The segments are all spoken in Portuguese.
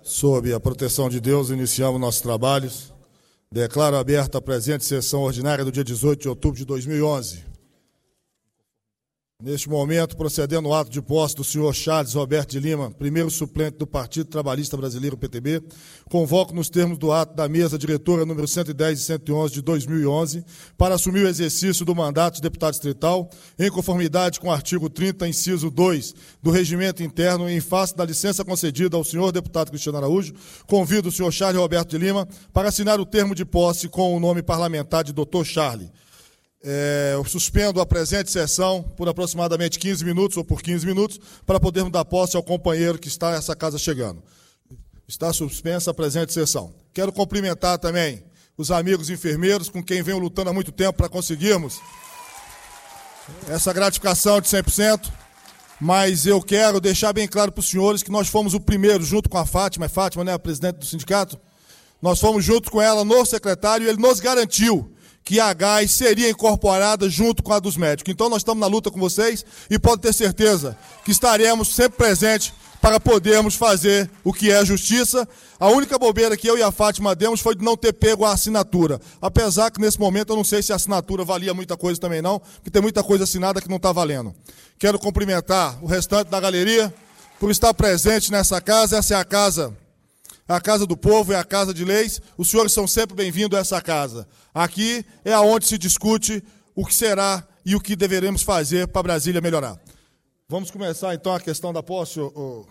Sob a proteção de Deus, iniciamos nossos trabalhos. Declaro aberta a presente sessão ordinária do dia 18 de outubro de 2011. Neste momento, procedendo ao ato de posse do senhor Charles Roberto de Lima, primeiro suplente do Partido Trabalhista Brasileiro, PTB, convoco nos termos do ato da mesa diretora número 110 e 111 de 2011 para assumir o exercício do mandato de deputado distrital, em conformidade com o artigo 30, inciso 2 do Regimento Interno e em face da licença concedida ao senhor deputado Cristiano Araújo, convido o senhor Charles Roberto de Lima para assinar o termo de posse com o nome parlamentar de Dr. Charles. Eu suspendo a presente sessão por aproximadamente 15 minutos ou por 15 minutos para podermos dar posse ao companheiro que está nessa casa chegando. Está suspensa a presente sessão. Quero cumprimentar também os amigos enfermeiros com quem venho lutando há muito tempo para conseguirmos essa gratificação de 100%, mas eu quero deixar bem claro para os senhores que nós fomos o primeiro, junto com a Fátima, né, a presidente do sindicato, nós fomos junto com ela no secretário e ele nos garantiu que a gás seria incorporada junto com a dos médicos. Então nós estamos na luta com vocês e pode ter certeza que estaremos sempre presentes para podermos fazer o que é a justiça. A única bobeira que eu e a Fátima demos foi de não ter pego a assinatura. Apesar que nesse momento eu não sei se a assinatura valia muita coisa também não, porque tem muita coisa assinada que não está valendo. Quero cumprimentar o restante da galeria por estar presente nessa casa. Essa é a casa do povo, é a casa de leis. Os senhores são sempre bem-vindos a essa casa. Aqui é onde se discute o que será e o que deveremos fazer para Brasília melhorar. Vamos começar, então, a questão da posse.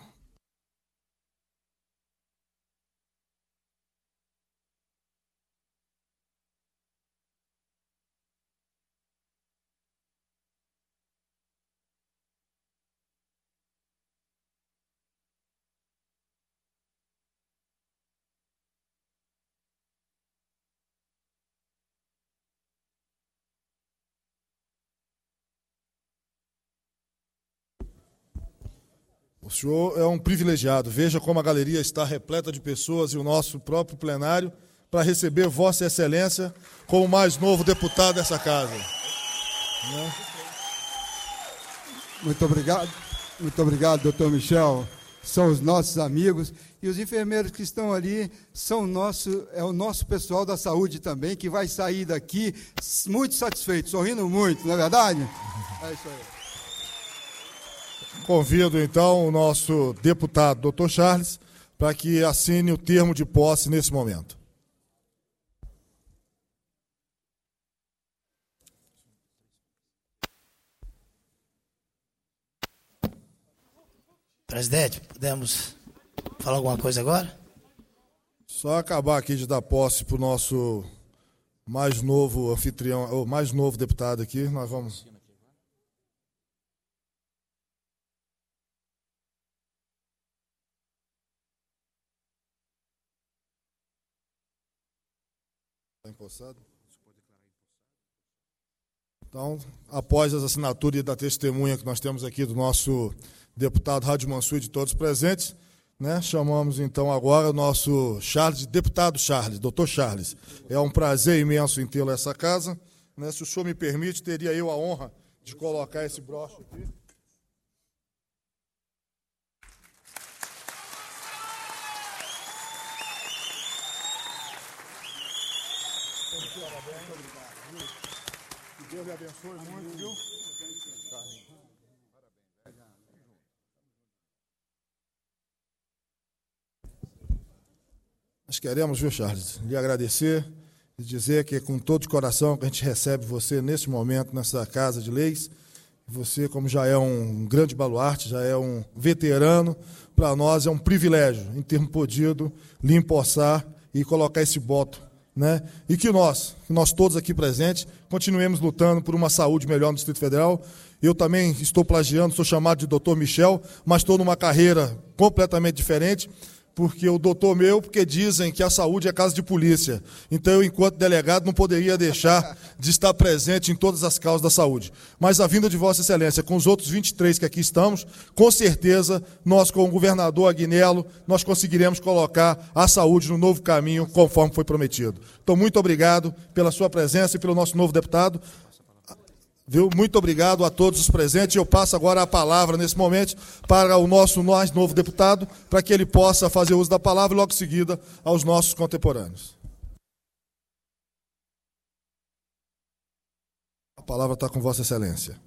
O senhor é um privilegiado. Veja como a galeria está repleta de pessoas e o nosso próprio plenário para receber Vossa Excelência como o mais novo deputado dessa casa. Muito obrigado, doutor Michel. São os nossos amigos. E os enfermeiros que estão ali é o nosso pessoal da saúde também, que vai sair daqui muito satisfeito, sorrindo muito, não é verdade? É isso aí. Convido, então, o nosso deputado, doutor Charles, para que assine o termo de posse nesse momento. Presidente, podemos falar alguma coisa agora? Só acabar aqui de dar posse para o nosso mais novo anfitrião, o mais novo deputado aqui. Nós vamos... Então, após as assinaturas e da testemunha que nós temos aqui do nosso deputado Rádio Mansur e de todos presentes, né, chamamos então agora o nosso Charles, deputado Charles, doutor Charles. É um prazer imenso em tê-lo nessa casa. Né, se o senhor me permite, teria eu a honra de colocar esse broche aqui. Deus lhe abençoe muito, viu? Nós queremos, viu, Charles, lhe agradecer e dizer que é com todo o coração que a gente recebe você nesse momento, nessa casa de leis. Você, como já é um grande baluarte, já é um veterano, para nós é um privilégio em termos podido lhe empossar e colocar esse voto. Né? E que nós todos aqui presentes, continuemos lutando por uma saúde melhor no Distrito Federal. Eu também estou plagiando, sou chamado de doutor Michel, mas estou numa carreira completamente diferente, porque o doutor porque dizem que a saúde é casa de polícia. Então eu, enquanto delegado, não poderia deixar de estar presente em todas as causas da saúde. Mas a vinda de Vossa Excelência, com os outros 23 que aqui estamos, com certeza, nós, com o governador Aguinello, nós conseguiremos colocar a saúde no novo caminho, conforme foi prometido. Então, muito obrigado pela sua presença e pelo nosso novo deputado. Viu? Muito obrigado a todos os presentes. Eu passo agora a palavra, nesse momento, para o nosso mais novo deputado, para que ele possa fazer uso da palavra e, logo em seguida, aos nossos contemporâneos. A palavra está com Vossa Excelência.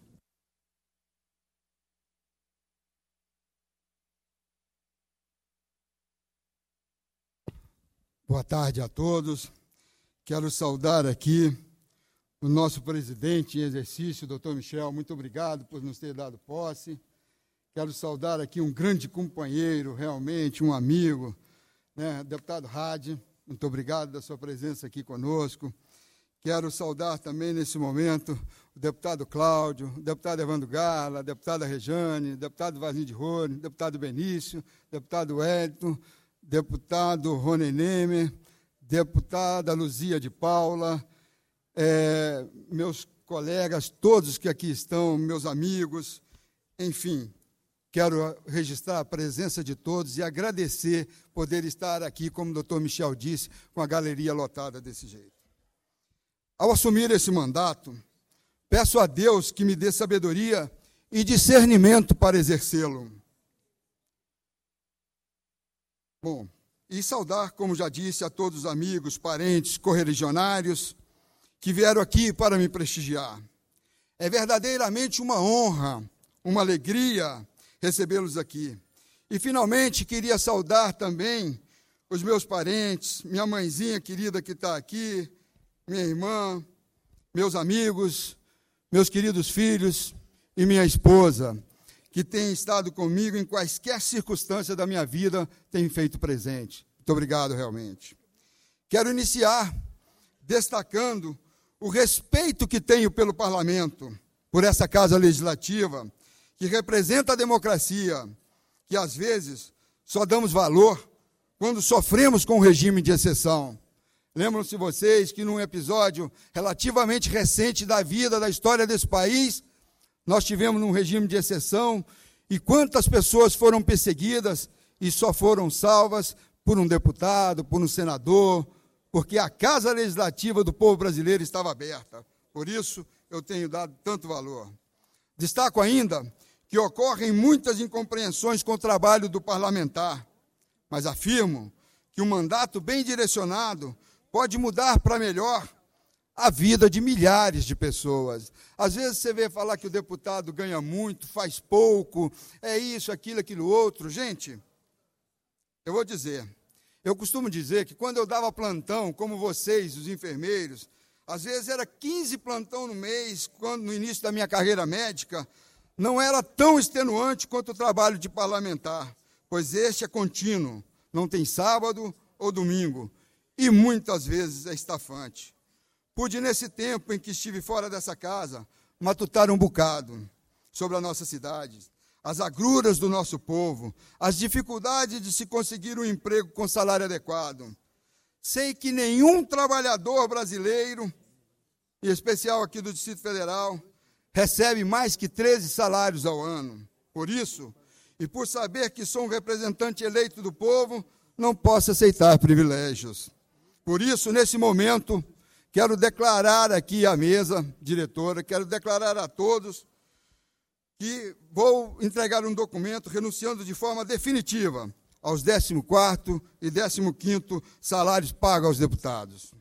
Boa tarde a todos. Quero saudar aqui o nosso presidente em exercício, doutor Michel. Muito obrigado por nos ter dado posse. Quero saudar aqui um grande companheiro, realmente, um amigo, né, deputado Hadi. Muito obrigado da sua presença aqui conosco. Quero saudar também, nesse momento, o deputado Cláudio, o deputado Evandro Gala, a deputada Rejane, o deputado Vazinho de Rony, o deputado Benício, o deputado Wellington, deputado Rony Nemer, deputada Luzia de Paula, meus colegas, todos que aqui estão, meus amigos, enfim, quero registrar a presença de todos e agradecer poder estar aqui, como o doutor Michel disse, com a galeria lotada desse jeito. Ao assumir esse mandato, peço a Deus que me dê sabedoria e discernimento para exercê-lo. Bom, e saudar, como já disse, a todos os amigos, parentes, correligionários que vieram aqui para me prestigiar. É verdadeiramente uma honra, uma alegria recebê-los aqui. E, finalmente, queria saudar também os meus parentes, minha mãezinha querida que está aqui, minha irmã, meus amigos, meus queridos filhos e minha esposa, que têm estado comigo em quaisquer circunstâncias da minha vida, têm feito presente. Muito obrigado, realmente. Quero iniciar destacando o respeito que tenho pelo parlamento, por essa casa legislativa, que representa a democracia, que às vezes só damos valor quando sofremos com o regime de exceção. Lembram-se vocês que num episódio relativamente recente da vida, da história desse país, nós tivemos um regime de exceção e quantas pessoas foram perseguidas e só foram salvas por um deputado, por um senador, porque a Casa Legislativa do povo brasileiro estava aberta. Por isso, eu tenho dado tanto valor. Destaco ainda que ocorrem muitas incompreensões com o trabalho do parlamentar, mas afirmo que um mandato bem direcionado pode mudar para melhor a vida de milhares de pessoas. Às vezes você vê falar que o deputado ganha muito, faz pouco, é isso, aquilo outro. Gente, eu vou dizer, eu costumo dizer que quando eu dava plantão, como vocês, os enfermeiros, às vezes era 15 plantão no mês, quando no início da minha carreira médica, não era tão extenuante quanto o trabalho de parlamentar, pois este é contínuo, não tem sábado ou domingo, e muitas vezes é estafante. Pude, nesse tempo em que estive fora dessa casa, matutar um bocado sobre a nossa cidade, as agruras do nosso povo, as dificuldades de se conseguir um emprego com salário adequado. Sei que nenhum trabalhador brasileiro, em especial aqui do Distrito Federal, recebe mais que 13 salários ao ano. Por isso, e por saber que sou um representante eleito do povo, não posso aceitar privilégios. Por isso, nesse momento, quero declarar aqui à mesa diretora, quero declarar a todos que vou entregar um documento renunciando de forma definitiva aos 14º e 15º salários pagos aos deputados.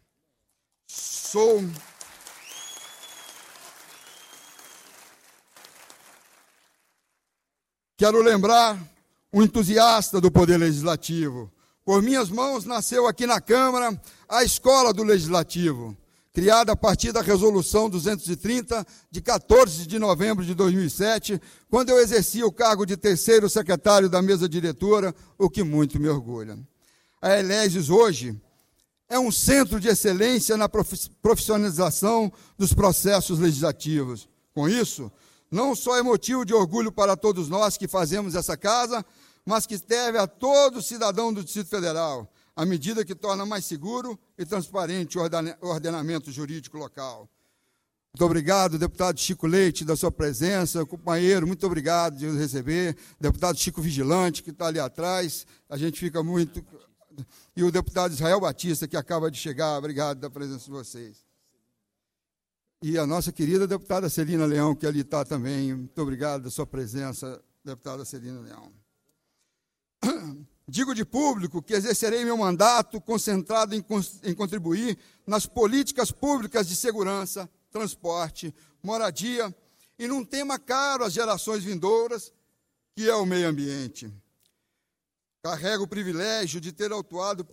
Quero lembrar um entusiasta do Poder Legislativo. Por minhas mãos nasceu aqui na Câmara a Escola do Legislativo, criada a partir da Resolução 230, de 14 de novembro de 2007, quando eu exercia o cargo de terceiro secretário da mesa diretora, o que muito me orgulha. A Eleges hoje é um centro de excelência na profissionalização dos processos legislativos. Com isso, não só é motivo de orgulho para todos nós que fazemos essa casa, mas que serve a todo cidadão do Distrito Federal, à medida que torna mais seguro e transparente o ordenamento jurídico local. Muito obrigado, deputado Chico Leite, da sua presença, companheiro, muito obrigado de nos receber, deputado Chico Vigilante, que está ali atrás, a gente fica muito... E o deputado Israel Batista, que acaba de chegar, obrigado da presença de vocês. e a nossa querida deputada Celina Leão, que ali está também. Muito obrigado pela sua presença, deputada Celina Leão. Digo de público que exercerei meu mandato concentrado em contribuir nas políticas públicas de segurança, transporte, moradia e num tema caro às gerações vindouras, que é o meio ambiente. Carrego o privilégio de ter atuado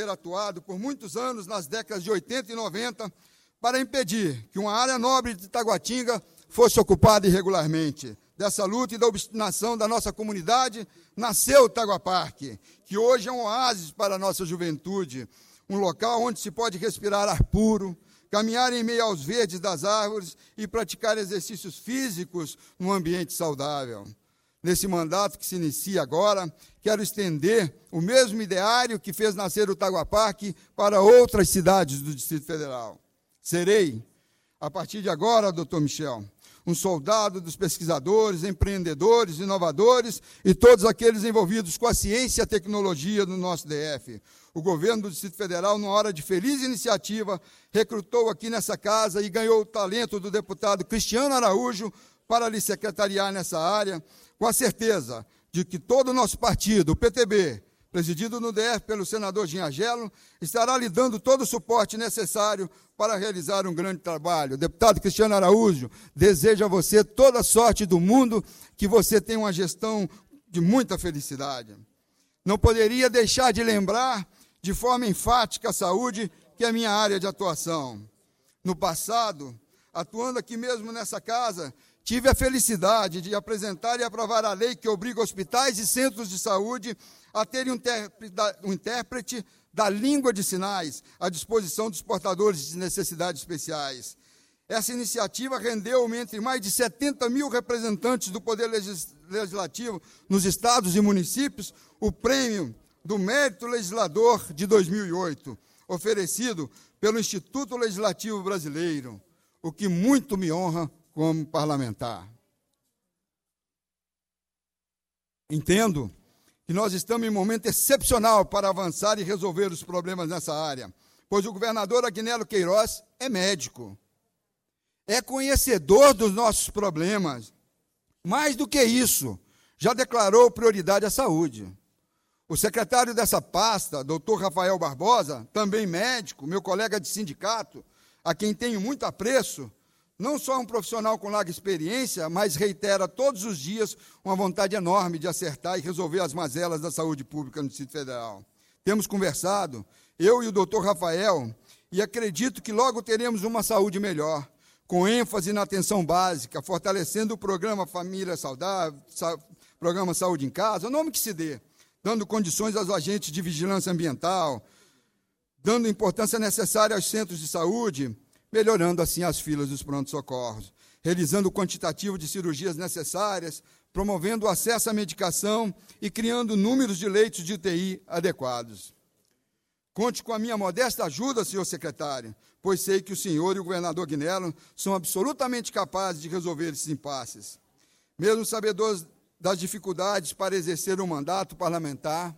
por muitos anos nas décadas de 80 e 90 para impedir que uma área nobre de Taguatinga fosse ocupada irregularmente. Dessa luta e da obstinação da nossa comunidade, nasceu o Taguaparque, que hoje é um oásis para a nossa juventude, um local onde se pode respirar ar puro, caminhar em meio aos verdes das árvores e praticar exercícios físicos num ambiente saudável. Nesse mandato que se inicia agora, quero estender o mesmo ideário que fez nascer o Taguaparque para outras cidades do Distrito Federal. Serei, a partir de agora, doutor Michel, um soldado dos pesquisadores, empreendedores, inovadores e todos aqueles envolvidos com a ciência e a tecnologia do nosso DF. O governo do Distrito Federal, numa hora de feliz iniciativa, recrutou aqui nessa casa e ganhou o talento do deputado Cristiano Araújo para lhe secretariar nessa área, com a certeza de que todo o nosso partido, o PTB, presidido no DF pelo senador Ginhagelo, estará lhe dando todo o suporte necessário para realizar um grande trabalho. O deputado Cristiano Araújo deseja a você toda a sorte do mundo, que você tenha uma gestão de muita felicidade. Não poderia deixar de lembrar, de forma enfática, a saúde, que é a minha área de atuação. No passado, atuando aqui mesmo nessa casa, tive a felicidade de apresentar e aprovar a lei que obriga hospitais e centros de saúde a terem um intérprete da língua de sinais à disposição dos portadores de necessidades especiais. Essa iniciativa rendeu, entre mais de 70 mil representantes do Poder Legislativo nos estados e municípios, o prêmio do Mérito Legislador de 2008, oferecido pelo Instituto Legislativo Brasileiro, o que muito me honra como parlamentar. Entendo que nós estamos em um momento excepcional para avançar e resolver os problemas nessa área, pois o governador Agnello Queiroz é médico, é conhecedor dos nossos problemas. Mais do que isso, já declarou prioridade à saúde. O secretário dessa pasta, doutor Rafael Barbosa, também médico, meu colega de sindicato, a quem tenho muito apreço, não só um profissional com larga experiência, mas reitera todos os dias uma vontade enorme de acertar e resolver as mazelas da saúde pública no Distrito Federal. Temos conversado, eu e o doutor Rafael, e acredito que logo teremos uma saúde melhor, com ênfase na atenção básica, fortalecendo o programa Família Saudável, programa Saúde em Casa, o nome que se dê, dando condições aos agentes de vigilância ambiental, dando importância necessária aos centros de saúde, melhorando assim as filas dos pronto-socorros, realizando o quantitativo de cirurgias necessárias, promovendo o acesso à medicação e criando números de leitos de UTI adequados. Conte com a minha modesta ajuda, senhor secretário, pois sei que o senhor e o governador Agnello são absolutamente capazes de resolver esses impasses. Mesmo sabedores das dificuldades para exercer um mandato parlamentar,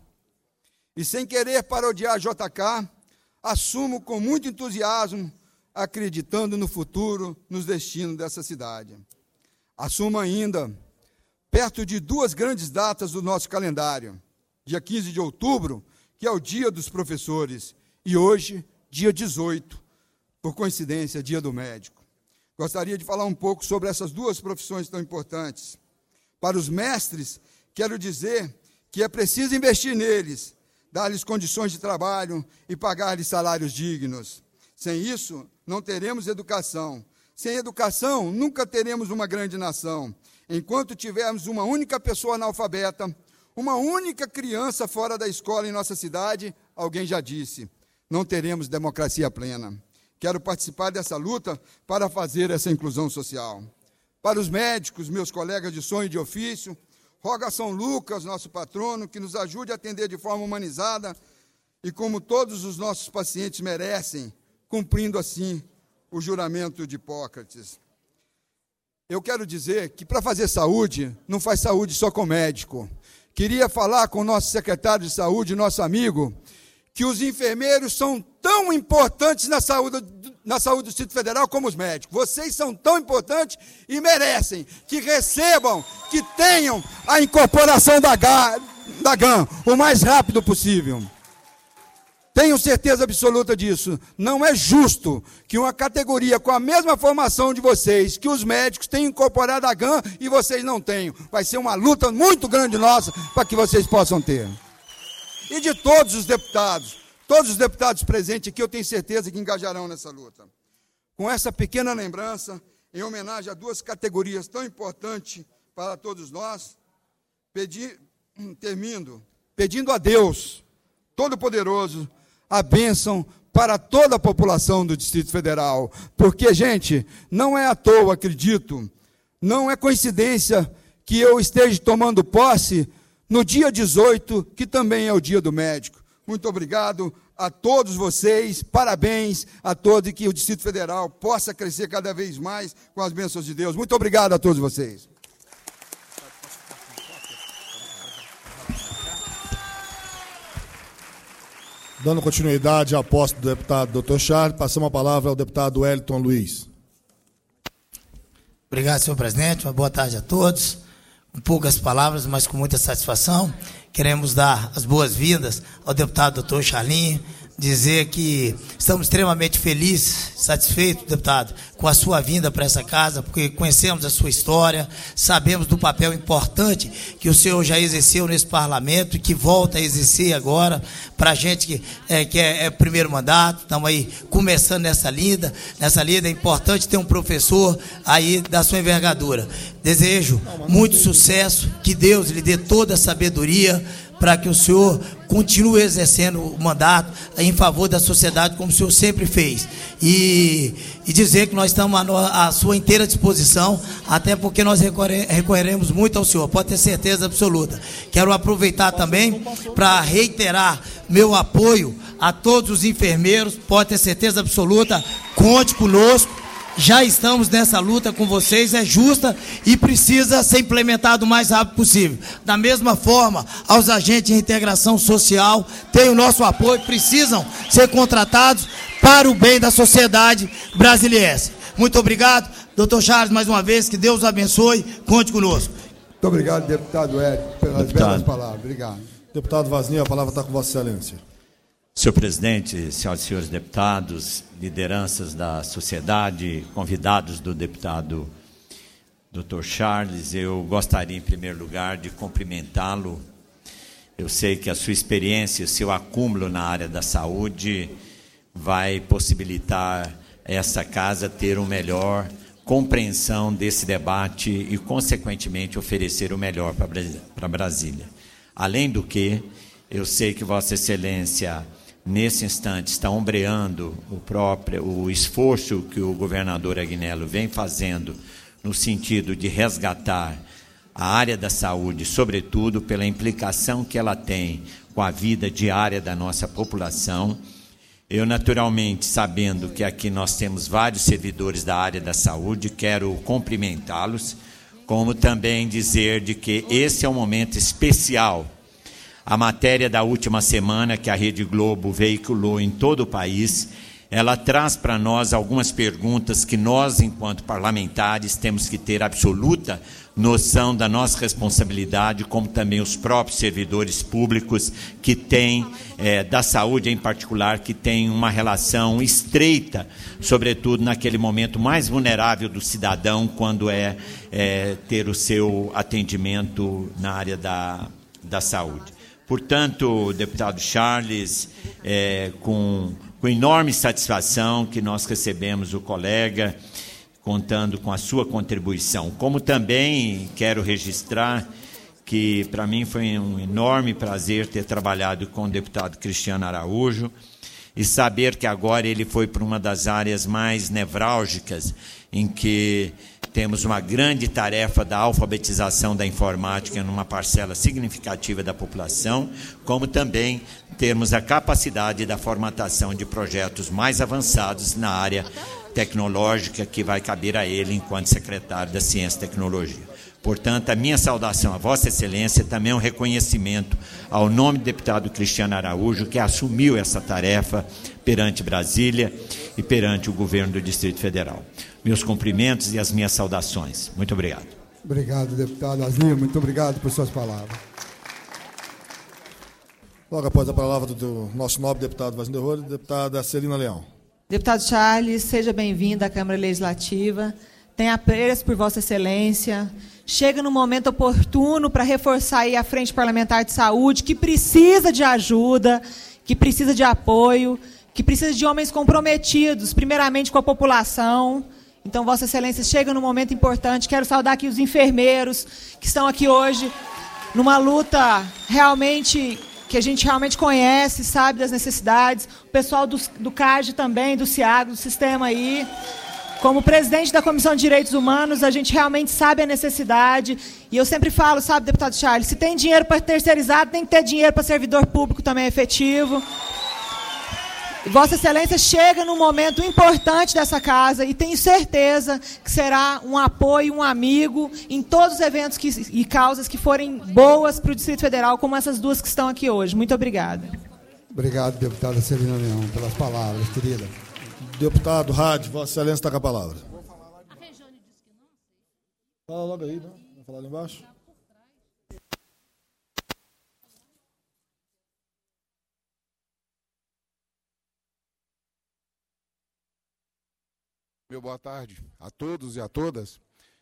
e sem querer parodiar JK, assumo com muito entusiasmo, acreditando no futuro, nos destinos dessa cidade. Assumo ainda, perto de duas grandes datas do nosso calendário, dia 15 de outubro, que é o Dia dos Professores, e hoje, dia 18, por coincidência, Dia do Médico. Gostaria de falar um pouco sobre essas duas profissões tão importantes. Para os mestres, quero dizer que é preciso investir neles, dar-lhes condições de trabalho e pagar-lhes salários dignos. Sem isso, não teremos educação. Sem educação, nunca teremos uma grande nação. Enquanto tivermos uma única pessoa analfabeta, uma única criança fora da escola em nossa cidade, alguém já disse, não teremos democracia plena. Quero participar dessa luta para fazer essa inclusão social. Para os médicos, meus colegas de sonho e de ofício, rogo a São Lucas, nosso patrono, que nos ajude a atender de forma humanizada e como todos os nossos pacientes merecem, cumprindo assim o juramento de Hipócrates. Eu quero dizer que para fazer saúde, não faz saúde só com médico. Queria falar com o nosso secretário de saúde, nosso amigo, que os enfermeiros são tão importantes na saúde do Distrito Federal como os médicos. Vocês são tão importantes e merecem que recebam, que tenham a incorporação da GAN o mais rápido possível. Tenho certeza absoluta disso. Não é justo que uma categoria com a mesma formação de vocês, que os médicos tenham incorporado a GAN e vocês não tenham. Vai ser uma luta muito grande nossa para que vocês possam ter. E de todos os deputados presentes aqui, eu tenho certeza que engajarão nessa luta. Com essa pequena lembrança, em homenagem a duas categorias tão importantes para todos nós, termino pedindo a Deus Todo-Poderoso a bênção para toda a população do Distrito Federal. Porque, gente, não é à toa, acredito, não é coincidência que eu esteja tomando posse no dia 18, que também é o dia do médico. Muito obrigado a todos vocês, parabéns a todos, e que o Distrito Federal possa crescer cada vez mais com as bênçãos de Deus. Muito obrigado a todos vocês. Dando continuidade à posse do deputado Dr. Charles, passamos a palavra ao deputado Wellington Luiz. Obrigado, senhor presidente. Uma boa tarde a todos. Com poucas palavras, mas com muita satisfação, queremos dar as boas-vindas ao deputado Dr. Charlinho, dizer que estamos extremamente felizes, satisfeitos, deputado, com a sua vinda para essa casa, porque conhecemos a sua história, sabemos do papel importante que o senhor já exerceu nesse parlamento e que volta a exercer agora, para a gente que é primeiro mandato. Estamos aí começando nessa lida, é importante ter um professor aí da sua envergadura. Desejo muito sucesso, que Deus lhe dê toda a sabedoria para que o senhor continue exercendo o mandato em favor da sociedade, como o senhor sempre fez. E dizer que nós estamos à sua inteira disposição, até porque nós recorreremos muito ao senhor, pode ter certeza absoluta. Quero aproveitar também para reiterar meu apoio a todos os enfermeiros, pode ter certeza absoluta, conte conosco. Já estamos nessa luta com vocês, é justa e precisa ser implementado o mais rápido possível. Da mesma forma, aos agentes de integração social, têm o nosso apoio, precisam ser contratados para o bem da sociedade brasileira. Muito obrigado, doutor Charles, mais uma vez, que Deus o abençoe, conte conosco. Muito obrigado, deputado Hélio, pelas belas palavras. Obrigado. Deputado Vazninha, a palavra está com Vossa Excelência. Senhor presidente, senhoras e senhores deputados, lideranças da sociedade, convidados do deputado Dr. Charles, eu gostaria, em primeiro lugar, de cumprimentá-lo. Eu sei que a sua experiência, o seu acúmulo na área da saúde vai possibilitar essa casa ter uma melhor compreensão desse debate e, consequentemente, oferecer o melhor para Brasília. Além do que, eu sei que Vossa Excelência, nesse instante, está ombreando o esforço que o governador Agnello vem fazendo no sentido de resgatar a área da saúde, sobretudo pela implicação que ela tem com a vida diária da nossa população. Eu, naturalmente, sabendo que aqui nós temos vários servidores da área da saúde, quero cumprimentá-los, como também dizer de que esse é um momento especial. A matéria da última semana que a Rede Globo veiculou em todo o país, ela traz para nós algumas perguntas que nós, enquanto parlamentares, temos que ter absoluta noção da nossa responsabilidade, como também os próprios servidores públicos que têm, da saúde em particular, que têm uma relação estreita, sobretudo naquele momento mais vulnerável do cidadão, quando ter o seu atendimento na área da saúde. Portanto, deputado Charles, com enorme satisfação que nós recebemos o colega, contando com a sua contribuição. Como também quero registrar que, para mim, foi um enorme prazer ter trabalhado com o deputado Cristiano Araújo e saber que agora ele foi para uma das áreas mais nevrálgicas, em que temos uma grande tarefa da alfabetização da informática numa parcela significativa da população, como também termos a capacidade da formatação de projetos mais avançados na área tecnológica que vai caber a ele enquanto secretário da Ciência e Tecnologia. Portanto, a minha saudação a Vossa Excelência também é um reconhecimento ao nome do deputado Cristiano Araújo, que assumiu essa tarefa perante Brasília e perante o governo do Distrito Federal. Meus cumprimentos e as minhas saudações. Muito obrigado. Obrigado, deputado Asnir. Muito obrigado por suas palavras. Logo após a palavra do nosso nobre deputado Wagner Roure, deputada Celina Leão. Deputado Charles, seja bem-vindo à Câmara Legislativa. Tenha apreço por Vossa Excelência. Chega no momento oportuno para reforçar aí a Frente Parlamentar de Saúde, que precisa de ajuda, que precisa de apoio, que precisa de homens comprometidos, primeiramente com a população. Então, Vossa Excelência, chega num momento importante. Quero saudar aqui os enfermeiros que estão aqui hoje numa luta realmente que a gente realmente conhece, sabe das necessidades. O pessoal do CAGE também, do CIAG, do sistema aí. Como presidente da Comissão de Direitos Humanos, a gente realmente sabe a necessidade. E eu sempre falo, sabe, deputado Charles, se tem dinheiro para terceirizado, tem que ter dinheiro para servidor público também efetivo. Vossa Excelência chega num momento importante dessa casa e tenho certeza que será um apoio, um amigo em todos os eventos e causas que forem boas para o Distrito Federal, como essas duas que estão aqui hoje. Muito obrigada. Obrigado, deputada Celina Leão, pelas palavras, querida. Deputado Hadi, Vossa Excelência está com a palavra. Fala logo aí, né? Vai falar lá embaixo. Meu boa tarde a todos e a todas.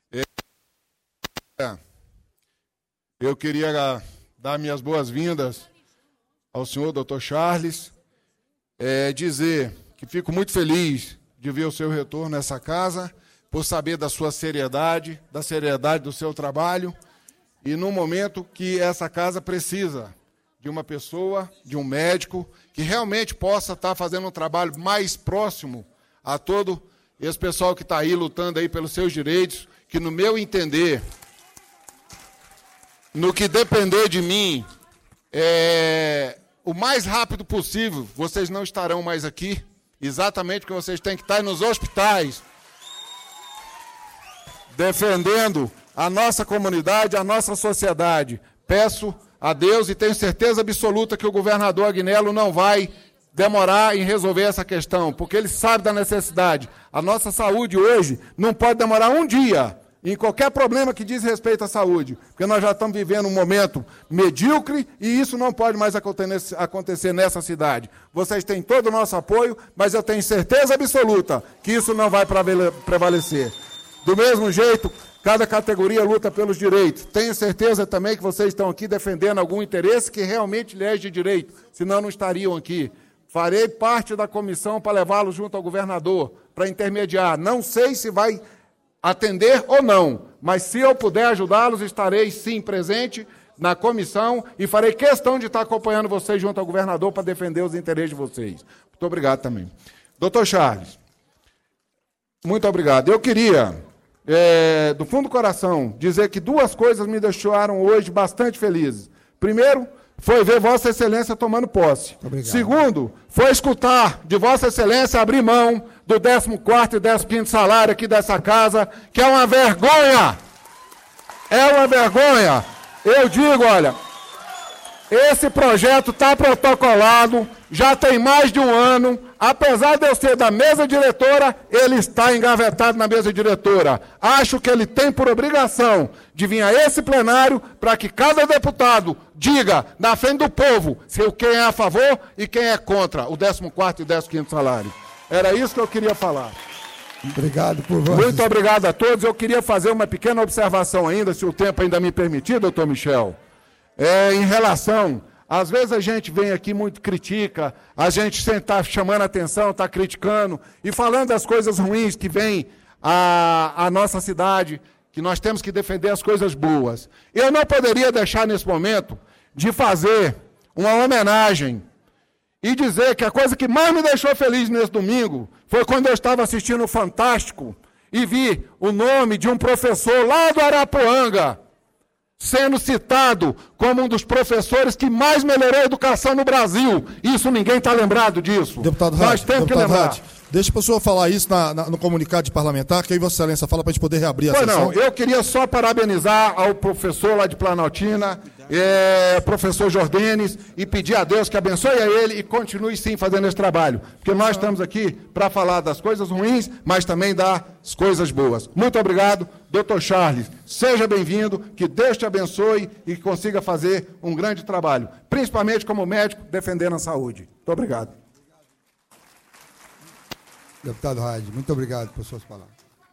Eu queria dar minhas boas-vindas ao senhor Dr. Charles, dizer que fico muito feliz de ver o seu retorno nessa casa, por saber da sua seriedade, da seriedade do seu trabalho, e num momento que essa casa precisa de uma pessoa, de um médico, que realmente possa estar fazendo um trabalho mais próximo a todo esse pessoal que está aí lutando aí pelos seus direitos, que no meu entender, no que depender de mim, o mais rápido possível, vocês não estarão mais aqui, exatamente porque vocês têm que estar nos hospitais, defendendo a nossa comunidade, a nossa sociedade. Peço a Deus e tenho certeza absoluta que o governador Agnello não vai demorar em resolver essa questão, porque ele sabe da necessidade. A nossa saúde hoje não pode demorar um dia em qualquer problema que diz respeito à saúde, porque nós já estamos vivendo um momento medíocre e isso não pode mais acontecer nessa cidade. Vocês têm todo o nosso apoio, mas eu tenho certeza absoluta que isso não vai prevalecer. Do mesmo jeito, cada categoria luta pelos direitos. Tenho certeza também que vocês estão aqui defendendo algum interesse que realmente lhes é de direito, senão não estariam aqui. Farei parte da comissão para levá-lo junto ao governador, para intermediar. Não sei se vai atender ou não, mas se eu puder ajudá-los, estarei sim presente na comissão e farei questão de estar acompanhando vocês junto ao governador para defender os interesses de vocês. Muito obrigado também. Doutor Charles, muito obrigado. Eu queria, do fundo do coração, dizer que duas coisas me deixaram hoje bastante felizes. Primeiro, foi ver Vossa Excelência tomando posse. Obrigado. Segundo, foi escutar de Vossa Excelência abrir mão do 14º e 15º salário aqui dessa casa, que é uma vergonha. É uma vergonha. Eu digo, olha, esse projeto está protocolado, já tem mais de um ano, apesar de eu ser da mesa diretora, ele está engavetado na mesa diretora. Acho que ele tem por obrigação de vir a esse plenário para que cada deputado diga na frente do povo quem é a favor e quem é contra o 14º e 15º salário. Era isso que eu queria falar. Obrigado por você. Muito obrigado a todos. Eu queria fazer uma pequena observação ainda, se o tempo ainda me permitir, doutor Michel. Em relação, às vezes a gente vem aqui muito critica, a gente está chamando a atenção, está criticando e falando das coisas ruins que vêm à nossa cidade, que nós temos que defender as coisas boas. Eu não poderia deixar nesse momento de fazer uma homenagem e dizer que a coisa que mais me deixou feliz nesse domingo foi quando eu estava assistindo o Fantástico e vi o nome de um professor lá do Arapuanga sendo citado como um dos professores que mais melhorou a educação no Brasil. Isso ninguém está lembrado disso. Deputado Nós temos que lembrar. Deixa para o senhor falar isso no comunicado de parlamentar, que aí Vossa Excelência fala para a gente poder reabrir a sessão. Não, eu queria só parabenizar ao professor lá de Planaltina, professor Jordenes, e pedir a Deus que abençoe a ele e continue sim fazendo esse trabalho. Porque nós estamos aqui para falar das coisas ruins, mas também das coisas boas. Muito obrigado, doutor Charles. Seja bem-vindo, que Deus te abençoe e que consiga fazer um grande trabalho, principalmente como médico, defendendo a saúde. Muito obrigado. Deputado Raide, muito obrigado por suas palavras.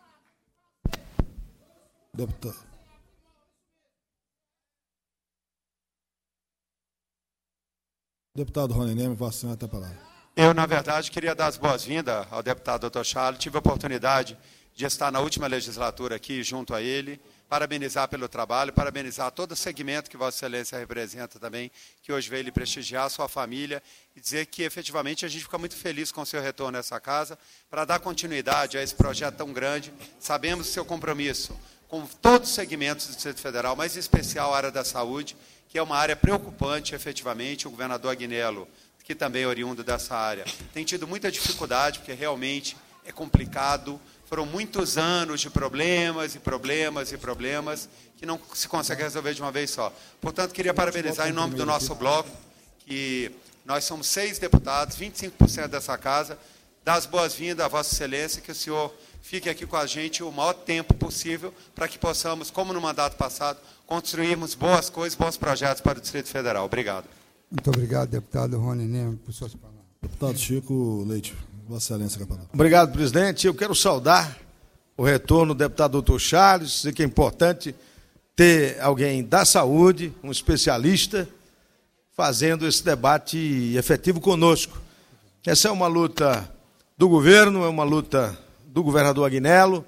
Deputado Rony Neme, Vossa Senhora, tem a palavra. Eu, na verdade, queria dar as boas-vindas ao deputado Dr. Charles. Tive a oportunidade de estar na última legislatura aqui junto a ele, parabenizar pelo trabalho, parabenizar todo o segmento que Vossa Excelência representa também, que hoje veio lhe prestigiar, a sua família, e dizer que, efetivamente, a gente fica muito feliz com o seu retorno nessa casa, para dar continuidade a esse projeto tão grande. Sabemos do seu compromisso com todos os segmentos do Distrito Federal, mas em especial a área da saúde, que é uma área preocupante, efetivamente. O governador Agnello, que também é oriundo dessa área, tem tido muita dificuldade, porque realmente é complicado. Foram muitos anos de problemas e problemas e problemas que não se consegue resolver de uma vez só. Portanto, queria parabenizar em nome do nosso bloco, que nós somos 6 deputados, 25% dessa casa, dar as boas-vindas a Vossa Excelência, que o senhor fique aqui com a gente o maior tempo possível, para que possamos, como no mandato passado, construirmos boas coisas, bons projetos para o Distrito Federal. Obrigado. Muito obrigado, deputado Rony Neme, por suas palavras. Deputado Chico Leite, Vossa Excelência, a palavra. Obrigado, presidente. Eu quero saudar o retorno do deputado Dr. Charles, dizer que é importante ter alguém da saúde, um especialista, fazendo esse debate efetivo conosco. Essa é uma luta do governo, é uma luta do governador Agnello,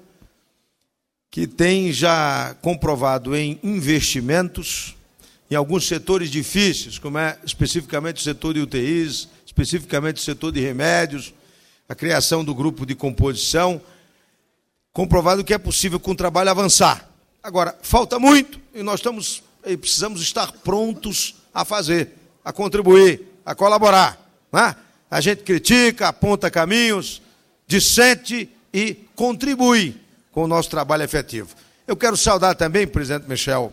que tem já comprovado em investimentos em alguns setores difíceis, como é especificamente o setor de UTIs, especificamente o setor de remédios, a criação do grupo de composição, comprovado que é possível com o trabalho avançar. Agora, falta muito e nós precisamos estar prontos a fazer, a contribuir, a colaborar, né? A gente critica, aponta caminhos, dissente e contribui com o nosso trabalho efetivo. Eu quero saudar também, presidente Michel,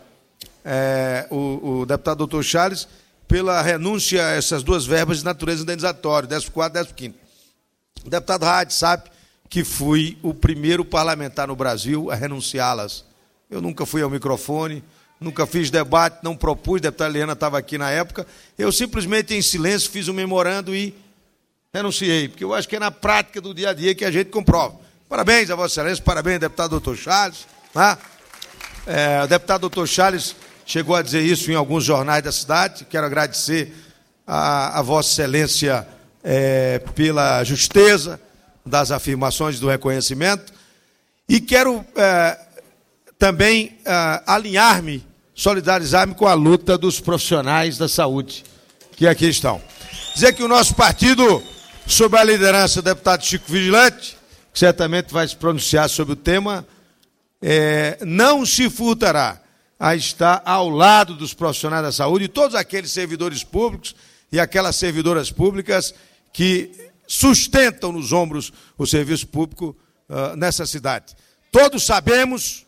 o deputado Dr. Charles, pela renúncia a essas 2 verbas de natureza indenizatória, 14º e 15º. O deputado Raide sabe que fui o primeiro parlamentar no Brasil a renunciá-las. Eu nunca fui ao microfone, nunca fiz debate, não propus, a deputada Eliana estava aqui na época, eu simplesmente em silêncio fiz um memorando e renunciei, porque eu acho que é na prática do dia a dia que a gente comprova. Parabéns a Vossa Excelência, parabéns, deputado Dr. Charles. Tá? O deputado Dr. Charles chegou a dizer isso em alguns jornais da cidade. Quero agradecer a Vossa Excelência pela justeza das afirmações do reconhecimento. E quero também alinhar-me, solidarizar-me com a luta dos profissionais da saúde que aqui estão. Dizer que o nosso partido, sob a liderança do deputado Chico Vigilante, que certamente vai se pronunciar sobre o tema, não se furtará a estar ao lado dos profissionais da saúde e todos aqueles servidores públicos e aquelas servidoras públicas que sustentam nos ombros o serviço público nessa cidade. Todos sabemos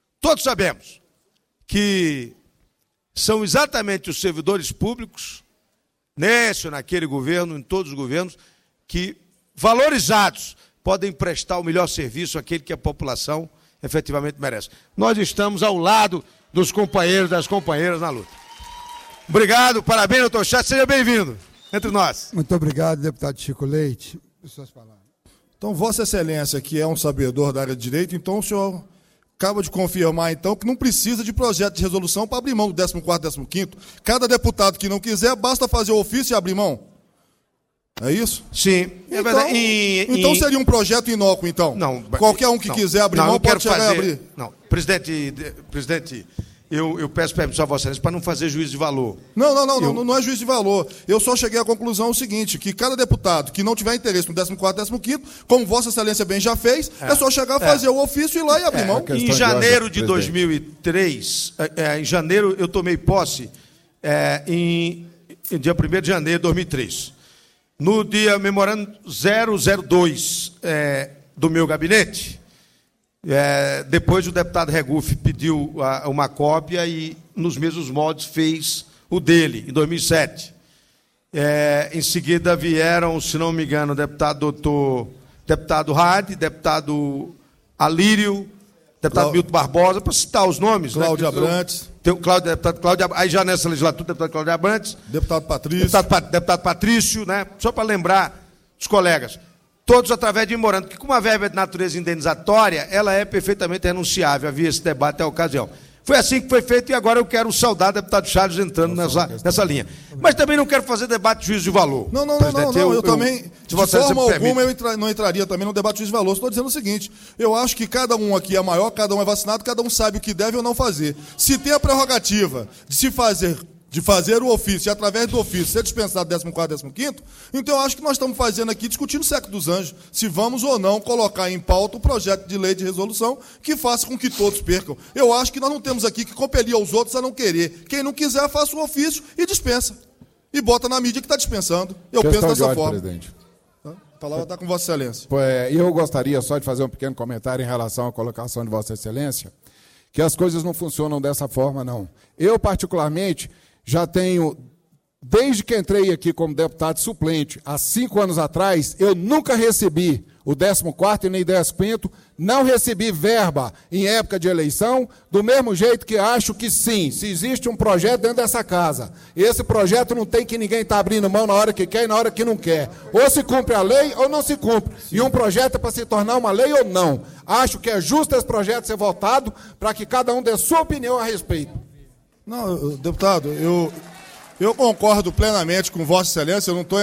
que são exatamente os servidores públicos, nesse ou naquele governo, em todos os governos, que, valorizados, podem prestar o melhor serviço àquele que a população efetivamente merece. Nós estamos ao lado dos companheiros e das companheiras na luta. Obrigado, parabéns, doutor Charles, seja bem-vindo entre nós. Muito obrigado, deputado Chico Leite, por suas palavras. Então, Vossa Excelência, que é um sabedor da área de direito, então o senhor acaba de confirmar, então, que não precisa de projeto de resolução para abrir mão do 14º e 15º. Cada deputado que não quiser, basta fazer o ofício e abrir mão. É isso? Sim. Então, então seria um projeto inócuo, então? Não. Qualquer um que quiser abrir mão pode chegar a abrir. Não, presidente, eu peço permissão a Vossa Excelência para não fazer juízo de valor. Não é juízo de valor. Eu só cheguei à conclusão o seguinte, que cada deputado que não tiver interesse no 14º e 15º, como Vossa Excelência bem já fez, é só chegar a fazer o ofício e ir lá e abrir mão. Em janeiro de 2003, em janeiro eu tomei posse, em dia 1º de janeiro de 2003. no dia memorando 002 do meu gabinete, depois o deputado Regufe pediu uma cópia e, nos mesmos moldes, fez o dele, em 2007. Em seguida vieram, se não me engano, deputado Hadi, deputado Alírio, deputado Milton Barbosa, para citar os nomes. Cláudio Abrantes. Deputado Cláudio, aí já nessa legislatura, deputado Cláudio Abrantes. Deputado Patrício. Deputado Patrício, né? Só para lembrar os colegas. Todos através de memorando, que com uma verba de natureza indenizatória, ela é perfeitamente renunciável. Havia esse debate à ocasião. Foi assim que foi feito e agora eu quero saudar o deputado Charles entrando nessa linha. Mas também não quero fazer debate de juízo de valor. Não, eu também, de forma alguma, eu não entraria também no debate de juízo de valor. Estou dizendo o seguinte, eu acho que cada um aqui é maior, cada um é vacinado, cada um sabe o que deve ou não fazer. Se tem a prerrogativa de fazer o ofício e, através do ofício, ser dispensado 14º, 15º, então eu acho que nós estamos fazendo aqui, discutindo o século dos anjos, se vamos ou não colocar em pauta o projeto de lei de resolução que faça com que todos percam. Eu acho que nós não temos aqui que compelir aos outros a não querer. Quem não quiser, faça o ofício e dispensa. E bota na mídia que está dispensando. Eu penso dessa forma. Presidente. A palavra está com Vossa Excelência. Eu gostaria só de fazer um pequeno comentário em relação à colocação de Vossa Excelência, que as coisas não funcionam dessa forma, não. Eu, particularmente, já tenho, desde que entrei aqui como deputado suplente, há 5 anos atrás, eu nunca recebi o 14º e nem 15º, não recebi verba em época de eleição, do mesmo jeito que acho que sim, se existe um projeto dentro dessa casa, esse projeto não tem que ninguém estar abrindo mão na hora que quer e na hora que não quer. Ou se cumpre a lei ou não se cumpre. E um projeto é para se tornar uma lei ou não. Acho que é justo esse projeto ser votado para que cada um dê sua opinião a respeito. Não, deputado, eu concordo plenamente com Vossa Excelência, eu não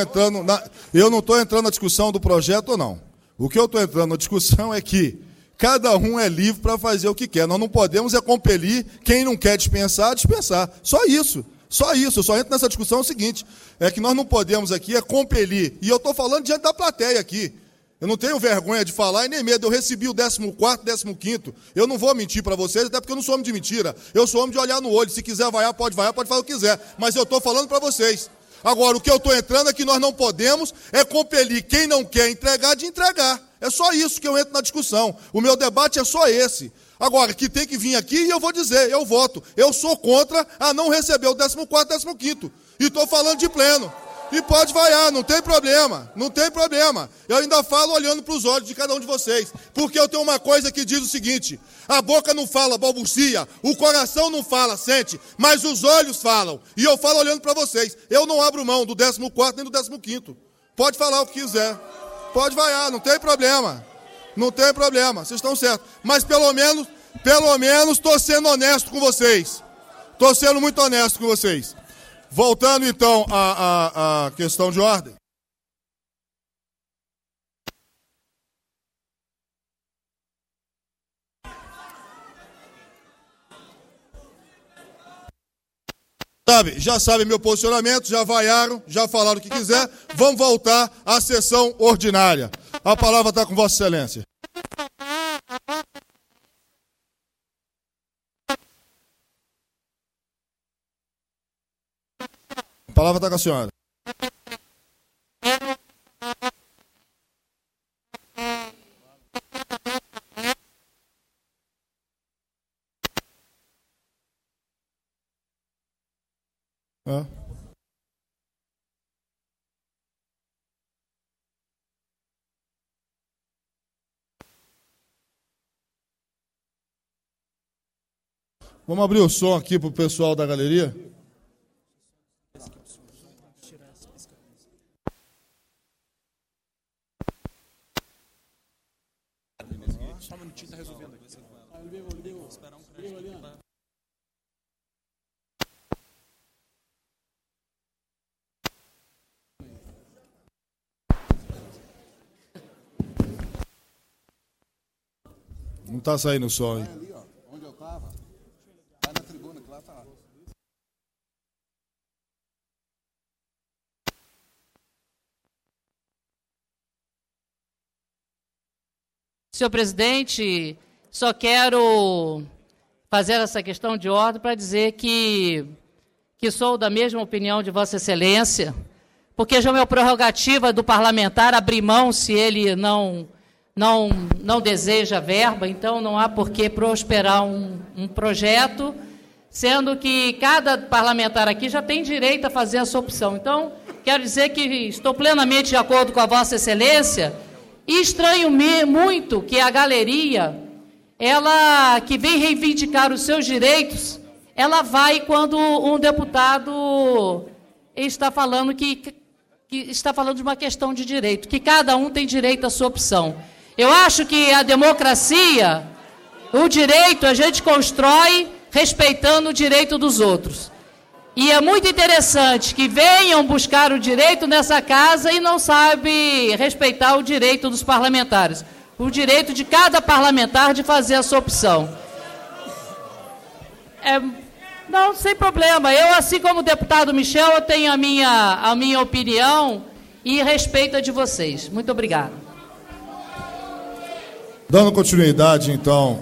estou entrando na discussão do projeto ou não. O que eu estou entrando na discussão é que cada um é livre para fazer o que quer. Nós não podemos compelir quem não quer dispensar. Só isso. Eu só entro nessa discussão o seguinte, é que nós não podemos aqui compelir. E eu estou falando diante da plateia aqui. Eu não tenho vergonha de falar e nem medo. Eu recebi o 14º, 15º. Eu não vou mentir para vocês, até porque eu não sou homem de mentira. Eu sou homem de olhar no olho. Se quiser vaiar, pode fazer o que quiser. Mas eu estou falando para vocês. Agora, o que eu estou entrando é que nós não podemos compelir quem não quer entregar de entregar. É só isso que eu entro na discussão. O meu debate é só esse. Agora, que tem que vir aqui e eu vou dizer, eu voto. Eu sou contra a não receber o 14º, 15º. E estou falando de pleno. E pode vaiar, não tem problema, não tem problema. Eu ainda falo olhando para os olhos de cada um de vocês, porque eu tenho uma coisa que diz o seguinte, a boca não fala, balbucia, o coração não fala, sente, mas os olhos falam. E eu falo olhando para vocês, eu não abro mão do 14º nem do 15º. Pode falar o que quiser, pode vaiar, não tem problema, vocês estão certos. Mas pelo menos estou sendo honesto com vocês, estou sendo muito honesto com vocês. Voltando, então, à questão de ordem. Já sabe meu posicionamento, já vaiaram, já falaram o que quiser. Vamos voltar à sessão ordinária. A palavra está com Vossa Excelência. A palavra está com a senhora. Vamos abrir o som aqui para o pessoal da galeria. Só um minutinho, está resolvendo aqui. Não está saindo o som, hein? Ali, ó, onde eu estava. Vai na tribuna, que lá está. Senhor presidente, só quero fazer essa questão de ordem para dizer que sou da mesma opinião de Vossa Excelência, porque já é uma prerrogativa do parlamentar abrir mão se ele não deseja verba, então não há por que prosperar um projeto, sendo que cada parlamentar aqui já tem direito a fazer a sua opção. Então, quero dizer que estou plenamente de acordo com a Vossa Excelência e estranho muito que a galeria, ela que vem reivindicar os seus direitos, ela vai quando um deputado está falando que está falando de uma questão de direito, que cada um tem direito à sua opção. Eu acho que a democracia, o direito, a gente constrói respeitando o direito dos outros. E é muito interessante que venham buscar o direito nessa casa e não sabe respeitar o direito dos parlamentares. O direito de cada parlamentar de fazer a sua opção. Não, sem problema. Eu, assim como o deputado Michel, eu tenho a minha opinião e respeito a de vocês. Muito obrigado. Dando continuidade, então,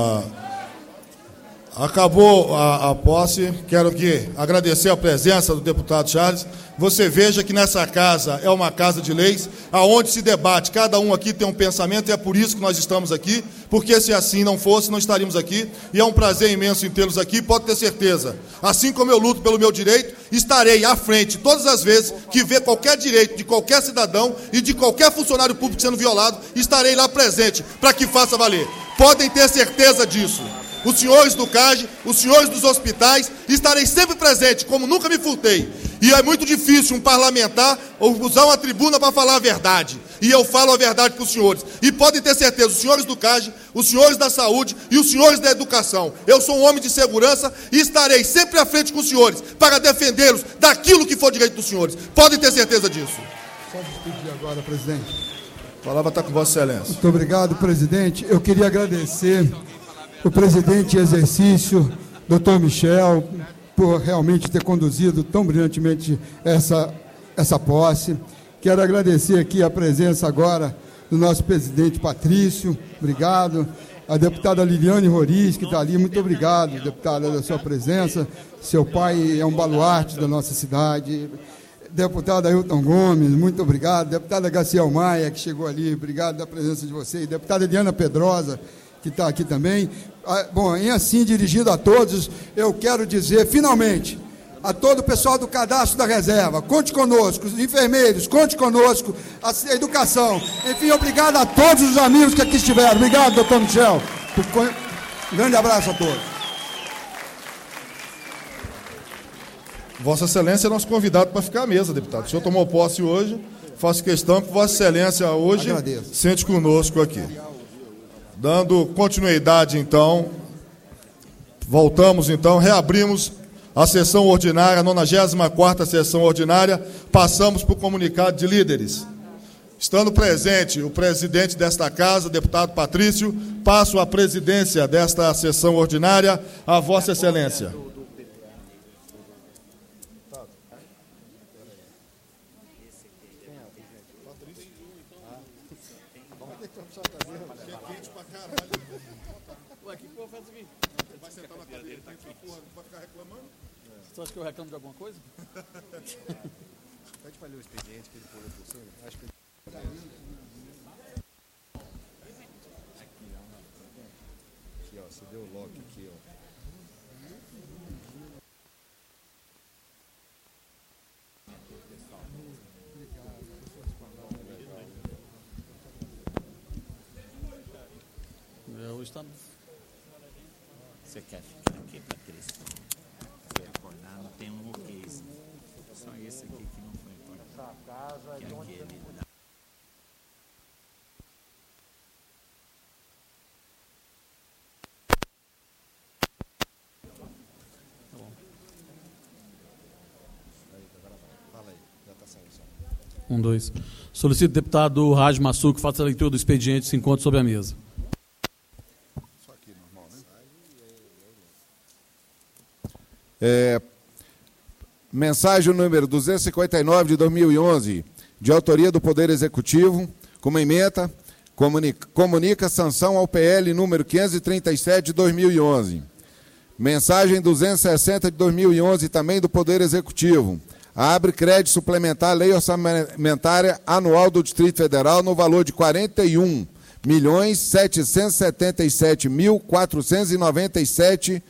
acabou a posse. Quero agradecer a presença do deputado Charles. Você veja que nessa casa é uma casa de leis, aonde se debate, cada um aqui tem um pensamento, e é por isso que nós estamos aqui, porque se assim não fosse, não estaríamos aqui, e é um prazer imenso em tê-los aqui, pode ter certeza. Assim como eu luto pelo meu direito, estarei à frente todas as vezes que ver qualquer direito de qualquer cidadão e de qualquer funcionário público sendo violado, estarei lá presente para que faça valer. Podem ter certeza disso. Os senhores do CAGE, os senhores dos hospitais, estarei sempre presente, como nunca me furtei. E é muito difícil um parlamentar usar uma tribuna para falar a verdade. E eu falo a verdade para os senhores. E podem ter certeza, os senhores do CAGE, os senhores da saúde e os senhores da educação. Eu sou um homem de segurança e estarei sempre à frente com os senhores para defendê-los daquilo que for direito dos senhores. Podem ter certeza disso. Só despedir agora, presidente. A palavra está com Vossa Excelência. Muito obrigado, presidente. Eu queria agradecer o presidente em exercício, doutor Michel, por realmente ter conduzido tão brilhantemente essa posse. Quero agradecer aqui a presença agora do nosso presidente Patrício, obrigado. A deputada Liliane Roriz, que está ali, muito obrigado, deputada, da sua presença. Seu pai é um baluarte da nossa cidade. Deputada Ailton Gomes, muito obrigado. Deputada Gaciel Maia, que chegou ali, obrigado da presença de vocês. Deputada Eliana Pedrosa, que está aqui também. Bom, em assim, dirigido a todos, eu quero dizer, finalmente, a todo o pessoal do cadastro da reserva, conte conosco, os enfermeiros, conte conosco, a educação. Enfim, obrigado a todos os amigos que aqui estiveram. Obrigado, doutor Michel. Um grande abraço a todos. Vossa Excelência é nosso convidado para ficar à mesa, deputado. O senhor tomou posse hoje, faço questão que Vossa Excelência hoje sente conosco aqui. Dando continuidade, então, voltamos, então, reabrimos a sessão ordinária, a 94ª sessão ordinária, passamos para o comunicado de líderes. Estando presente o presidente desta casa, deputado Patrício, passo a presidência desta sessão ordinária a Vossa Excelência. Você acha que eu reclamo de alguma coisa? Pode fazer o expediente que ele pôs por cima. Acho que aqui, ó, você deu o lock aqui, ó. Hoje está. Você quer ficar aqui para Cris? Se acordar, não tem um ok. Só esse aqui que não foi importante. Que é aquele. Fala aí, já está saindo só. 1, 2. Solicito o deputado Raj Massu que faça a leitura do expediente e se encontre sobre a mesa. Mensagem número 259 de 2011, de autoria do Poder Executivo, como ementa, comunica sanção ao PL número 537 de 2011. Mensagem 260 de 2011, também do Poder Executivo. abre crédito suplementar à lei orçamentária anual do Distrito Federal no valor de R$ 41.777.497.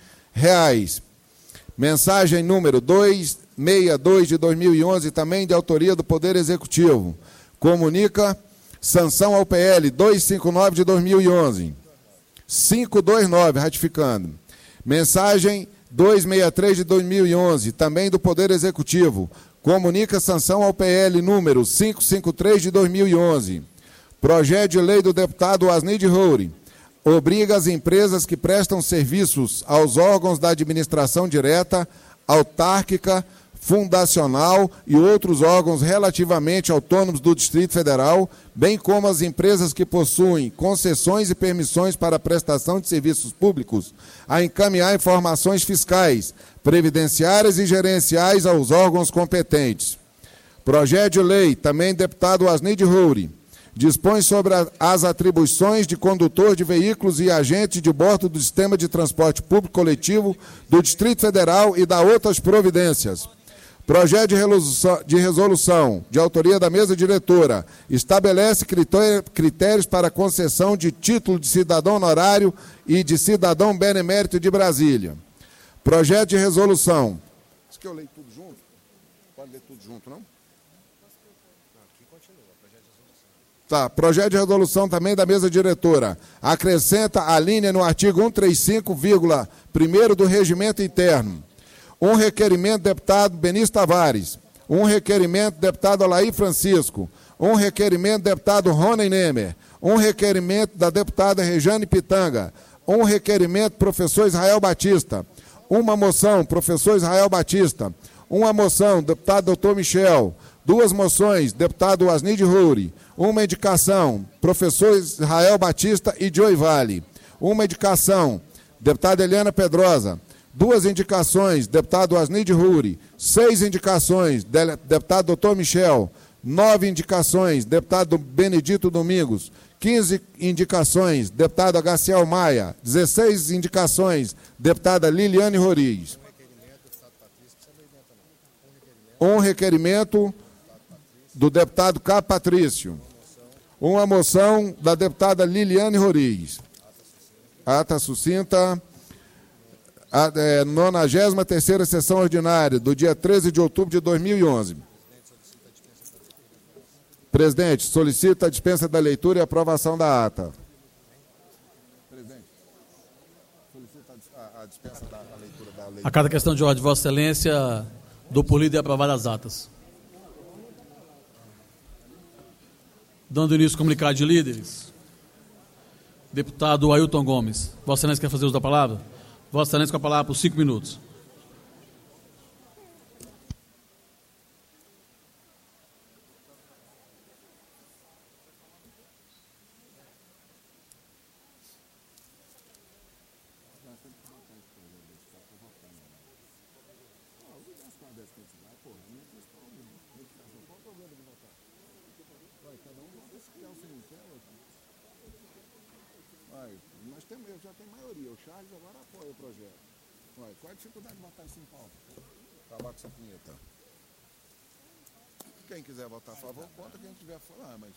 Mensagem número 262 de 2011, também de autoria do Poder Executivo. Comunica sanção ao PL 259 de 2011. 529, ratificando. Mensagem 263 de 2011, também do Poder Executivo. Comunica sanção ao PL número 553 de 2011. Projeto de lei do deputado Asnid Roure obriga as empresas que prestam serviços aos órgãos da administração direta, autárquica, fundacional e outros órgãos relativamente autônomos do Distrito Federal, bem como as empresas que possuem concessões e permissões para prestação de serviços públicos, a encaminhar informações fiscais, previdenciárias e gerenciais aos órgãos competentes. Projeto de lei, também deputado Asnid Roure, dispõe sobre as atribuições de condutor de veículos e agente de bordo do sistema de transporte público coletivo do Distrito Federal e dá outras providências. Projeto de resolução, de autoria da mesa diretora, estabelece critérios para concessão de título de cidadão honorário e de cidadão benemérito de Brasília. Projeto de resolução. Isso que eu leio tudo junto? Pode ler tudo junto, não? Tá, projeto de resolução também da mesa diretora. Acrescenta a linha no artigo 135,1 do Regimento Interno. Um requerimento do deputado Benício Tavares. Um requerimento do deputado Alair Francisco. Um requerimento do deputado Rony Nemer. Um requerimento da deputada Rejane Pitanga. Um requerimento do professor Israel Batista. Uma moção, professor Israel Batista. Uma moção, deputado Dr. Michel. Duas moções, deputado Asnid Roure. Uma indicação, professor Israel Batista e Joey Vale. Uma indicação, deputada Eliana Pedrosa. Duas indicações, deputado Asnid Roure. 6 indicações, deputado Dr. Michel. 9 indicações, deputado Benedito Domingos. 15 indicações, deputado Agaciel Maia. 16 indicações, deputada Liliane Roriz. Um requerimento do deputado K. Patrício. Uma moção da deputada Liliane Roriz. Ata sucinta. 93ª sessão ordinária, do dia 13 de outubro de 2011. Presidente, solicita a dispensa da leitura e aprovação da ata. Presidente, solicita a dispensa da leitura da lei. A cada questão de ordem de Vossa Excelência, dou por lida e aprovada as atas. Dando início ao comunicado de líderes. Deputado Ailton Gomes. Vossa Excelência quer fazer uso da palavra? Vossa Excelência com a palavra por 5 minutos. Já tem maioria. O Charles agora apoia o projeto. Qual a dificuldade de votar isso em pauta? Acabar com essa punheta. Quem quiser votar a favor, conta. Quem tiver a falar, mas...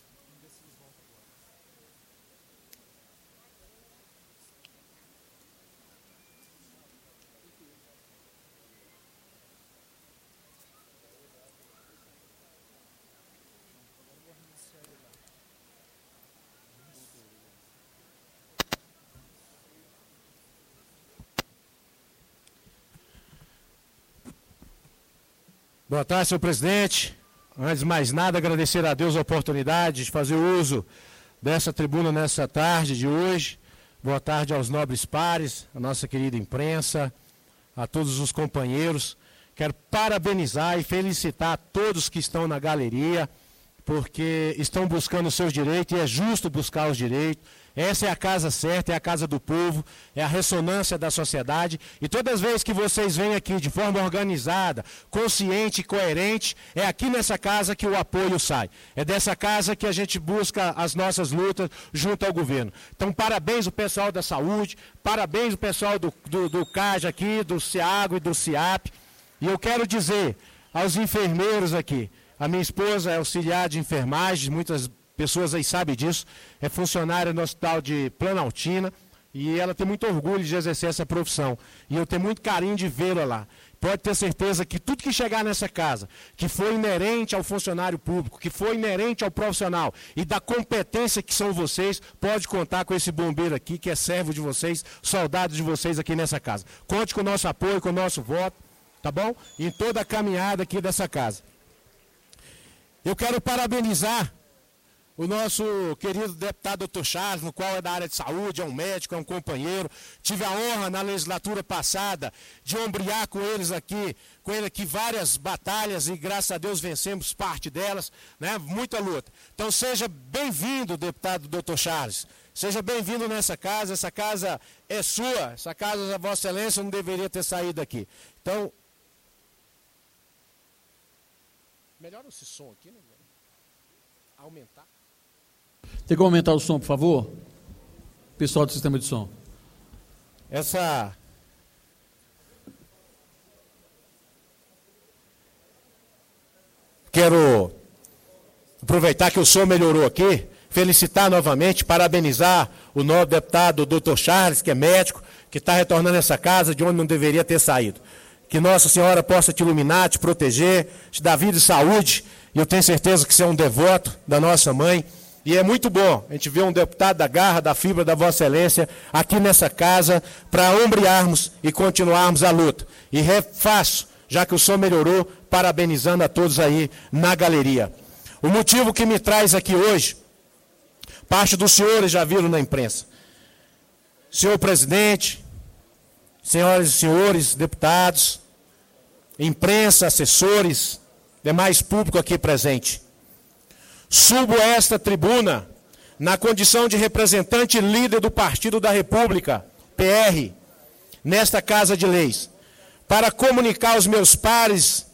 Boa tarde, senhor presidente. Antes de mais nada, agradecer a Deus a oportunidade de fazer uso dessa tribuna nessa tarde de hoje. Boa tarde aos nobres pares, a nossa querida imprensa, a todos os companheiros. Quero parabenizar e felicitar todos que estão na galeria, porque estão buscando os seus direitos, e é justo buscar os direitos. Essa é a casa certa, é a casa do povo, é a ressonância da sociedade. E todas as vezes que vocês vêm aqui de forma organizada, consciente e coerente, é aqui nessa casa que o apoio sai. É dessa casa que a gente busca as nossas lutas junto ao governo. Então, parabéns ao pessoal da saúde, parabéns ao pessoal do CAJ aqui, do CIAGO e do CIAP. E eu quero dizer aos enfermeiros aqui. A minha esposa é auxiliar de enfermagem, muitas pessoas aí sabem disso, é funcionária no Hospital de Planaltina, e ela tem muito orgulho de exercer essa profissão. E eu tenho muito carinho de vê-la lá. Pode ter certeza que tudo que chegar nessa casa, que for inerente ao funcionário público, que for inerente ao profissional e da competência que são vocês, pode contar com esse bombeiro aqui, que é servo de vocês, soldado de vocês aqui nessa casa. Conte com o nosso apoio, com o nosso voto, tá bom? Em toda a caminhada aqui dessa casa. Eu quero parabenizar o nosso querido deputado Dr. Charles, no qual é da área de saúde, é um médico, é um companheiro. Tive a honra na legislatura passada de ombrear com ele aqui várias batalhas e graças a Deus vencemos parte delas, né? Muita luta. Então seja bem-vindo, deputado Dr. Charles. Seja bem-vindo nessa casa, essa casa é sua, essa casa da Vossa Excelência não deveria ter saído daqui. Então, melhora esse som aqui, né? Aumentar. Tem como aumentar o som, por favor? Pessoal do sistema de som. Quero aproveitar que o som melhorou aqui, felicitar novamente, parabenizar o novo deputado Dr. Charles, que é médico, que está retornando a essa casa de onde não deveria ter saído. Que Nossa Senhora possa te iluminar, te proteger, te dar vida e saúde. E eu tenho certeza que você é um devoto da nossa mãe. E é muito bom a gente ver um deputado da garra, da fibra da Vossa Excelência aqui nessa casa para ombrearmos e continuarmos a luta. E refaço, já que o som melhorou, parabenizando a todos aí na galeria. O motivo que me traz aqui hoje, parte dos senhores já viram na imprensa. Senhor presidente, senhoras e senhores deputados, imprensa, assessores, demais público aqui presente. Subo a esta tribuna na condição de representante líder do Partido da República, PR, nesta Casa de Leis, para comunicar aos meus pares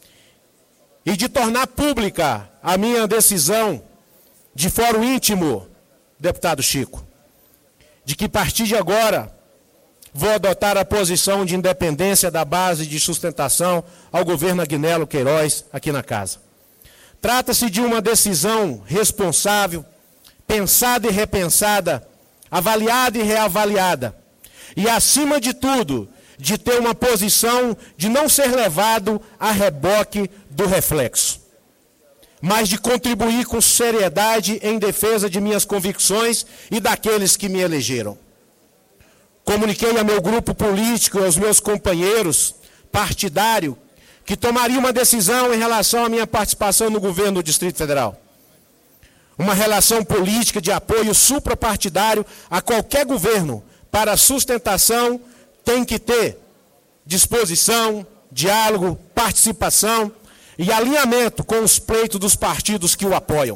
e de tornar pública a minha decisão de fórum íntimo, deputado Chico, de que a partir de agora vou adotar a posição de independência da base de sustentação ao governo Agnello Queiroz aqui na casa. Trata-se de uma decisão responsável, pensada e repensada, avaliada e reavaliada. E, acima de tudo, de ter uma posição de não ser levado a reboque do reflexo, mas de contribuir com seriedade em defesa de minhas convicções e daqueles que me elegeram. Comuniquei a meu grupo político e aos meus companheiros partidários que tomaria uma decisão em relação à minha participação no governo do Distrito Federal. Uma relação política de apoio suprapartidário a qualquer governo para sustentação tem que ter disposição, diálogo, participação e alinhamento com os pleitos dos partidos que o apoiam.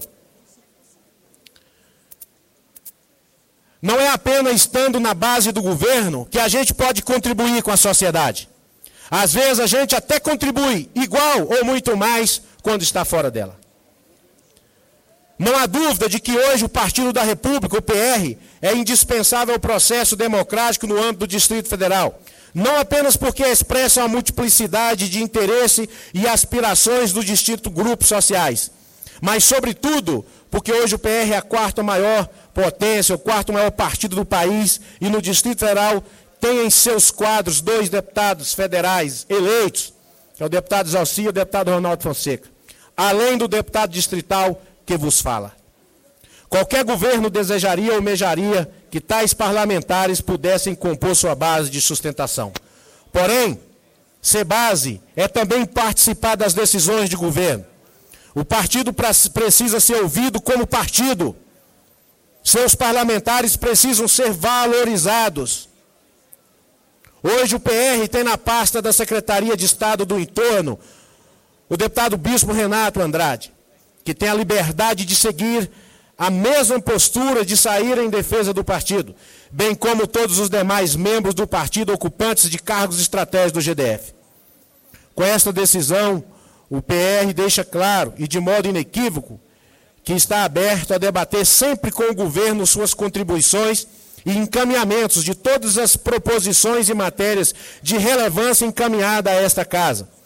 Não é apenas estando na base do governo que a gente pode contribuir com a sociedade. Às vezes a gente até contribui igual ou muito mais quando está fora dela. Não há dúvida de que hoje o Partido da República, o PR, é indispensável ao processo democrático no âmbito do Distrito Federal. Não apenas porque expressa a multiplicidade de interesse e aspirações dos distintos grupos sociais, mas, sobretudo, porque hoje o PR é a quarta maior potência, o quarto maior partido do país, e no Distrito Federal tem em seus quadros 2 deputados federais eleitos, que é o deputado Zalci e o deputado Ronaldo Fonseca, além do deputado distrital que vos fala. Qualquer governo desejaria ou almejaria que tais parlamentares pudessem compor sua base de sustentação. Porém, ser base é também participar das decisões de governo. O partido precisa ser ouvido como partido. Seus parlamentares precisam ser valorizados. Hoje o PR tem na pasta da Secretaria de Estado do Entorno o deputado Bispo Renato Andrade, que tem a liberdade de seguir a mesma postura de sair em defesa do partido, bem como todos os demais membros do partido ocupantes de cargos estratégicos do GDF. Com esta decisão, o PR deixa claro e de modo inequívoco que está aberto a debater sempre com o governo suas contribuições e encaminhamentos de todas as proposições e matérias de relevância encaminhada a esta casa,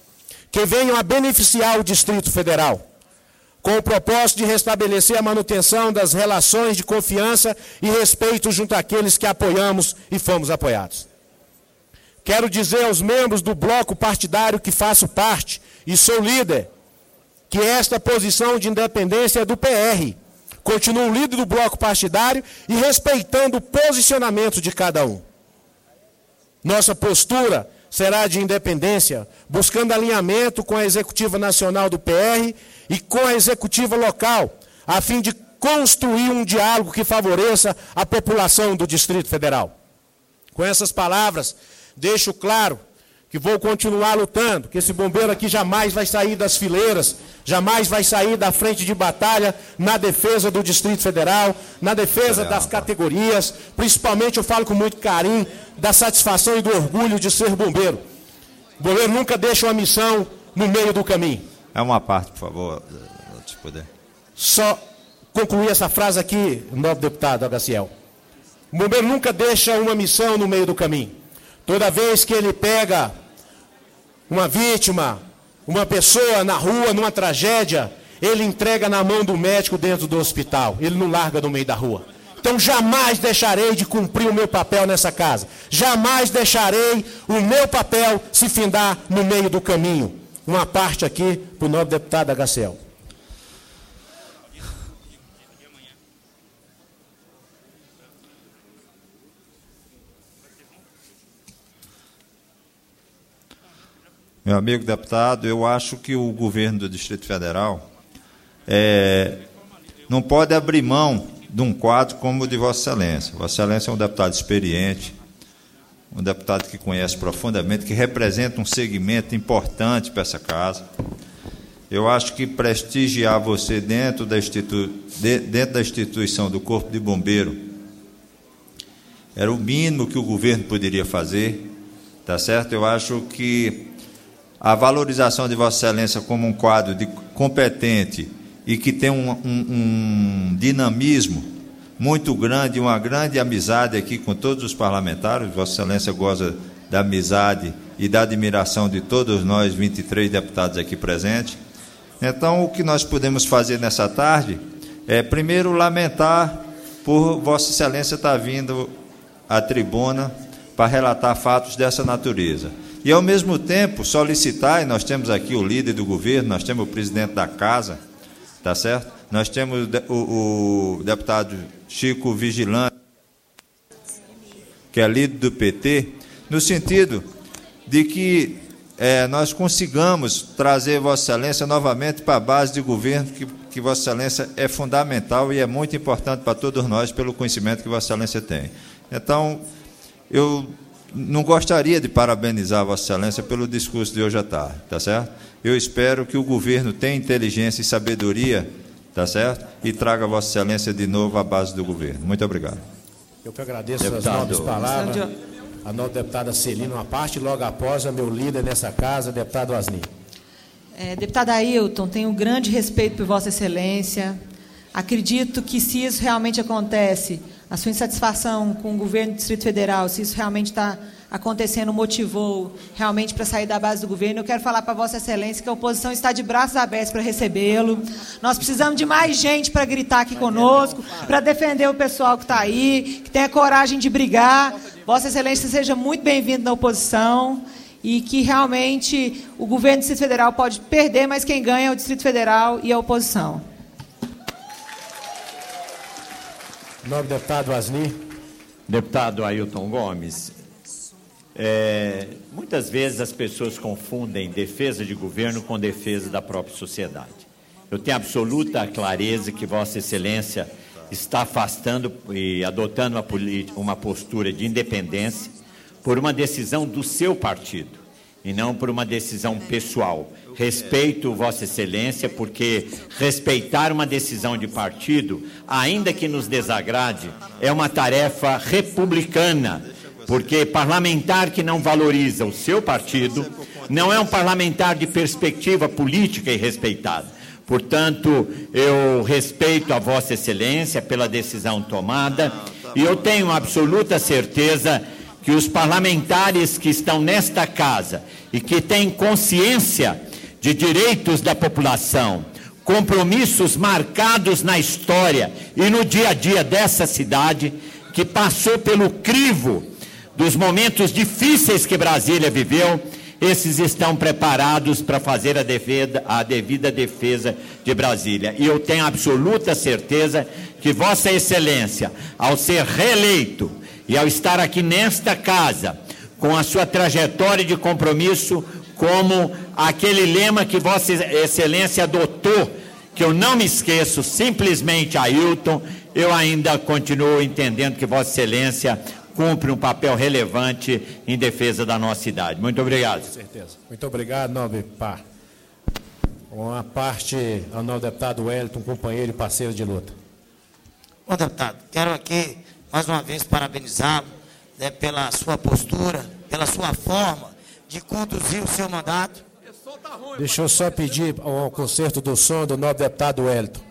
que venham a beneficiar o Distrito Federal, com o propósito de restabelecer a manutenção das relações de confiança e respeito junto àqueles que apoiamos e fomos apoiados. Quero dizer aos membros do bloco partidário que faço parte e sou líder, que esta posição de independência é do PR. Continuo líder do bloco partidário e respeitando o posicionamento de cada um. Nossa postura será de independência, buscando alinhamento com a executiva nacional do PR e com a executiva local, a fim de construir um diálogo que favoreça a população do Distrito Federal. Com essas palavras, deixo claro que vou continuar lutando, que esse bombeiro aqui jamais vai sair das fileiras, jamais vai sair da frente de batalha na defesa do Distrito Federal, na defesa das categorias, principalmente eu falo com muito carinho da satisfação e do orgulho de ser bombeiro. O bombeiro nunca deixa uma missão no meio do caminho. É uma parte, por favor, se puder. Só concluir essa frase aqui, nobre deputado Agaciel. O bombeiro nunca deixa uma missão no meio do caminho. Toda vez que ele pega uma vítima, uma pessoa na rua, numa tragédia, ele entrega na mão do médico dentro do hospital. Ele não larga no meio da rua. Então jamais deixarei de cumprir o meu papel nessa casa. Jamais deixarei o meu papel se findar no meio do caminho. Uma parte aqui para o nobre deputado Agaciel. Meu amigo deputado, eu acho que o governo do Distrito Federal não pode abrir mão de um quadro como o de Vossa Excelência. Vossa Excelência é um deputado experiente, um deputado que conhece profundamente, que representa um segmento importante para essa casa. Eu acho que prestigiar você dentro da instituição do Corpo de Bombeiro era o mínimo que o governo poderia fazer, tá certo? Eu acho que a valorização de Vossa Excelência como um quadro competente e que tem um dinamismo muito grande, uma grande amizade aqui com todos os parlamentares. Vossa Excelência goza da amizade e da admiração de todos nós, 23 deputados aqui presentes. Então, o que nós podemos fazer nessa tarde é, primeiro, lamentar por Vossa Excelência estar vindo à tribuna para relatar fatos dessa natureza. E, ao mesmo tempo, solicitar, e nós temos aqui o líder do governo, nós temos o presidente da casa, tá certo? Nós temos o deputado Chico Vigilante, que é líder do PT, no sentido de que nós consigamos trazer Vossa Excelência novamente para a base de governo, que Vossa Excelência é fundamental e é muito importante para todos nós, pelo conhecimento que Vossa Excelência tem. Então, eu não gostaria de parabenizar Vossa Excelência pelo discurso de hoje à tarde, tá certo? Eu espero que o governo tenha inteligência e sabedoria, tá certo? E traga Vossa Excelência de novo à base do governo. Muito obrigado. Eu que agradeço as nobres palavras. A nossa deputada Celina, uma parte, logo após, a meu líder nessa casa, deputado Asni. Deputado Ailton, tenho grande respeito por Vossa Excelência. Acredito que, se isso realmente acontece, a sua insatisfação com o governo do Distrito Federal, se isso realmente está acontecendo, motivou realmente para sair da base do governo, eu quero falar para Vossa Excelência que a oposição está de braços abertos para recebê-lo. Nós precisamos de mais gente para gritar aqui conosco, para defender o pessoal que está aí, que tenha coragem de brigar. Vossa Excelência seja muito bem-vindo na oposição e que realmente o governo do Distrito Federal pode perder, mas quem ganha é o Distrito Federal e a oposição. Nobre deputado Asni. Deputado Ailton Gomes, muitas vezes as pessoas confundem defesa de governo com defesa da própria sociedade. Eu tenho absoluta clareza que Vossa Excelência está afastando e adotando uma postura de independência por uma decisão do seu partido e não por uma decisão pessoal. Respeito Vossa Excelência, porque respeitar uma decisão de partido, ainda que nos desagrade, é uma tarefa republicana, porque parlamentar que não valoriza o seu partido não é um parlamentar de perspectiva política e respeitado. Portanto, eu respeito a Vossa Excelência pela decisão tomada e eu tenho absoluta certeza que os parlamentares que estão nesta casa e que têm consciência de direitos da população, compromissos marcados na história e no dia a dia dessa cidade, que passou pelo crivo dos momentos difíceis que Brasília viveu. Esses estão preparados para fazer a devida defesa de Brasília. E eu tenho absoluta certeza que Vossa Excelência, ao ser reeleito e ao estar aqui nesta casa, com a sua trajetória de compromisso, como aquele lema que Vossa Excelência adotou, que eu não me esqueço, simplesmente Ailton, eu ainda continuo entendendo que Vossa Excelência cumpre um papel relevante em defesa da nossa cidade. Muito obrigado. Com certeza. Muito obrigado, nobre par. Uma parte ao nobre deputado Wellington, companheiro e parceiro de luta. Bom, deputado, quero aqui, mais uma vez, parabenizá-lo, né, pela sua postura, pela sua forma de conduzir o seu mandato. Deixa eu só pedir o conserto do som do nobre deputado Wellington.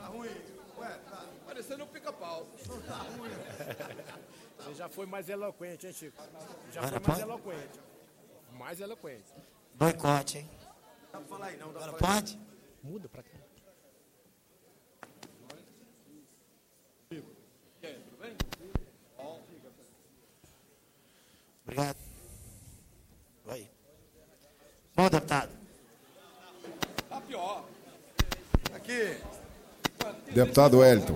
Você já foi mais eloquente, hein, Chico? Já foi mais eloquente. Mais eloquente. Boicote, hein? Não pode falar aí, não. Agora pode? Muda pra cá. Obrigado. Vai. Bom, deputado. Tá pior. Aqui. Deputado Wellington.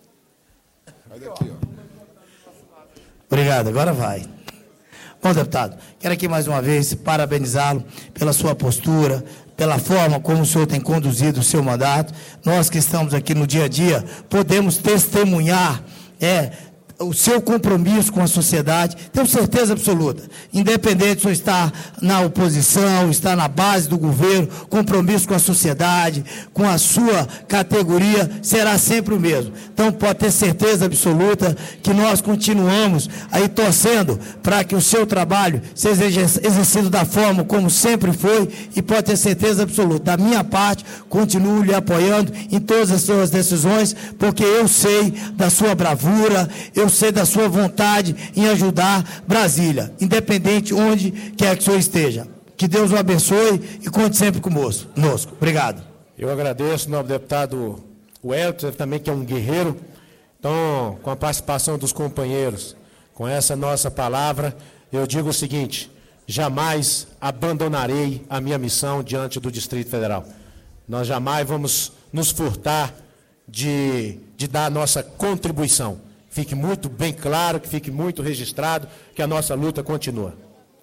Vai daqui, ó. Obrigado, agora vai. Bom, deputado, quero aqui mais uma vez parabenizá-lo pela sua postura, pela forma como o senhor tem conduzido o seu mandato. Nós que estamos aqui no dia a dia, podemos testemunhar o seu compromisso com a sociedade, tenho certeza absoluta, independente se está na oposição, está na base do governo, compromisso com a sociedade, com a sua categoria, será sempre o mesmo. Então, pode ter certeza absoluta que nós continuamos aí torcendo para que o seu trabalho seja exercido da forma como sempre foi, e pode ter certeza absoluta, da minha parte, continuo lhe apoiando em todas as suas decisões, porque eu sei da sua bravura, eu sei da sua vontade em ajudar Brasília, independente onde quer que o senhor esteja. Que Deus o abençoe e conte sempre conosco. Obrigado. Eu agradeço, nobre deputado Wellington, também que é um guerreiro. Então, com a participação dos companheiros, com essa nossa palavra, eu digo o seguinte: jamais abandonarei a minha missão diante do Distrito Federal. Nós jamais vamos nos furtar de dar a nossa contribuição. Fique muito bem claro, que fique muito registrado, que a nossa luta continua.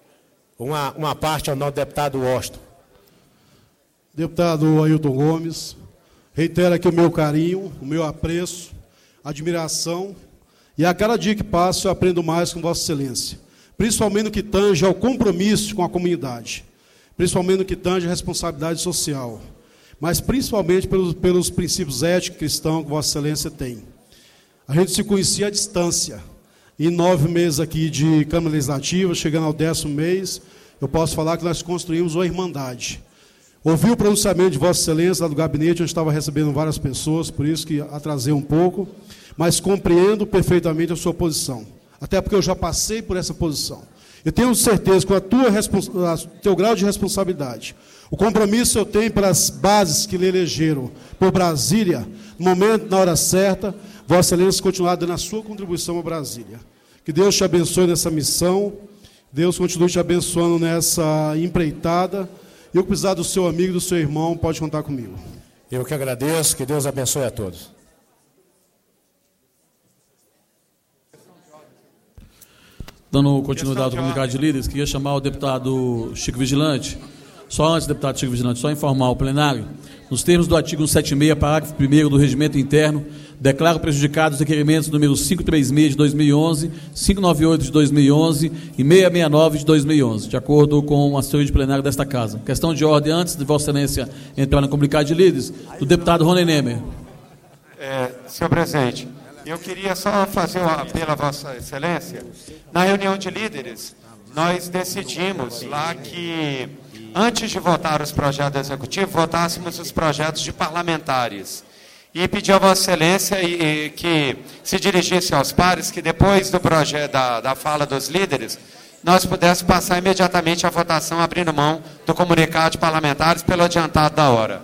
Uma parte ao nosso deputado Washington. Deputado Ailton Gomes, reitero aqui o meu carinho, o meu apreço, admiração, e a cada dia que passo eu aprendo mais com Vossa Excelência, principalmente no que tange ao compromisso com a comunidade, principalmente no que tange à responsabilidade social, mas principalmente pelos princípios éticos cristãos que Vossa Excelência tem. A gente se conhecia à distância. Em 9 meses aqui de Câmara Legislativa, chegando ao 10º mês, eu posso falar que nós construímos uma irmandade. Ouvi o pronunciamento de Vossa Excelência lá do gabinete, onde estava recebendo várias pessoas, por isso que atrasei um pouco, mas compreendo perfeitamente a sua posição, até porque eu já passei por essa posição. Eu tenho certeza que o teu grau de responsabilidade, o compromisso que eu tenho pelas bases que lhe elegeram por Brasília, no momento, na hora certa, Vossa Excelência continuar dando a sua contribuição a Brasília. Que Deus te abençoe nessa missão, Deus continue te abençoando nessa empreitada, e o que precisar do seu amigo e do seu irmão, pode contar comigo. Eu que agradeço, que Deus abençoe a todos. Dando continuidade ao comunicado de líderes, queria chamar o deputado Chico Vigilante. Só antes, deputado Chico Vigilante, só informar o plenário, nos termos do artigo 176, parágrafo 1º do Regimento Interno, declaro prejudicados os requerimentos números 536 de 2011, 598 de 2011 e 669 de 2011, de acordo com a senhoria de plenário desta Casa. Questão de ordem, antes de Vossa Excelência entrar no comunicado de líderes, do deputado Rony Nemer. Senhor presidente, eu queria só fazer um apelo a Vossa Excelência. Na reunião de líderes, nós decidimos lá que, antes de votar os projetos executivos, votássemos os projetos de parlamentares. E pedi a Vossa Excelência que se dirigisse aos pares, que depois do projeto, da fala dos líderes, nós pudéssemos passar imediatamente a votação, abrindo mão do comunicado de parlamentares pelo adiantado da hora.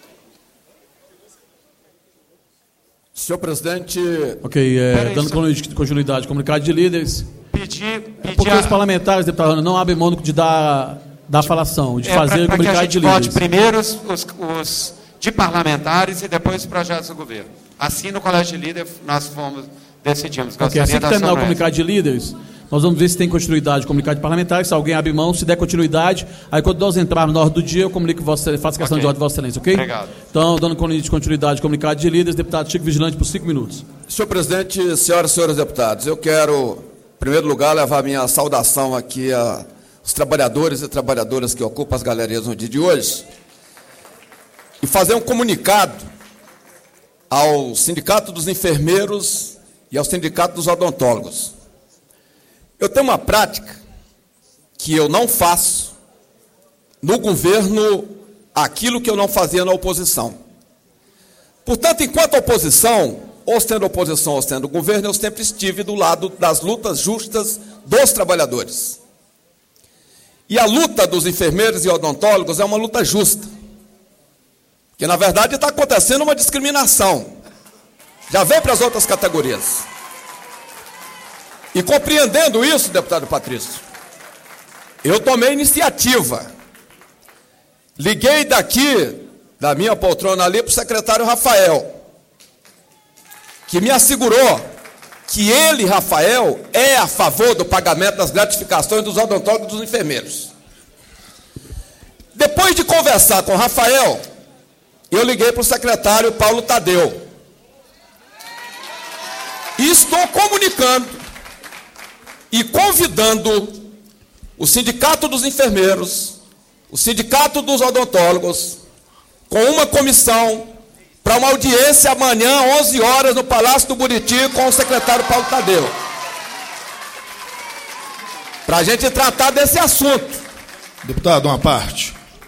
Senhor presidente... Ok, dando continuidade, comunicado de líderes. Porque os parlamentares, deputado, não abrem mão de dar falação, de fazer comunicado de líderes. Vote primeiro os de parlamentares e depois os projetos do governo. Assim, no colégio de líderes, nós decidimos. Ok, assim que terminar o comunicado de líderes, nós vamos ver se tem continuidade o comunicado de parlamentares, se alguém abre mão, se der continuidade, aí quando nós entrarmos na ordem do dia, eu comunico faço questão de ordem de Vossa Excelência, ok? Obrigado. Então, dando continuidade ao comunicado de líderes, deputado Chico Vigilante, por 5 minutos. Senhor presidente, senhoras e senhores deputados, eu quero, em primeiro lugar, levar minha saudação aqui aos trabalhadores e trabalhadoras que ocupam as galerias no dia de hoje e fazer um comunicado ao Sindicato dos Enfermeiros e ao Sindicato dos Odontólogos. Eu tenho uma prática que eu não faço no governo aquilo que eu não fazia na oposição. Portanto, enquanto oposição, ou sendo oposição ou sendo governo, eu sempre estive do lado das lutas justas dos trabalhadores. E a luta dos enfermeiros e odontólogos é uma luta justa. Que, na verdade, está acontecendo uma discriminação. Já vem para as outras categorias. E compreendendo isso, deputado Patrício, eu tomei iniciativa. Liguei daqui, da minha poltrona ali, para o secretário Rafael, que me assegurou que ele, Rafael, é a favor do pagamento das gratificações dos odontólogos e dos enfermeiros. Depois de conversar com o Rafael, eu liguei para o secretário Paulo Tadeu. E estou comunicando e convidando o Sindicato dos Enfermeiros, o Sindicato dos Odontólogos, com uma comissão para uma audiência amanhã, 11 horas, no Palácio do Buriti, com o secretário Paulo Tadeu. Para a gente tratar desse assunto. Deputado, uma parte.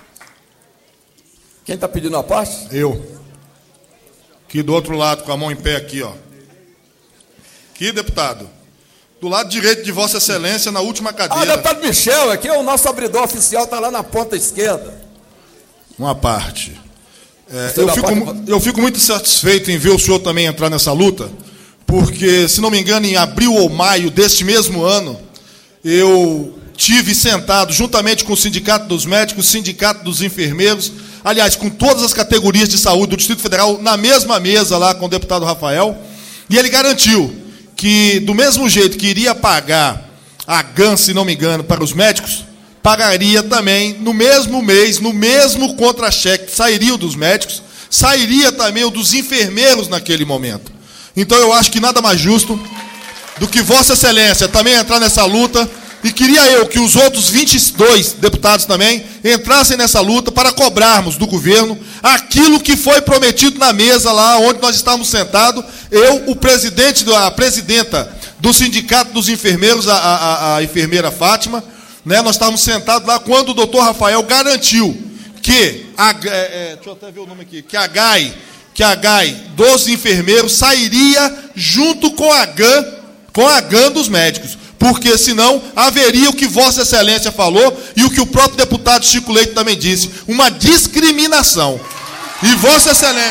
Quem está pedindo uma parte? Eu. Aqui do outro lado, com a mão em pé aqui, ó. Aqui, deputado. Do lado direito de Vossa Excelência, na última cadeira. Deputado Michel, aqui é o nosso abridor oficial, está lá na ponta esquerda. Uma parte. Eu fico muito satisfeito em ver o senhor também entrar nessa luta, porque, se não me engano, em abril ou maio deste mesmo ano, eu tive sentado juntamente com o Sindicato dos Médicos, o Sindicato dos Enfermeiros, aliás, com todas as categorias de saúde do Distrito Federal, na mesma mesa lá com o deputado Rafael, e ele garantiu que, do mesmo jeito que iria pagar a GAN, se não me engano, para os médicos, pagaria também, no mesmo mês, no mesmo contra-cheque que sairia dos médicos, sairia também o dos enfermeiros naquele momento. Então eu acho que nada mais justo do que Vossa Excelência também entrar nessa luta, e queria eu que os outros 22 deputados também entrassem nessa luta para cobrarmos do governo aquilo que foi prometido na mesa lá onde nós estávamos sentados, eu, o presidente, a presidenta do Sindicato dos Enfermeiros, a enfermeira Fátima, né, nós estávamos sentados lá quando o doutor Rafael garantiu que deixa eu até ver o nome aqui, que a GAI dos enfermeiros sairia junto com a GAN dos médicos, porque senão haveria o que Vossa Excelência falou e o que o próprio deputado Chico Leite também disse, uma discriminação. E Vossa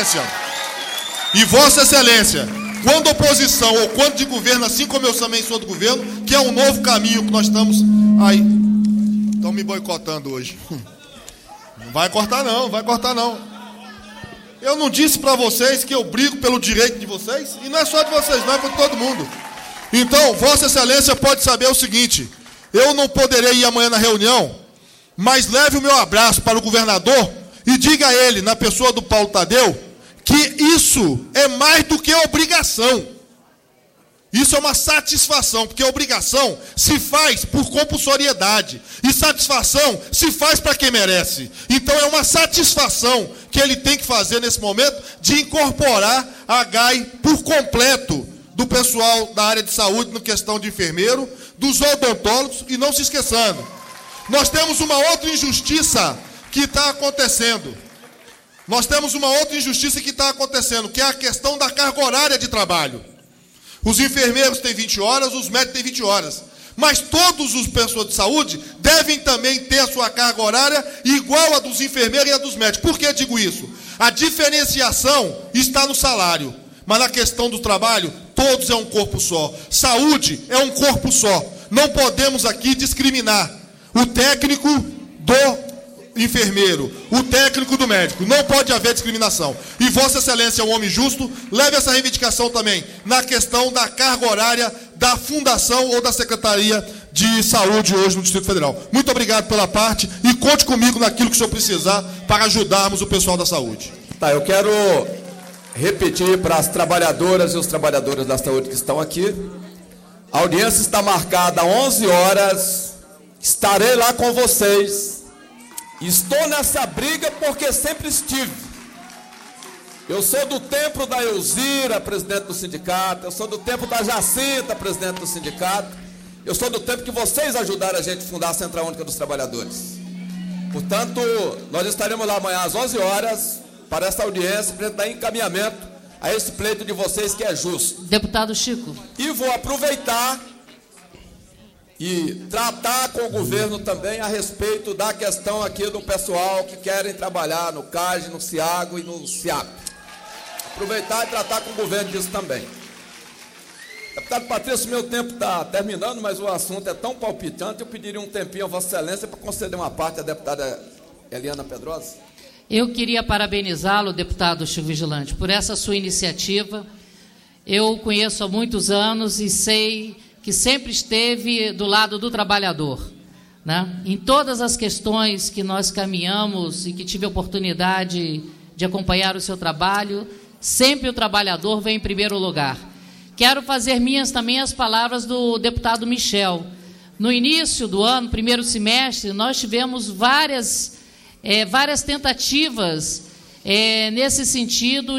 Excelência, quando oposição ou quando de governo, assim como eu também sou do governo, que é um novo caminho que nós estamos aí. Estão me boicotando hoje. Não vai cortar não. Eu não disse para vocês que eu brigo pelo direito de vocês? E não é só de vocês, não, é para todo mundo. Então, Vossa Excelência pode saber o seguinte, eu não poderei ir amanhã na reunião, mas leve o meu abraço para o governador e diga a ele, na pessoa do Paulo Tadeu, que isso é mais do que obrigação. Isso é uma satisfação, porque a obrigação se faz por compulsoriedade e satisfação se faz para quem merece. Então é uma satisfação que ele tem que fazer nesse momento de incorporar a GAI por completo do pessoal da área de saúde na questão de enfermeiro, dos odontólogos, e não se esqueçando, nós temos uma outra injustiça que está acontecendo. Que é a questão da carga horária de trabalho. Os enfermeiros têm 20 horas, os médicos têm 20 horas. Mas todos os pessoas de saúde devem também ter a sua carga horária igual a dos enfermeiros e a dos médicos. Por que digo isso? A diferenciação está no salário, mas na questão do trabalho, todos é um corpo só. Saúde é um corpo só. Não podemos aqui discriminar o técnico do enfermeiro, o técnico do médico. Não pode haver discriminação. E Vossa Excelência é um homem justo, leve essa reivindicação também na questão da carga horária da Fundação ou da Secretaria de Saúde hoje no Distrito Federal. Muito obrigado pela parte e conte comigo naquilo que o senhor precisar para ajudarmos o pessoal da saúde. Tá, eu quero repetir para as trabalhadoras e os trabalhadores da saúde que estão aqui. A audiência está marcada às 11 horas. Estarei lá com vocês. Estou nessa briga porque sempre estive. Eu sou do tempo da Elzira, presidente do sindicato. Eu sou do tempo da Jacinta, presidente do sindicato. Eu sou do tempo que vocês ajudaram a gente a fundar a Central Única dos Trabalhadores. Portanto, nós estaremos lá amanhã às 11 horas para essa audiência, para dar encaminhamento a esse pleito de vocês que é justo. Deputado Chico. E vou aproveitar e tratar com o governo também a respeito da questão aqui do pessoal que querem trabalhar no CAGE, no CIAGO e no CIAP. Aproveitar e tratar com o governo disso também. Deputado Patrício, meu tempo está terminando, mas o assunto é tão palpitante, eu pediria um tempinho a Vossa Excelência para conceder uma parte à deputada Eliana Pedrosa. Eu queria parabenizá-lo, deputado Chico Vigilante, por essa sua iniciativa. Eu o conheço há muitos anos e sei que sempre esteve do lado do trabalhador, né? Em todas as questões que nós caminhamos e que tive a oportunidade de acompanhar o seu trabalho, sempre o trabalhador vem em primeiro lugar. Quero fazer minhas também as palavras do deputado Michel. No início do ano, primeiro semestre, nós tivemos várias tentativas nesse sentido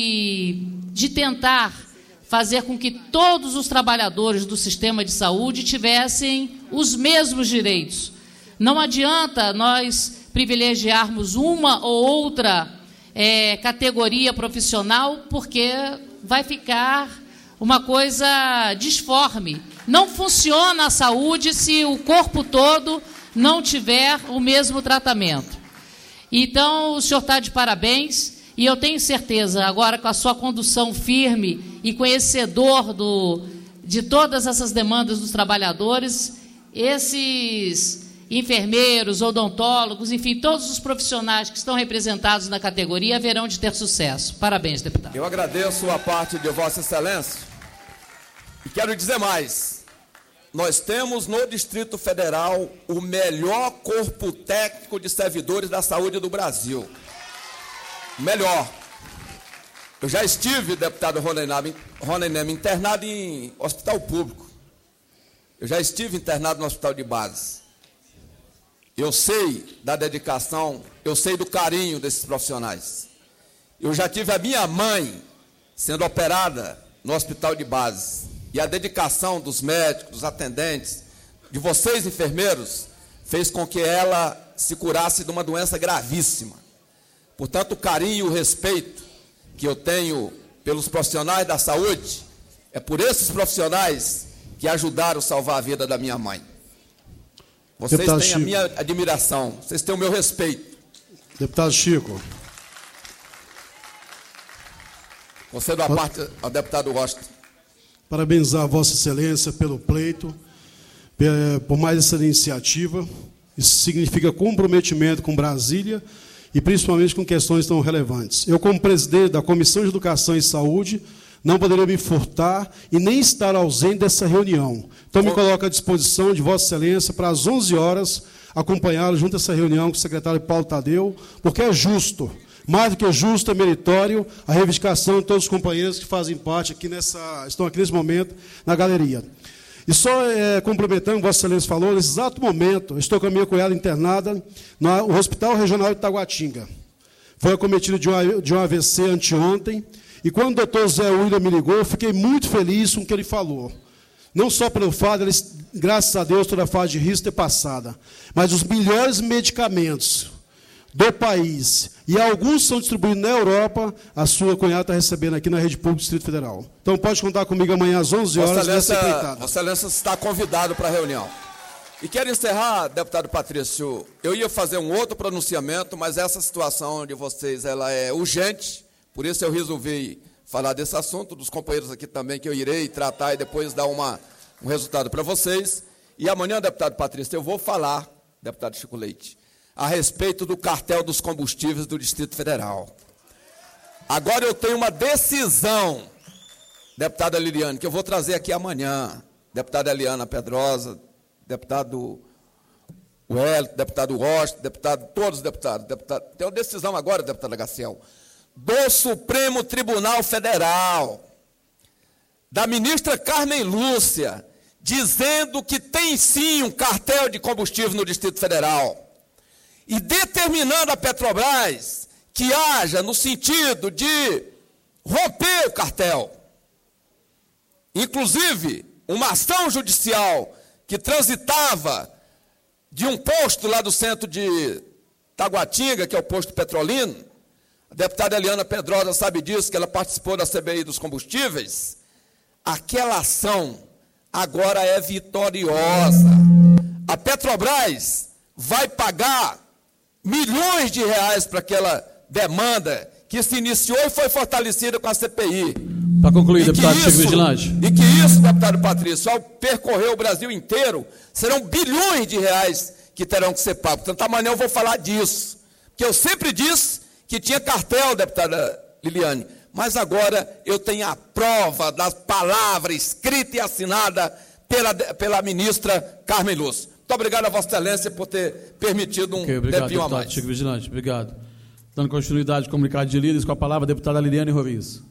de tentar fazer com que todos os trabalhadores do sistema de saúde tivessem os mesmos direitos. Não adianta nós privilegiarmos uma ou outra categoria profissional, porque vai ficar uma coisa disforme. Não funciona a saúde se o corpo todo não tiver o mesmo tratamento. Então, o senhor está de parabéns. E eu tenho certeza, agora com a sua condução firme e conhecedor de todas essas demandas dos trabalhadores, esses enfermeiros, odontólogos, enfim, todos os profissionais que estão representados na categoria haverão de ter sucesso. Parabéns, deputado. Eu agradeço a parte de Vossa Excelência e quero dizer mais. Nós temos no Distrito Federal o melhor corpo técnico de servidores da saúde do Brasil. Melhor. Eu já estive, deputado Roneneme, internado em hospital público. Eu já estive internado no hospital de base. Eu sei da dedicação, eu sei do carinho desses profissionais. Eu já tive a minha mãe sendo operada no hospital de base. E a dedicação dos médicos, dos atendentes, de vocês, enfermeiros, fez com que ela se curasse de uma doença gravíssima. Portanto, o carinho e o respeito que eu tenho pelos profissionais da saúde, é por esses profissionais que ajudaram a salvar a vida da minha mãe. Vocês Deputado têm Chico. a minha admiração, vocês têm o meu respeito. Deputado Chico. Concedo a parte ao deputado Rocha. Parabenizar a Vossa Excelência pelo pleito, por mais essa iniciativa. Isso significa comprometimento com Brasília e principalmente com questões tão relevantes. Eu, como presidente da Comissão de Educação e Saúde, não poderia me furtar e nem estar ausente dessa reunião. Então, me coloco à disposição de Vossa Excelência para às 11 horas acompanhá-lo junto a essa reunião com o secretário Paulo Tadeu, porque é justo, mais do que justo, é meritório a reivindicação de todos os companheiros que fazem parte aqui estão aqui nesse momento na galeria. E só complementando o que Vossa Excelência falou, nesse exato momento, eu estou com a minha cunhada internada no Hospital Regional de Taguatinga. Foi acometido de um AVC anteontem, e quando o doutor Zé William me ligou, eu fiquei muito feliz com o que ele falou. Não só pelo fato de, graças a Deus, toda a fase de risco ter passada, mas os melhores medicamentos do país. E alguns são distribuídos na Europa, a sua cunhada está recebendo aqui na Rede Pública do Distrito Federal. Então pode contar comigo amanhã às 11 horas. Vossa Excelência está convidado para a reunião. E quero encerrar, deputado Patrício, eu ia fazer um outro pronunciamento, mas essa situação de vocês ela é urgente, por isso eu resolvi falar desse assunto, dos companheiros aqui também, que eu irei tratar e depois dar um resultado para vocês. E amanhã, deputado Patrício, eu vou falar, deputado Chico Leite, a respeito do cartel dos combustíveis do Distrito Federal. Agora eu tenho uma decisão, deputada Liliane, que eu vou trazer aqui amanhã. Deputada Eliana Pedrosa, deputado Wellington, deputado Washington, todos os deputados. Tem uma decisão agora, deputada Gaciel, do Supremo Tribunal Federal, da ministra Carmen Lúcia, dizendo que tem sim um cartel de combustível no Distrito Federal e determinando a Petrobras que haja no sentido de romper o cartel. Inclusive, uma ação judicial que transitava de um posto lá do centro de Taguatinga, que é o posto Petrolino. A deputada Eliana Pedrosa sabe disso, que ela participou da CBI dos combustíveis. Aquela ação agora é vitoriosa. A Petrobras vai pagar milhões de reais para aquela demanda que se iniciou e foi fortalecida com a CPI. Para concluir, deputado Chico Vigilante. E que isso, deputado Patrício, ao percorrer o Brasil inteiro, serão bilhões de reais que terão que ser pagos. Portanto, amanhã eu vou falar disso. Porque eu sempre disse que tinha cartel, deputada Liliane, mas agora eu tenho a prova da palavra escrita e assinada pela ministra Carmen Lúcia. Muito obrigado a Vossa Excelência por ter permitido um tempinho a mais. Chico Vigilante, obrigado. Dando continuidade ao comunicado de líderes, com a palavra a deputada Liliane Roriz.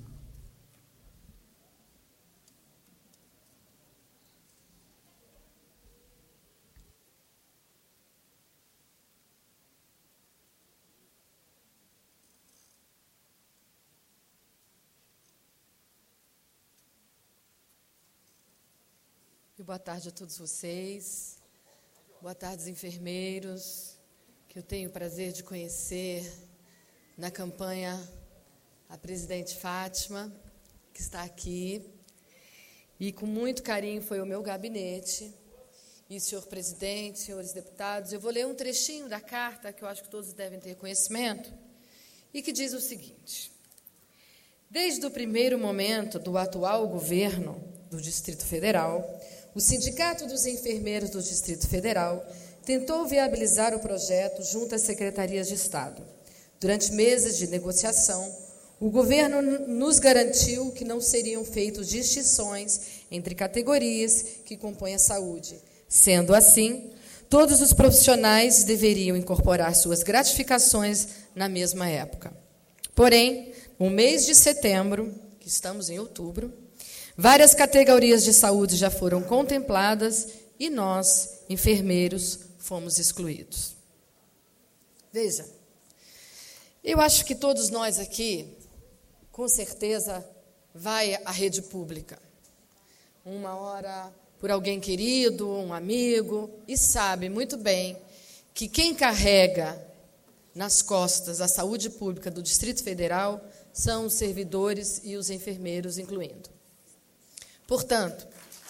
Boa tarde a todos vocês, boa tarde, enfermeiros, que eu tenho o prazer de conhecer na campanha a presidente Fátima, que está aqui, e com muito carinho foi o meu gabinete, e senhor presidente, senhores deputados, eu vou ler um trechinho da carta, que eu acho que todos devem ter conhecimento, e que diz o seguinte: desde o primeiro momento do atual governo do Distrito Federal, o Sindicato dos Enfermeiros do Distrito Federal tentou viabilizar o projeto junto às secretarias de Estado. Durante meses de negociação, o governo nos garantiu que não seriam feitas distinções entre categorias que compõem a saúde. Sendo assim, todos os profissionais deveriam incorporar suas gratificações na mesma época. Porém, no mês de setembro, que estamos em outubro, várias categorias de saúde já foram contempladas e nós, enfermeiros, fomos excluídos. Veja, eu acho que todos nós aqui, com certeza, vai à rede pública. Uma hora por alguém querido, um amigo, e sabe muito bem que quem carrega nas costas a saúde pública do Distrito Federal são os servidores e os enfermeiros, incluindo. Portanto,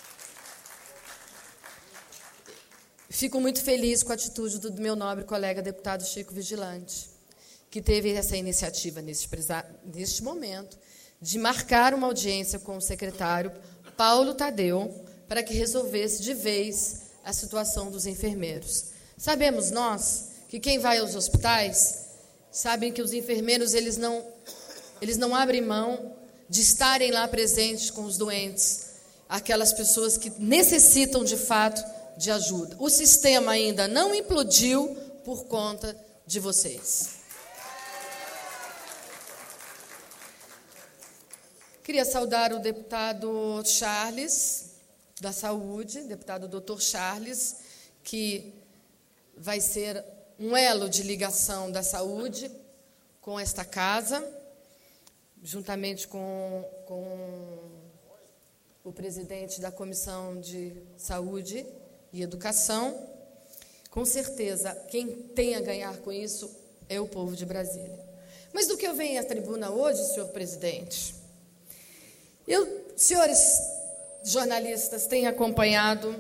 fico muito feliz com a atitude do meu nobre colega deputado Chico Vigilante, que teve essa iniciativa neste momento de marcar uma audiência com o secretário Paulo Tadeu para que resolvesse de vez a situação dos enfermeiros. Sabemos nós que quem vai aos hospitais sabem que os enfermeiros eles não abrem mão de estarem lá presentes com os doentes, aquelas pessoas que necessitam, de fato, de ajuda. O sistema ainda não implodiu por conta de vocês. Queria saudar o deputado Charles, da Saúde, deputado Dr. Charles, que vai ser um elo de ligação da saúde com esta casa, juntamente com o presidente da Comissão de Saúde e Educação. Com certeza, quem tem a ganhar com isso é o povo de Brasília. Mas do que eu venho à tribuna hoje, senhor presidente, senhores jornalistas têm acompanhado...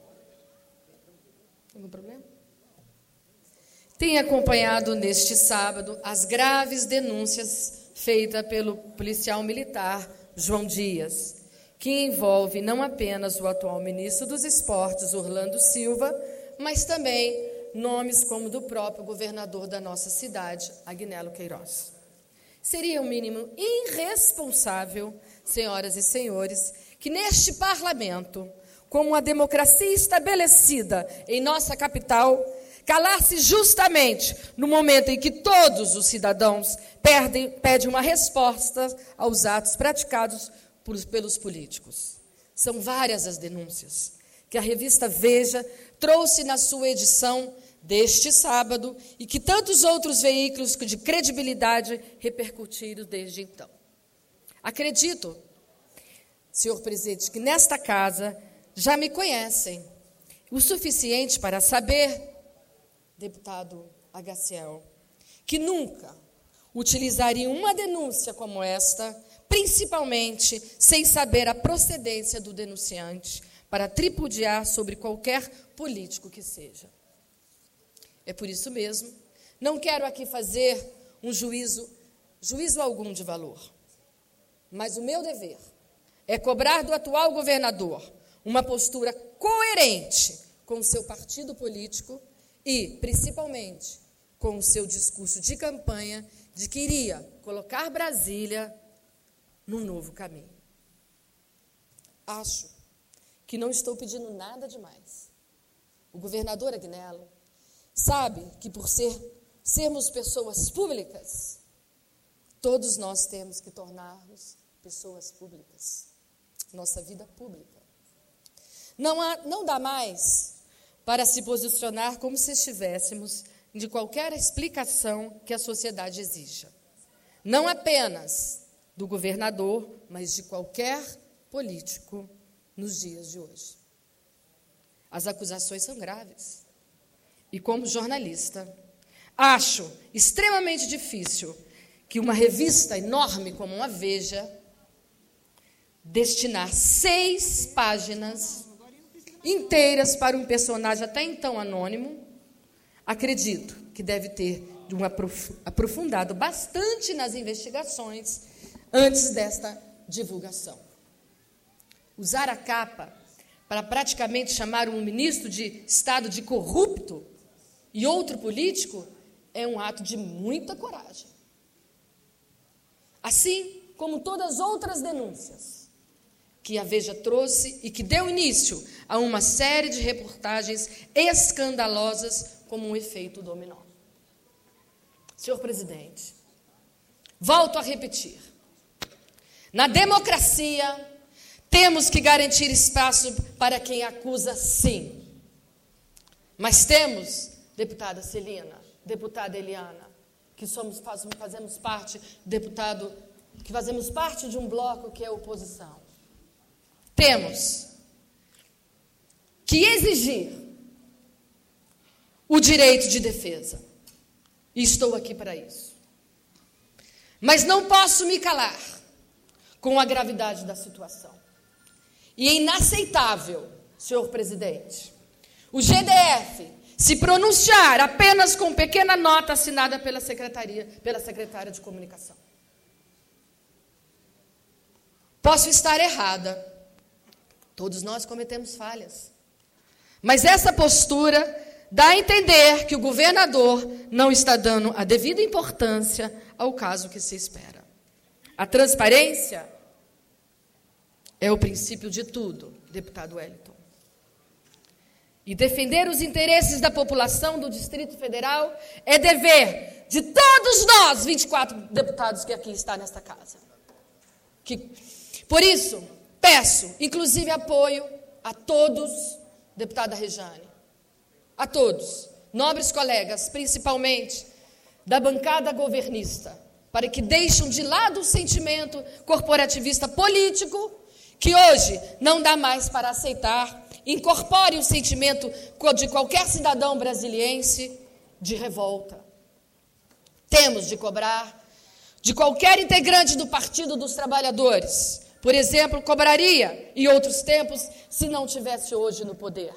Algum problema? Têm acompanhado neste sábado as graves denúncias feitas pelo policial militar João Dias, que envolve não apenas o atual ministro dos Esportes, Orlando Silva, mas também nomes como do próprio governador da nossa cidade, Agnello Queiroz. Seria, no mínimo, irresponsável, senhoras e senhores, que neste parlamento, como a democracia estabelecida em nossa capital, calar-se justamente no momento em que todos os cidadãos pedem uma resposta aos atos praticados pelos políticos. São várias as denúncias que a revista Veja trouxe na sua edição deste sábado e que tantos outros veículos de credibilidade repercutiram desde então. Acredito, senhor presidente, que nesta casa já me conhecem o suficiente para saber, deputado Agaciel, que nunca utilizaria uma denúncia como esta, principalmente sem saber a procedência do denunciante, para tripudiar sobre qualquer político que seja. É por isso mesmo, não quero aqui fazer um juízo algum de valor, mas o meu dever é cobrar do atual governador uma postura coerente com o seu partido político e, principalmente, com o seu discurso de campanha de que iria colocar Brasília num novo caminho. Acho que não estou pedindo nada demais. O governador Agnello sabe que, por sermos pessoas públicas, todos nós temos que tornar-nos pessoas públicas. Nossa vida pública. Não dá mais para se posicionar como se estivéssemos de qualquer explicação que a sociedade exija. Não apenas do governador, mas de qualquer político nos dias de hoje. As acusações são graves. E como jornalista, acho extremamente difícil que uma revista enorme como a Veja destinar 6 páginas inteiras para um personagem até então anônimo. Acredito que deve ter aprofundado bastante nas investigações antes desta divulgação. Usar a capa para praticamente chamar um ministro de Estado de corrupto e outro político é um ato de muita coragem. Assim como todas as outras denúncias que a Veja trouxe e que deu início a uma série de reportagens escandalosas como um efeito dominó. Senhor presidente, volto a repetir. Na democracia, temos que garantir espaço para quem acusa, sim. Mas temos, deputada Celina, deputada Eliana, que fazemos parte, deputado, que fazemos parte de um bloco que é a oposição. Temos que exigir o direito de defesa. E estou aqui para isso. Mas não posso me calar com a gravidade da situação. E é inaceitável, senhor presidente, o GDF se pronunciar apenas com pequena nota assinada pela secretária de comunicação. Posso estar errada. Todos nós cometemos falhas. Mas essa postura dá a entender que o governador não está dando a devida importância ao caso que se espera. A transparência é o princípio de tudo, deputado Wellington. E defender os interesses da população do Distrito Federal é dever de todos nós, 24 deputados que aqui estão nesta casa. Por isso, peço, inclusive, apoio a todos, deputada Rejane, a todos, nobres colegas, principalmente da bancada governista, para que deixem de lado o sentimento corporativista político, que hoje não dá mais para aceitar, incorpore o sentimento de qualquer cidadão brasiliense de revolta. Temos de cobrar de qualquer integrante do Partido dos Trabalhadores. Por exemplo, cobraria em outros tempos se não tivesse hoje no poder.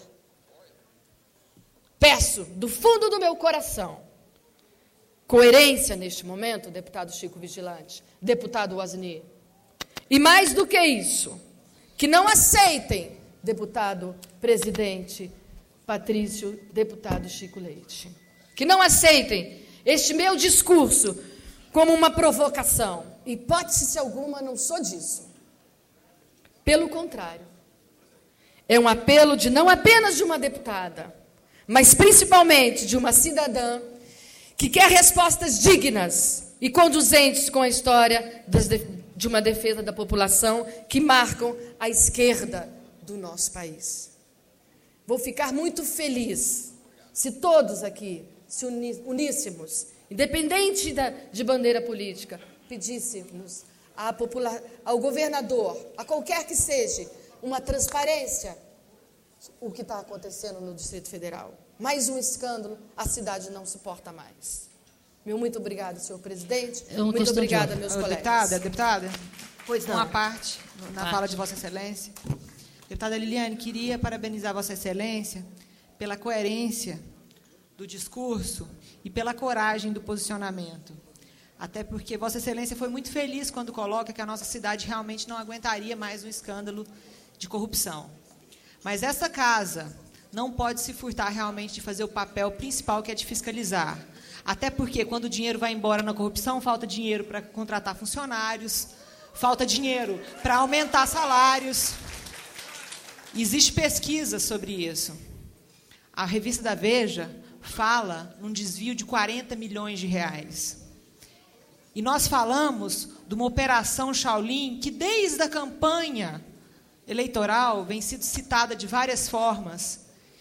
Peço do fundo do meu coração coerência neste momento, deputado Chico Vigilante, deputado Wazini. E mais do que isso, que não aceitem, deputado presidente Patrício, deputado Chico Leite, que não aceitem este meu discurso como uma provocação. Hipótese alguma, não sou disso. Pelo contrário, é um apelo de não apenas de uma deputada, mas principalmente de uma cidadã que quer respostas dignas e conduzentes com a história de uma defesa da população que marcam a esquerda do nosso país. Vou ficar muito feliz se todos aqui se uníssemos, independente de bandeira política, pedíssemos ao governador, a qualquer que seja, uma transparência, o que está acontecendo no Distrito Federal. Mais um escândalo, a cidade não suporta mais. Meu muito obrigado, senhor presidente. Muito obrigada, meus colegas. Deputada, pois não. Uma parte na fala de Vossa Excelência. Deputada Liliane, queria parabenizar Vossa Excelência pela coerência do discurso e pela coragem do posicionamento. Até porque Vossa Excelência foi muito feliz quando coloca que a nossa cidade realmente não aguentaria mais um escândalo de corrupção. Mas essa casa não pode se furtar realmente de fazer o papel principal, que é de fiscalizar. Até porque, quando o dinheiro vai embora na corrupção, falta dinheiro para contratar funcionários, falta dinheiro para aumentar salários. Existe pesquisa sobre isso. A revista da Veja fala num desvio de 40 milhões de reais. E nós falamos de uma operação Shaolin que, desde a campanha eleitoral, vem sido citada de várias formas.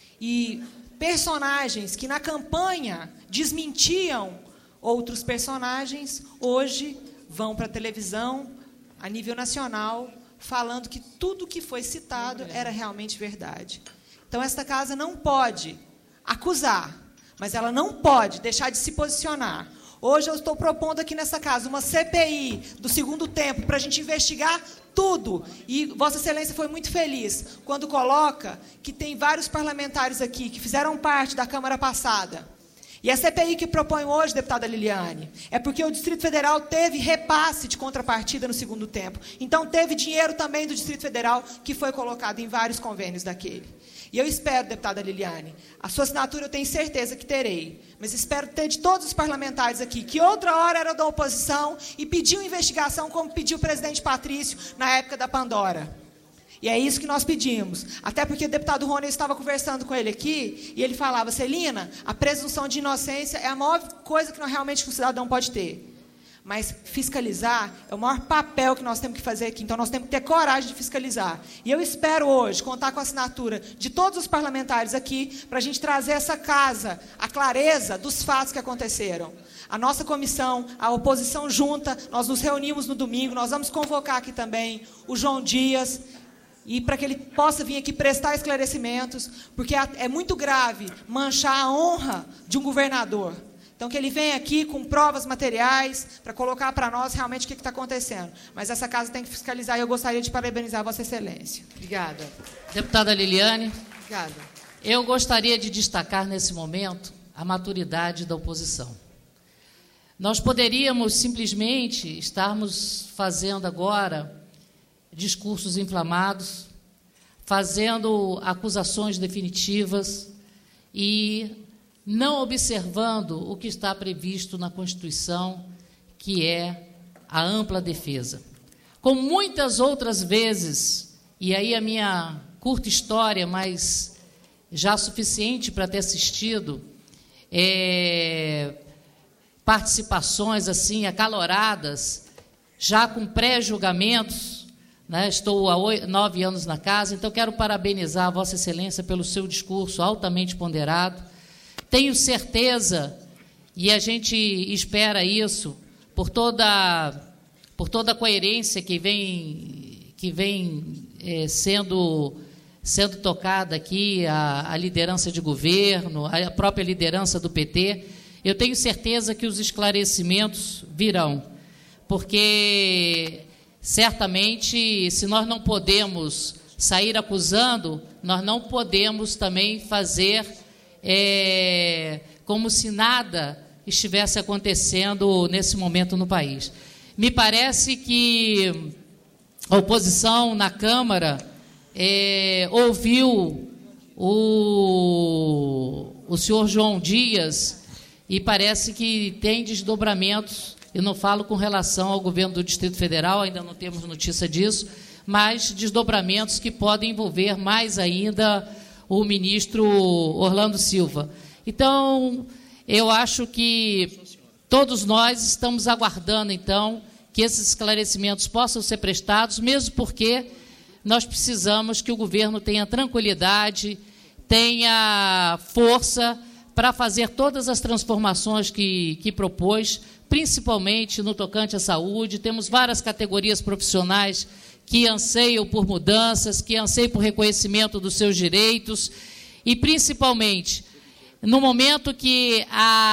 E personagens que, na campanha, desmentiam outros personagens, hoje vão para a televisão, a nível nacional, falando que tudo que foi citado era realmente verdade. Então, esta casa não pode acusar, mas ela não pode deixar de se posicionar. Hoje eu estou propondo aqui nessa casa uma CPI do segundo tempo para a gente investigar tudo. E Vossa Excelência foi muito feliz quando coloca que tem vários parlamentares aqui que fizeram parte da Câmara passada. E a CPI que propõe hoje, deputada Liliane, é porque o Distrito Federal teve repasse de contrapartida no segundo tempo. Então, teve dinheiro também do Distrito Federal que foi colocado em vários convênios daquele. E eu espero, deputada Liliane, a sua assinatura eu tenho certeza que terei, mas espero ter de todos os parlamentares aqui, que outra hora era da oposição e pediu investigação, como pediu o presidente Patrício na época da Pandora. E é isso que nós pedimos. Até porque o deputado Rony, eu estava conversando com ele aqui, e ele falava, Celina, a presunção de inocência é a maior coisa que realmente o cidadão pode ter. Mas fiscalizar é o maior papel que nós temos que fazer aqui. Então, nós temos que ter coragem de fiscalizar. E eu espero hoje contar com a assinatura de todos os parlamentares aqui para a gente trazer essa casa, a clareza dos fatos que aconteceram. A nossa comissão, a oposição junta, nós nos reunimos no domingo, nós vamos convocar aqui também o João Dias, e para que ele possa vir aqui prestar esclarecimentos, porque é muito grave manchar a honra de um governador. Então, que ele venha aqui com provas materiais para colocar para nós realmente o que está acontecendo. Mas essa casa tem que fiscalizar e eu gostaria de parabenizar Vossa Excelência. Obrigada. Deputada Liliane. Obrigada. Eu gostaria de destacar nesse momento a maturidade da oposição. Nós poderíamos simplesmente estarmos fazendo agora discursos inflamados, fazendo acusações definitivas e não observando o que está previsto na Constituição, que é a ampla defesa. Como muitas outras vezes, e aí a minha curta história, mas já suficiente para ter assistido, participações assim acaloradas, já com pré-julgamentos, né? Estou há 9 anos na casa, então quero parabenizar a Vossa Excelência pelo seu discurso altamente ponderado. Tenho certeza, e a gente espera isso, por toda a coerência que vem sendo tocada aqui, a liderança de governo, a própria liderança do PT, eu tenho certeza que os esclarecimentos virão, porque certamente, se nós não podemos sair acusando, nós não podemos também fazer como se nada estivesse acontecendo nesse momento no país. Me parece que a oposição na Câmara ouviu o senhor João Dias e parece que tem desdobramentos. Eu não falo com relação ao governo do Distrito Federal, ainda não temos notícia disso, mas desdobramentos que podem envolver mais ainda o ministro Orlando Silva. Então, eu acho que todos nós estamos aguardando, então, que esses esclarecimentos possam ser prestados, mesmo porque nós precisamos que o governo tenha tranquilidade, tenha força para fazer todas as transformações que propôs, principalmente no tocante à saúde. Temos várias categorias profissionais que anseiam por mudanças, que anseiam por reconhecimento dos seus direitos, e, principalmente, no momento que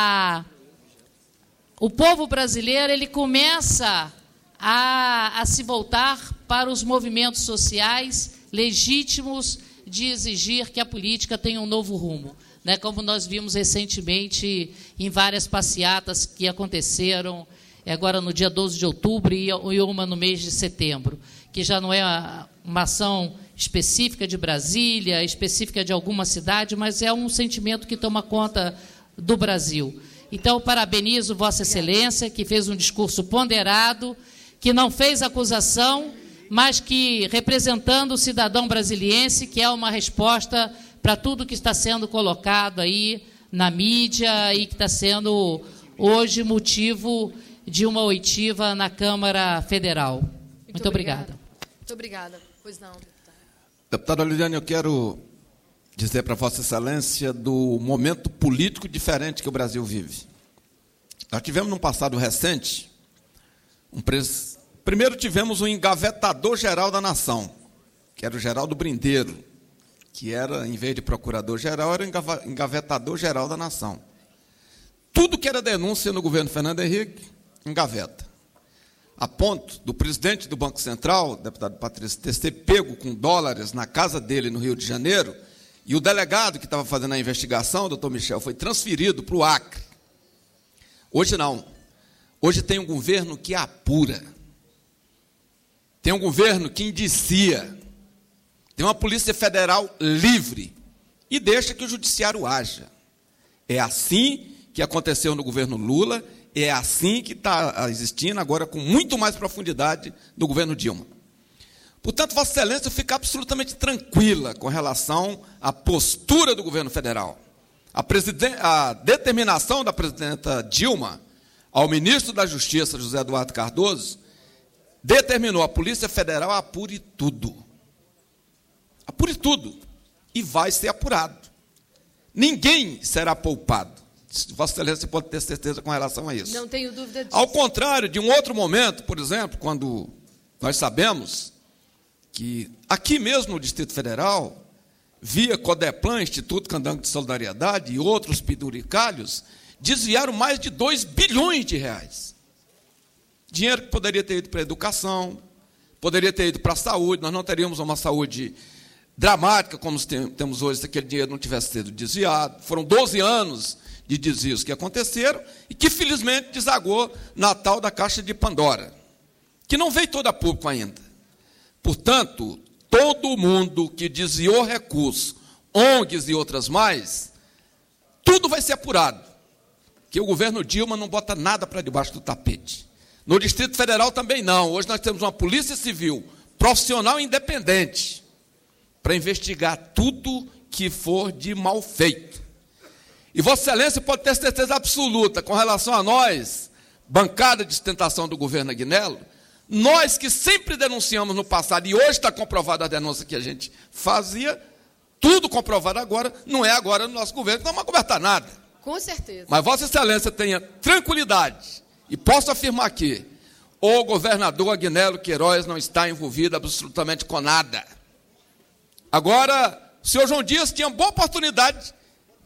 o povo brasileiro ele começa a se voltar para os movimentos sociais legítimos de exigir que a política tenha um novo rumo, né, como nós vimos recentemente em várias passeatas que aconteceram agora no dia 12 de outubro e uma no mês de setembro, que já não é uma ação específica de Brasília, específica de alguma cidade, mas é um sentimento que toma conta do Brasil. Então, parabenizo Vossa Excelência, que fez um discurso ponderado, que não fez acusação, mas que, representando o cidadão brasiliense, que é uma resposta para tudo que está sendo colocado aí na mídia e que está sendo hoje motivo de uma oitiva na Câmara Federal. Muito obrigada. Muito obrigada. Pois não, deputado. Deputada Liliane, eu quero dizer para Vossa Excelência do momento político diferente que o Brasil vive. Nós tivemos, num passado recente, primeiro tivemos um engavetador-geral da nação, que era o Geraldo Brindeiro, que era, em vez de procurador-geral, era o engavetador-geral da nação. Tudo que era denúncia no governo Fernando Henrique, engaveta. A ponto do presidente do Banco Central, o deputado Patrício, ter sido pego com dólares na casa dele no Rio de Janeiro, e o delegado que estava fazendo a investigação, o doutor Michel, foi transferido para o Acre. Hoje não. Hoje tem um governo que apura. Tem um governo que indicia. Tem uma Polícia Federal livre e deixa que o judiciário haja. É assim que aconteceu no governo Lula, é assim que está existindo agora com muito mais profundidade no governo Dilma. Portanto, Vossa Excelência fica absolutamente tranquila com relação à postura do governo federal. A determinação da presidenta Dilma ao ministro da Justiça, José Eduardo Cardoso, determinou a Polícia Federal a apure tudo. Apure tudo. E vai ser apurado. Ninguém será poupado. Vossa Excelência pode ter certeza com relação a isso. Não tenho dúvida disso. Ao contrário de um outro momento, por exemplo, quando nós sabemos que aqui mesmo no Distrito Federal, via Codeplan, Instituto Candango de Solidariedade e outros penduricalhos, desviaram mais de 2 bilhões de reais. Dinheiro que poderia ter ido para a educação, poderia ter ido para a saúde, nós não teríamos uma saúde dramática como temos hoje se aquele dinheiro não tivesse sido desviado. Foram 12 anos de desvios que aconteceram e que, felizmente, desagou na tal da Caixa de Pandora, que não veio toda a público ainda. Portanto, todo mundo que desviou recursos, ONGs e outras mais, tudo vai ser apurado, que o governo Dilma não bota nada para debaixo do tapete. No Distrito Federal também não. Hoje nós temos uma Polícia Civil profissional e independente para investigar tudo que for de mal feito. E Vossa Excelência pode ter certeza absoluta com relação a nós, bancada de sustentação do governo Agnello, nós que sempre denunciamos no passado, e hoje está comprovada a denúncia que a gente fazia, tudo comprovado agora, não é agora no nosso governo, não vamos acobertar nada. Com certeza. Mas Vossa Excelência tenha tranquilidade, e posso afirmar que o governador Agnello Queiroz não está envolvido absolutamente com nada. Agora, o senhor João Dias tinha boa oportunidade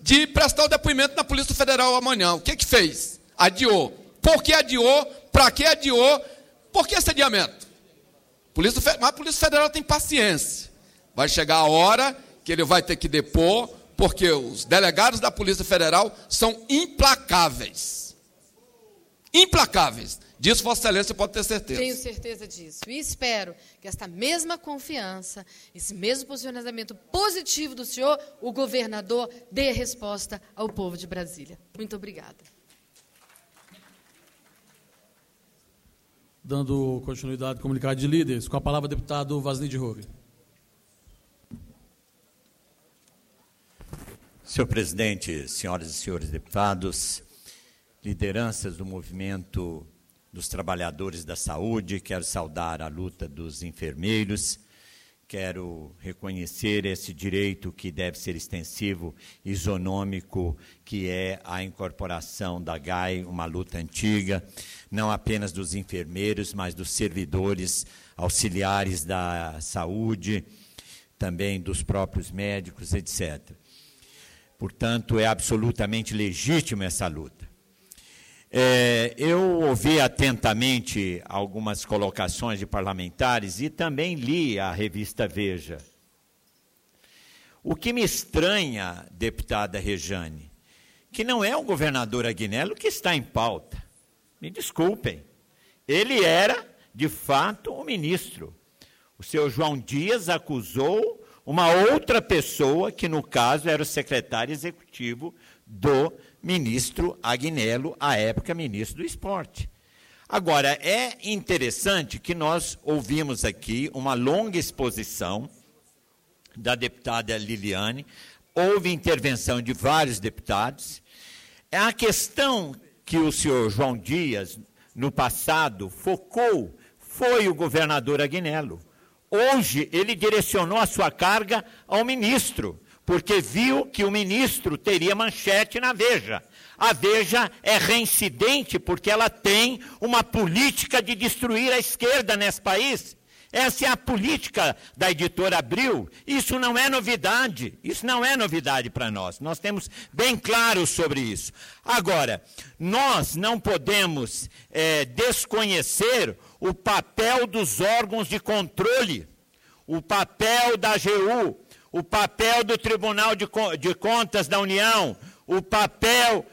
de prestar o depoimento na Polícia Federal amanhã. O que fez? Adiou. Por que adiou? Para que adiou? Por que esse adiamento? Mas a Polícia Federal tem paciência. Vai chegar a hora que ele vai ter que depor, porque os delegados da Polícia Federal são implacáveis. Implacáveis. Disso Vossa Excelência pode ter certeza. Tenho certeza disso. E espero que esta mesma confiança, esse mesmo posicionamento positivo do senhor, o governador dê resposta ao povo de Brasília. Muito obrigada. Dando continuidade ao comunicado de líderes, com a palavra o deputado Vasney de Roure. Senhor presidente, senhoras e senhores deputados, lideranças do movimento dos trabalhadores da saúde, quero saudar a luta dos enfermeiros, quero reconhecer esse direito que deve ser extensivo, isonômico, que é a incorporação da GAI, uma luta antiga, não apenas dos enfermeiros, mas dos servidores auxiliares da saúde, também dos próprios médicos, etc. Portanto, é absolutamente legítima essa luta. Eu ouvi atentamente algumas colocações de parlamentares e também li a revista Veja. O que me estranha, deputada Rejane, que não é o governador Agnello que está em pauta. Me desculpem. Ele era, de fato, o ministro. O senhor João Dias acusou uma outra pessoa, que no caso era o secretário executivo do ministro Agnello, à época ministro do Esporte. Agora, é interessante que nós ouvimos aqui uma longa exposição da deputada Liliane, houve intervenção de vários deputados. A questão que o senhor João Dias, no passado, focou foi o governador Agnello. Hoje, ele direcionou a sua carga ao ministro, porque viu que o ministro teria manchete na Veja. A Veja é reincidente porque ela tem uma política de destruir a esquerda nesse país. Essa é a política da editora Abril. Isso não é novidade. Isso não é novidade para nós. Nós temos bem claro sobre isso. Agora, nós não podemos desconhecer o papel dos órgãos de controle, o papel da AGU, o papel do Tribunal de Contas da União, o papel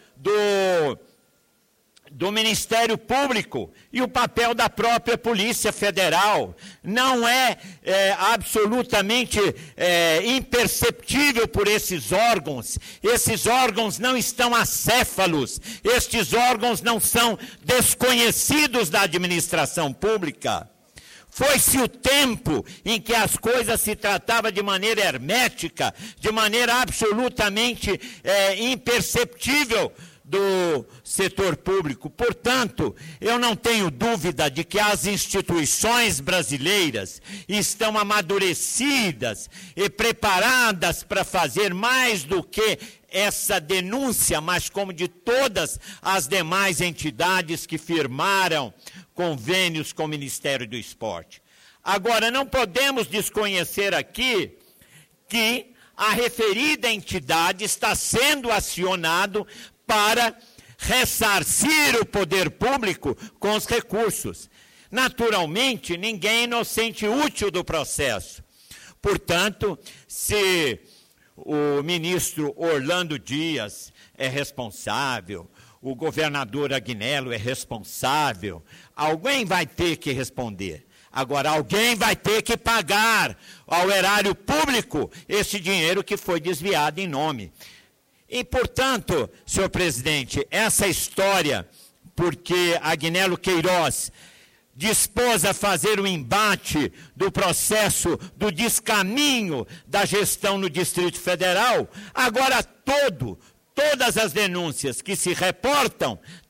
do Ministério Público e o papel da própria Polícia Federal. Não é absolutamente imperceptível por esses órgãos. Esses órgãos não estão acéfalos. Estes órgãos não são desconhecidos da administração pública. Foi-se o tempo em que as coisas se tratavam de maneira hermética, de maneira absolutamente imperceptível do setor público. Portanto, eu não tenho dúvida de que as instituições brasileiras estão amadurecidas e preparadas para fazer mais do que essa denúncia, mas como de todas as demais entidades que firmaram convênios com o Ministério do Esporte. Agora, não podemos desconhecer aqui que a referida entidade está sendo acionado para ressarcir o poder público com os recursos. Naturalmente, ninguém é inocente e útil do processo. Portanto, se o ministro Orlando Dias é responsável, o governador Agnello é responsável, alguém vai ter que responder. Agora, alguém vai ter que pagar ao erário público esse dinheiro que foi desviado em nome. E, portanto, senhor presidente, essa história, porque Agnello Queiroz dispôs a fazer o embate do processo do descaminho da gestão no Distrito Federal, agora todas as denúncias que se reportam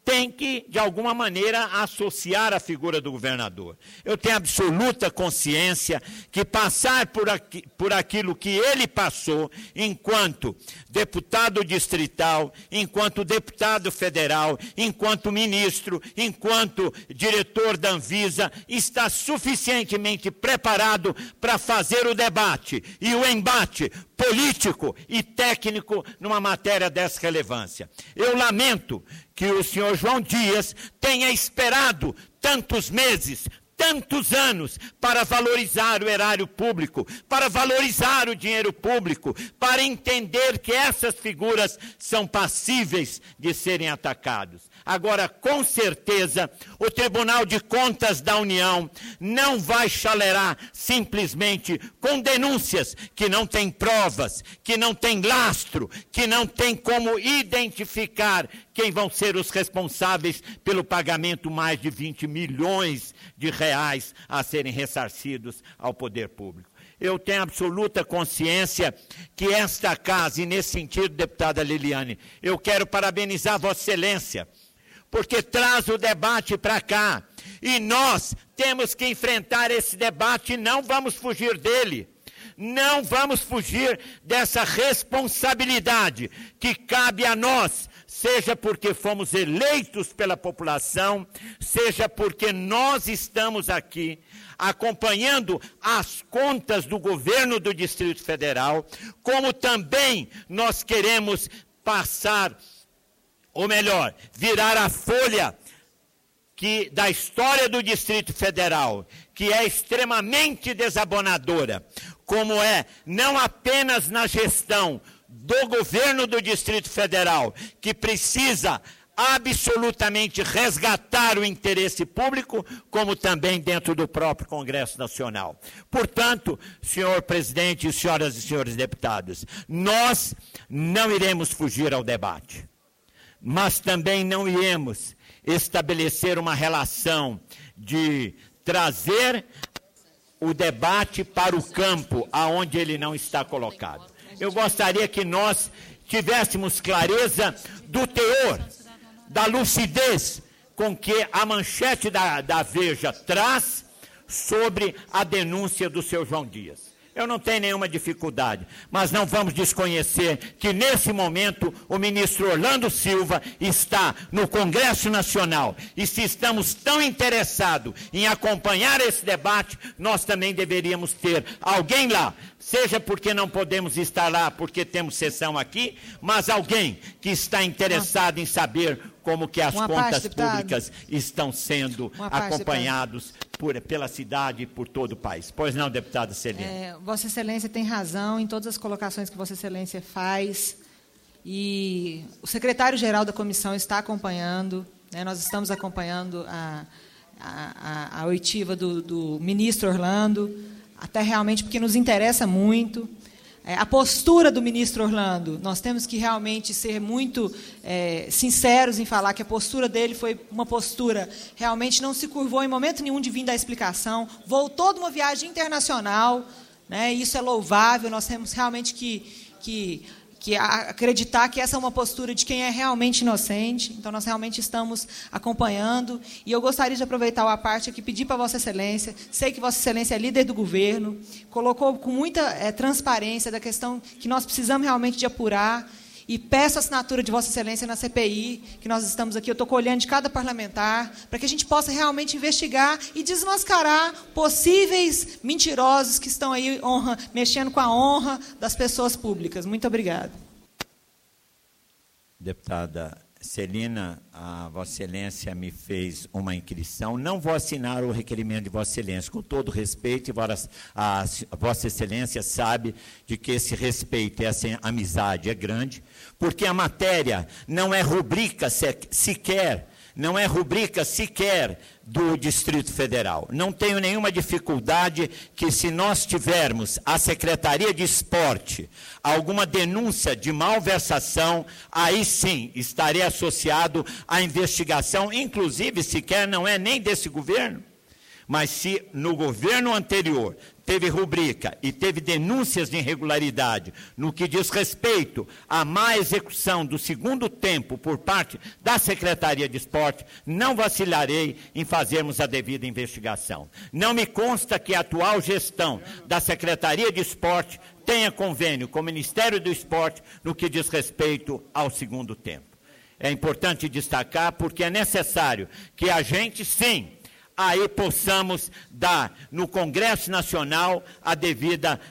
tem que, de alguma maneira, associar a figura do governador. Eu tenho absoluta consciência que passar por aquilo que ele passou enquanto deputado distrital, enquanto deputado federal, enquanto ministro, enquanto diretor da Anvisa, está suficientemente preparado para fazer o debate e o embate político e técnico numa matéria dessa relevância. Eu lamento que o senhor João Dias tenha esperado tantos meses, tantos anos para valorizar o erário público, para valorizar o dinheiro público, para entender que essas figuras são passíveis de serem atacados. Agora, com certeza, o Tribunal de Contas da União não vai chalerar simplesmente com denúncias que não têm provas, que não têm lastro, que não tem como identificar quem vão ser os responsáveis pelo pagamento mais de 20 milhões de reais a serem ressarcidos ao poder público. Eu tenho absoluta consciência que esta casa, e nesse sentido, deputada Liliane, eu quero parabenizar Vossa Excelência, porque traz o debate para cá. E nós temos que enfrentar esse debate e não vamos fugir dele. Não vamos fugir dessa responsabilidade que cabe a nós, seja porque fomos eleitos pela população, seja porque nós estamos aqui acompanhando as contas do governo do Distrito Federal, como também nós queremos passar, ou melhor, virar a folha da história do Distrito Federal, que é extremamente desabonadora, como é não apenas na gestão do governo do Distrito Federal, que precisa absolutamente resgatar o interesse público, como também dentro do próprio Congresso Nacional. Portanto, senhor presidente, senhoras e senhores deputados, nós não iremos fugir ao debate, mas também não iremos estabelecer uma relação de trazer o debate para o campo, aonde ele não está colocado. Eu gostaria que nós tivéssemos clareza do teor, da lucidez com que a manchete da Veja traz sobre a denúncia do seu João Dias. Eu não tenho nenhuma dificuldade, mas não vamos desconhecer que, nesse momento, o ministro Orlando Silva está no Congresso Nacional. E se estamos tão interessados em acompanhar esse debate, nós também deveríamos ter alguém lá, seja porque não podemos estar lá porque temos sessão aqui, mas alguém que está interessado em saber como que as contas públicas estão sendo acompanhados pela cidade e por todo o país. Pois não, deputada Celina? Vossa Excelência tem razão em todas as colocações que Vossa Excelência faz, e o secretário-geral da comissão está acompanhando, né, nós estamos acompanhando a oitiva do ministro Orlando, até realmente porque nos interessa muito. A postura do ministro Orlando, nós temos que realmente ser muito sinceros em falar que a postura dele foi uma postura, realmente não se curvou em momento nenhum de vir dar explicação, voltou de uma viagem internacional, né, isso é louvável, nós temos realmente que acreditar que essa é uma postura de quem é realmente inocente, então nós realmente estamos acompanhando, e eu gostaria de aproveitar a parte aqui, pedir para Vossa Excelência, sei que Vossa Excelência é líder do governo, colocou com muita transparência da questão que nós precisamos realmente de apurar, e peço a assinatura de Vossa Excelência na CPI, que nós estamos aqui, eu estou colhendo de cada parlamentar, para que a gente possa realmente investigar e desmascarar possíveis mentirosos que estão aí mexendo com a honra das pessoas públicas. Muito obrigada. Deputada Celina, a Vossa Excelência me fez uma inscrição. Não vou assinar o requerimento de Vossa Excelência, com todo respeito, a Vossa Excelência sabe de que esse respeito e essa amizade é grande, porque a matéria não é rubrica sequer do Distrito Federal. Não tenho nenhuma dificuldade que, se nós tivermos a Secretaria de Esporte alguma denúncia de malversação, aí sim estarei associado à investigação, inclusive sequer não é nem desse governo, Mas se no governo anterior teve rubrica e teve denúncias de irregularidade no que diz respeito à má execução do segundo tempo por parte da Secretaria de Esporte, não vacilarei em fazermos a devida investigação. Não me consta que a atual gestão da Secretaria de Esporte tenha convênio com o Ministério do Esporte no que diz respeito ao segundo tempo. É importante destacar porque é necessário que a gente, sim, aí possamos dar no Congresso Nacional a devida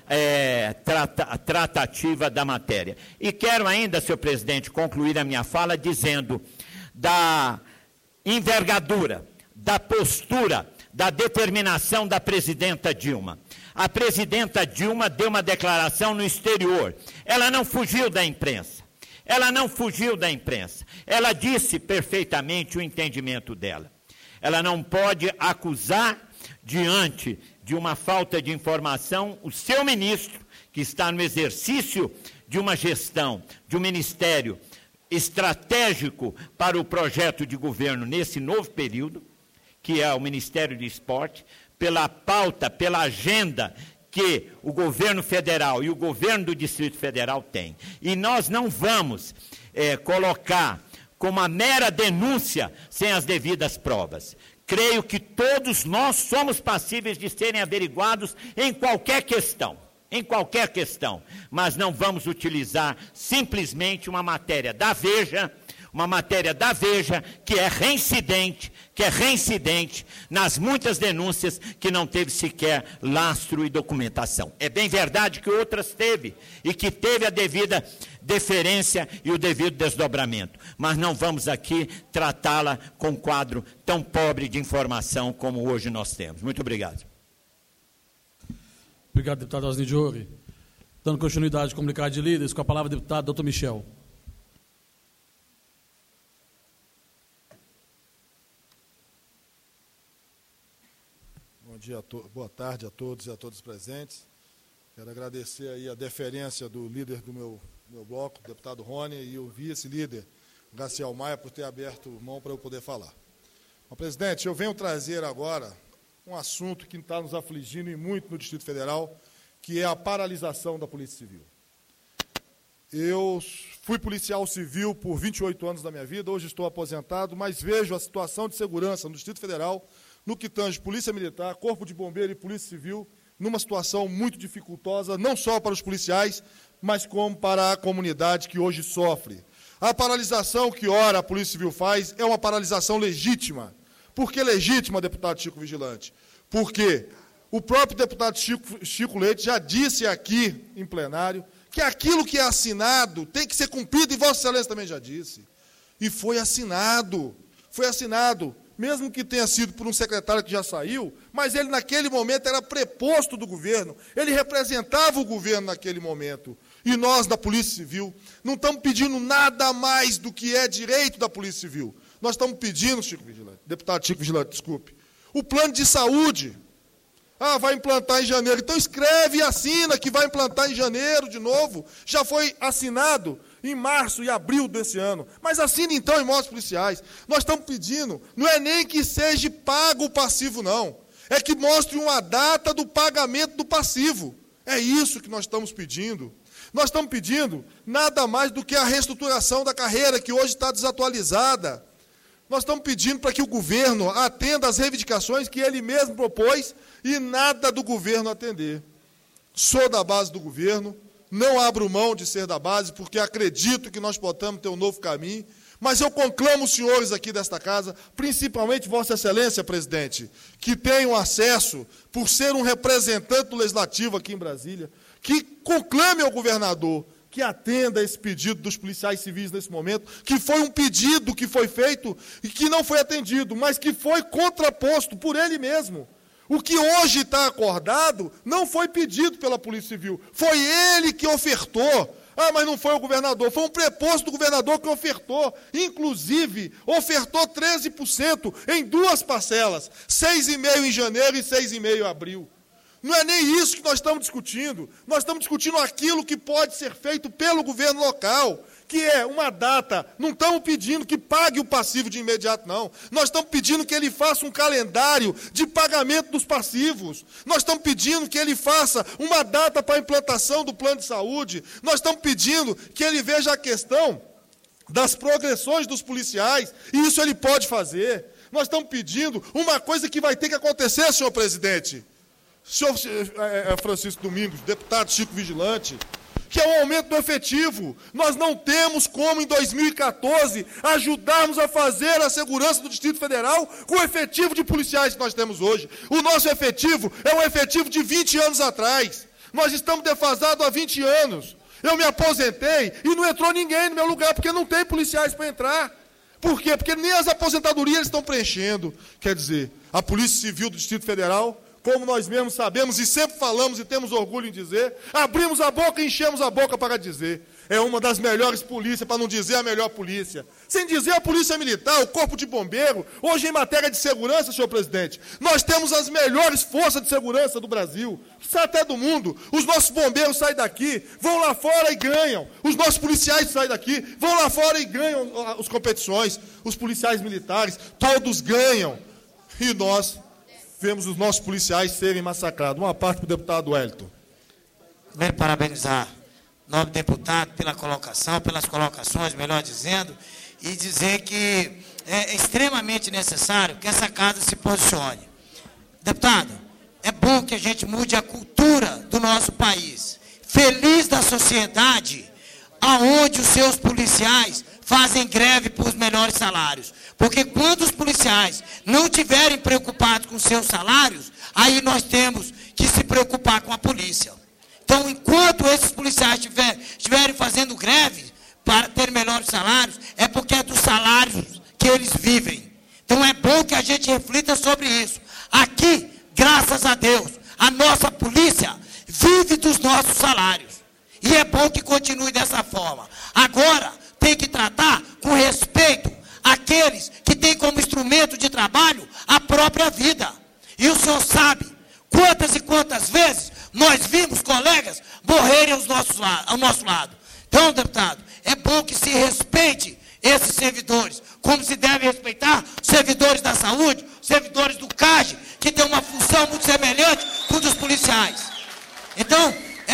tratativa da matéria. E quero ainda, senhor presidente, concluir a minha fala dizendo da envergadura, da postura, da determinação da presidenta Dilma. A presidenta Dilma deu uma declaração no exterior. Ela não fugiu da imprensa. Ela não fugiu da imprensa. Ela disse perfeitamente o entendimento dela. Ela não pode acusar, diante de uma falta de informação, o seu ministro, que está no exercício de uma gestão, de um ministério estratégico para o projeto de governo nesse novo período, que é o Ministério do Esporte, pela pauta, pela agenda que o governo federal e o governo do Distrito Federal têm. E nós não vamos colocar como uma mera denúncia sem as devidas provas. Creio que todos nós somos passíveis de serem averiguados em qualquer questão, mas não vamos utilizar simplesmente uma matéria da Veja, que é reincidente nas muitas denúncias que não teve sequer lastro e documentação. É bem verdade que outras teve, e que teve a devida deferência e o devido desdobramento, mas não vamos aqui tratá-la com um quadro tão pobre de informação como hoje nós temos. Muito obrigado. Obrigado, deputado Osni Diori. Dando continuidade ao comunicado de líderes, com a palavra o deputado doutor Michel. Bom dia, boa tarde a todos e a todas presentes. Quero agradecer aí a deferência do líder do meu bloco, o deputado Rony, e o vice-líder, Graciel Maia, por ter aberto mão para eu poder falar. Bom, presidente, eu venho trazer agora um assunto que está nos afligindo e muito no Distrito Federal, que é a paralisação da Polícia Civil. Eu fui policial civil por 28 anos da minha vida, hoje estou aposentado, mas vejo a situação de segurança no Distrito Federal, no que tange Polícia Militar, Corpo de Bombeiro e Polícia Civil, numa situação muito dificultosa, não só para os policiais, mas como para a comunidade que hoje sofre. A paralisação que, ora, a Polícia Civil faz é uma paralisação legítima. Por que legítima, deputado Chico Vigilante? Porque o próprio deputado Chico Leite já disse aqui, em plenário, que aquilo que é assinado tem que ser cumprido, e Vossa Excelência também já disse. E foi assinado, mesmo que tenha sido por um secretário que já saiu, mas ele naquele momento era preposto do governo, ele representava o governo naquele momento. E nós, da Polícia Civil, não estamos pedindo nada mais do que é direito da Polícia Civil. Nós estamos pedindo, deputado Chico Vigilante, desculpe, o plano de saúde. Vai implantar em janeiro. Então escreve e assina que vai implantar em janeiro de novo. Já foi assinado em março e abril desse ano. Mas assine então em modos policiais. Nós estamos pedindo, não é nem que seja pago o passivo, não. É que mostre uma data do pagamento do passivo. É isso que nós estamos pedindo. Nós estamos pedindo nada mais do que a reestruturação da carreira, que hoje está desatualizada. Nós estamos pedindo para que o governo atenda às reivindicações que ele mesmo propôs e nada do governo atender. Sou da base do governo, não abro mão de ser da base, porque acredito que nós podemos ter um novo caminho, mas eu conclamo os senhores aqui desta casa, principalmente Vossa Excelência, presidente, que tenham acesso, por ser um representante do Legislativo aqui em Brasília, que conclame ao governador que atenda esse pedido dos policiais civis nesse momento, que foi um pedido que foi feito e que não foi atendido, mas que foi contraposto por ele mesmo. O que hoje está acordado não foi pedido pela Polícia Civil, foi ele que ofertou. Mas não foi o governador, foi um preposto do governador que ofertou. Inclusive, ofertou 13% em duas parcelas, 6,5% em janeiro e 6,5% em abril. Não é nem isso que nós estamos discutindo. Nós estamos discutindo aquilo que pode ser feito pelo governo local, que é uma data. Não estamos pedindo que pague o passivo de imediato, não. Nós estamos pedindo que ele faça um calendário de pagamento dos passivos. Nós estamos pedindo que ele faça uma data para a implantação do plano de saúde. Nós estamos pedindo que ele veja a questão das progressões dos policiais, e isso ele pode fazer. Nós estamos pedindo uma coisa que vai ter que acontecer, senhor presidente. Senhor Francisco Domingos, deputado Chico Vigilante, que é o aumento do efetivo. Nós não temos como, em 2014, ajudarmos a fazer a segurança do Distrito Federal com o efetivo de policiais que nós temos hoje. O nosso efetivo é um efetivo de 20 anos atrás. Nós estamos defasados há 20 anos. Eu me aposentei e não entrou ninguém no meu lugar, porque não tem policiais para entrar. Por quê? Porque nem as aposentadorias estão preenchendo. Quer dizer, a Polícia Civil do Distrito Federal, como nós mesmos sabemos e sempre falamos e temos orgulho em dizer, abrimos a boca e enchemos a boca para dizer. É uma das melhores polícias, para não dizer a melhor polícia. Sem dizer a Polícia Militar, o Corpo de Bombeiro. Hoje, em matéria de segurança, senhor presidente, nós temos as melhores forças de segurança do Brasil, até do mundo. Os nossos bombeiros saem daqui, vão lá fora e ganham. Os nossos policiais saem daqui, vão lá fora e ganham as competições. Os policiais militares, todos ganham. E nós vemos os nossos policiais serem massacrados. Uma parte para o deputado Wellington. Primeiro, parabenizar o nobre deputado pela colocação, pelas colocações, melhor dizendo, e dizer que é extremamente necessário que essa casa se posicione. Deputado, é bom que a gente mude a cultura do nosso país. Feliz da sociedade, aonde os seus policiais fazem greve por melhores salários. Porque quando os policiais não estiverem preocupados com seus salários, aí nós temos que se preocupar com a polícia. Então, enquanto esses policiais estiverem fazendo greve para ter melhores salários, é porque é dos salários que eles vivem. Então, é bom que a gente reflita sobre isso. Aqui, graças a Deus, a nossa polícia vive dos nossos salários. E é bom que continue dessa forma. Agora, tem que tratar com respeito aqueles que têm como instrumento de trabalho a própria vida. E o senhor sabe quantas e quantas vezes nós vimos colegas morrerem ao nosso lado. Então, deputado, é bom que se respeite esses servidores, como se deve respeitar os servidores da saúde, os servidores do CAGE, que tem uma função muito semelhante com dos policiais. Então,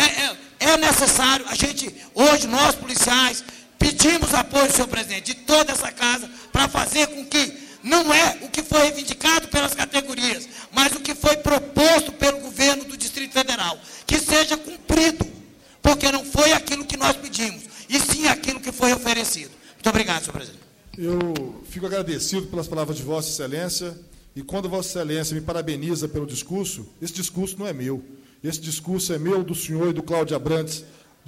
é necessário, hoje, nós policiais, pedimos apoio, senhor presidente, de toda essa casa, para fazer com que não é o que foi reivindicado pelas categorias, mas o que foi proposto pelo governo do Distrito Federal, que seja cumprido, porque não foi aquilo que nós pedimos, e sim aquilo que foi oferecido. Muito obrigado, senhor presidente. Eu fico agradecido pelas palavras de Vossa Excelência, e quando Vossa Excelência me parabeniza pelo discurso, esse discurso não é meu. Esse discurso é meu, do senhor e do Cláudio Abrantes,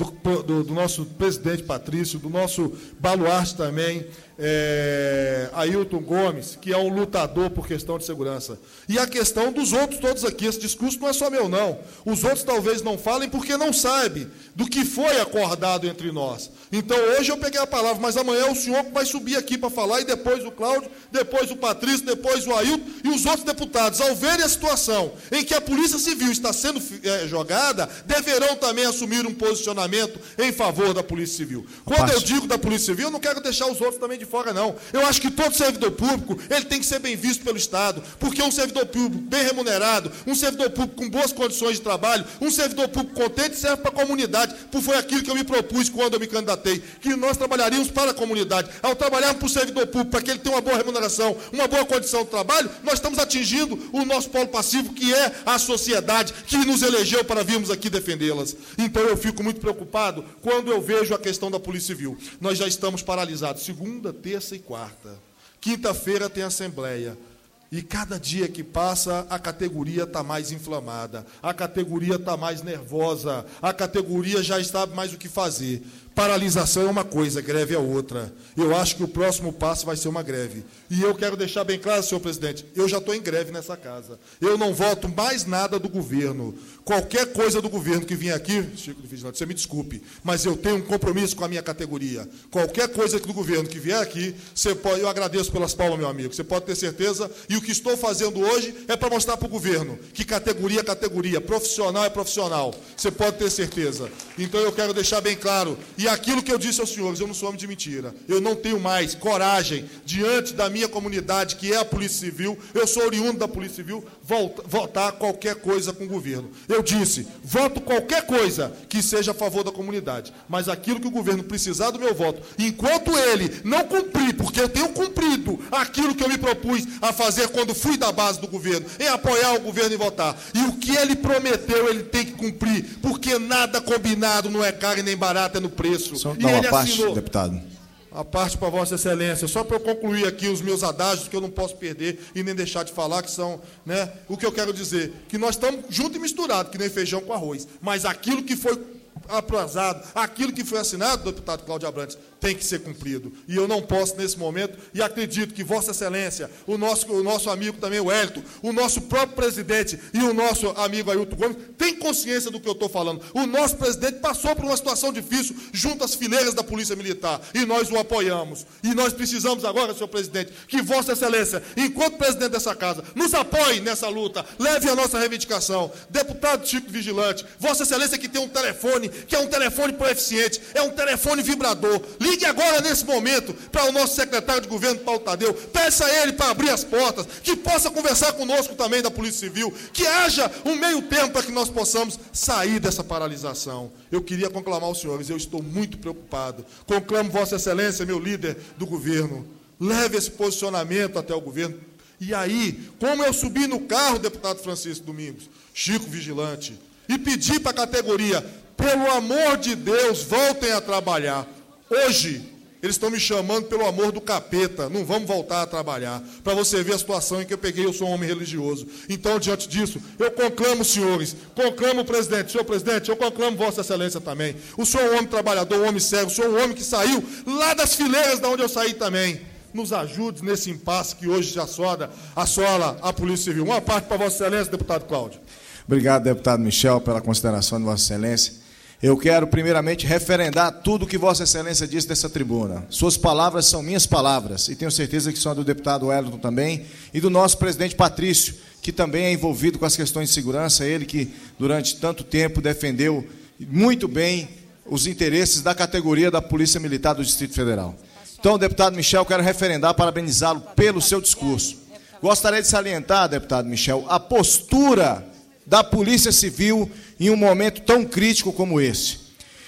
do nosso presidente Patrício, do nosso baluarte também, Ailton Gomes, que é um lutador por questão de segurança. E a questão dos outros todos aqui, esse discurso não é só meu, não. Os outros talvez não falem porque não sabem do que foi acordado entre nós. Então, hoje eu peguei a palavra, mas amanhã é o senhor que vai subir aqui para falar, e depois o Cláudio, depois o Patrício, depois o Ailton, e os outros deputados, ao verem a situação em que a Polícia Civil está sendo jogada, deverão também assumir um posicionamento em favor da Polícia Civil. Quando eu digo da Polícia Civil, eu não quero deixar os outros também de fora, não. Eu acho que todo servidor público, ele tem que ser bem visto pelo Estado, porque um servidor público bem remunerado, um servidor público com boas condições de trabalho, um servidor público contente serve para a comunidade, porque foi aquilo que eu me propus quando eu me candidatei, que nós trabalharíamos para a comunidade. Ao trabalharmos para o servidor público, para que ele tenha uma boa remuneração, uma boa condição de trabalho, nós estamos atingindo o nosso polo passivo, que é a sociedade que nos elegeu para virmos aqui defendê-las. Então eu fico muito preocupado quando eu vejo a questão da Polícia Civil. Nós já estamos paralisados segunda, terça e quarta. Quinta-feira tem assembleia. E cada dia que passa, a categoria está mais inflamada, a categoria está mais nervosa, a categoria já sabe mais o que fazer. Paralisação é uma coisa, greve é outra. Eu acho que o próximo passo vai ser uma greve. E eu quero deixar bem claro, senhor presidente, eu já estou em greve nessa casa. Eu não voto mais nada do governo. Qualquer coisa do governo que vier aqui, Chico do Vigilante, você me desculpe, mas eu tenho um compromisso com a minha categoria. Qualquer coisa do governo que vier aqui, você pode, eu agradeço pelas palmas, meu amigo, você pode ter certeza, e o que estou fazendo hoje é para mostrar para o governo que categoria é categoria, profissional é profissional. Você pode ter certeza. Então eu quero deixar bem claro, e aquilo que eu disse aos senhores, eu não sou homem de mentira. Eu não tenho mais coragem, diante da minha comunidade, que é a Polícia Civil, eu sou oriundo da Polícia Civil, votar qualquer coisa com o governo. Eu disse, voto qualquer coisa que seja a favor da comunidade. Mas aquilo que o governo precisar do meu voto, enquanto ele não cumprir, porque eu tenho cumprido aquilo que eu me propus a fazer quando fui da base do governo, em apoiar o governo e votar. E o que ele prometeu, ele tem que cumprir, porque nada combinado não é caro e nem barato, é no preço. Só E dá uma ele parte, assinou. deputado. A parte para Vossa Excelência, só para eu concluir aqui os meus adágios, que eu não posso perder e nem deixar de falar, que são, né, o que eu quero dizer, que nós estamos juntos e misturados, que nem feijão com arroz, mas aquilo que foi aprazado, aquilo que foi assinado, deputado Cláudio Abrantes, tem que ser cumprido. E eu não posso, nesse momento, e acredito que Vossa Excelência, o nosso amigo também, o Hélito, o nosso próprio presidente e o nosso amigo Ailton Gomes, tem consciência do que eu estou falando. O nosso presidente passou por uma situação difícil junto às fileiras da Polícia Militar, e nós o apoiamos. E nós precisamos agora, senhor presidente, que Vossa Excelência, enquanto presidente dessa casa, nos apoie nessa luta, leve a nossa reivindicação. Deputado Chico Vigilante, Vossa Excelência que tem um telefone, que é um telefone proeficiente, é um telefone vibrador. Ligue agora, nesse momento, para o nosso secretário de governo, Paulo Tadeu. Peça a ele para abrir as portas, que possa conversar conosco também da Polícia Civil, que haja um meio tempo para que nós possamos sair dessa paralisação. Eu queria conclamar aos senhores, eu estou muito preocupado. Conclamo Vossa Excelência, meu líder do governo, leve esse posicionamento até o governo. E aí, como eu subi no carro, deputado Francisco Domingos, Chico Vigilante, e pedi para a categoria, pelo amor de Deus, voltem a trabalhar. Hoje, eles estão me chamando pelo amor do capeta, não vamos voltar a trabalhar, para você ver a situação em que eu sou um homem religioso. Então, diante disso, eu conclamo os senhores, conclamo o presidente, senhor presidente, eu conclamo Vossa Excelência também. O senhor é um homem trabalhador, um homem sério, o senhor é um homem que saiu lá das fileiras de onde eu saí também. Nos ajude nesse impasse que hoje já assola a Polícia Civil. Uma parte para Vossa Excelência, deputado Cláudio. Obrigado, deputado Michel, pela consideração de Vossa Excelência. Eu quero, primeiramente, referendar tudo o que Vossa Excelência disse dessa tribuna. Suas palavras são minhas palavras, e tenho certeza que são do deputado Wellington também, e do nosso presidente Patrício, que também é envolvido com as questões de segurança, ele que, durante tanto tempo, defendeu muito bem os interesses da categoria da Polícia Militar do Distrito Federal. Então, deputado Michel, quero referendar, parabenizá-lo pelo seu discurso. Gostaria de salientar, deputado Michel, a postura da Polícia Civil em um momento tão crítico como esse.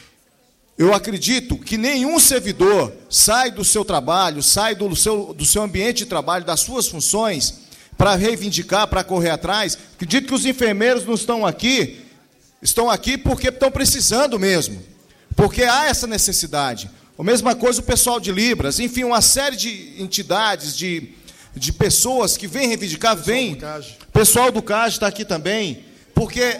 Eu acredito que nenhum servidor sai do seu trabalho, sai do seu ambiente de trabalho, das suas funções, para reivindicar, para correr atrás. Acredito que os enfermeiros não estão aqui porque estão precisando mesmo, porque há essa necessidade. A mesma coisa o pessoal de Libras, enfim, uma série de entidades, de pessoas que vêm reivindicar, vêm. O pessoal do CAG está aqui também, porque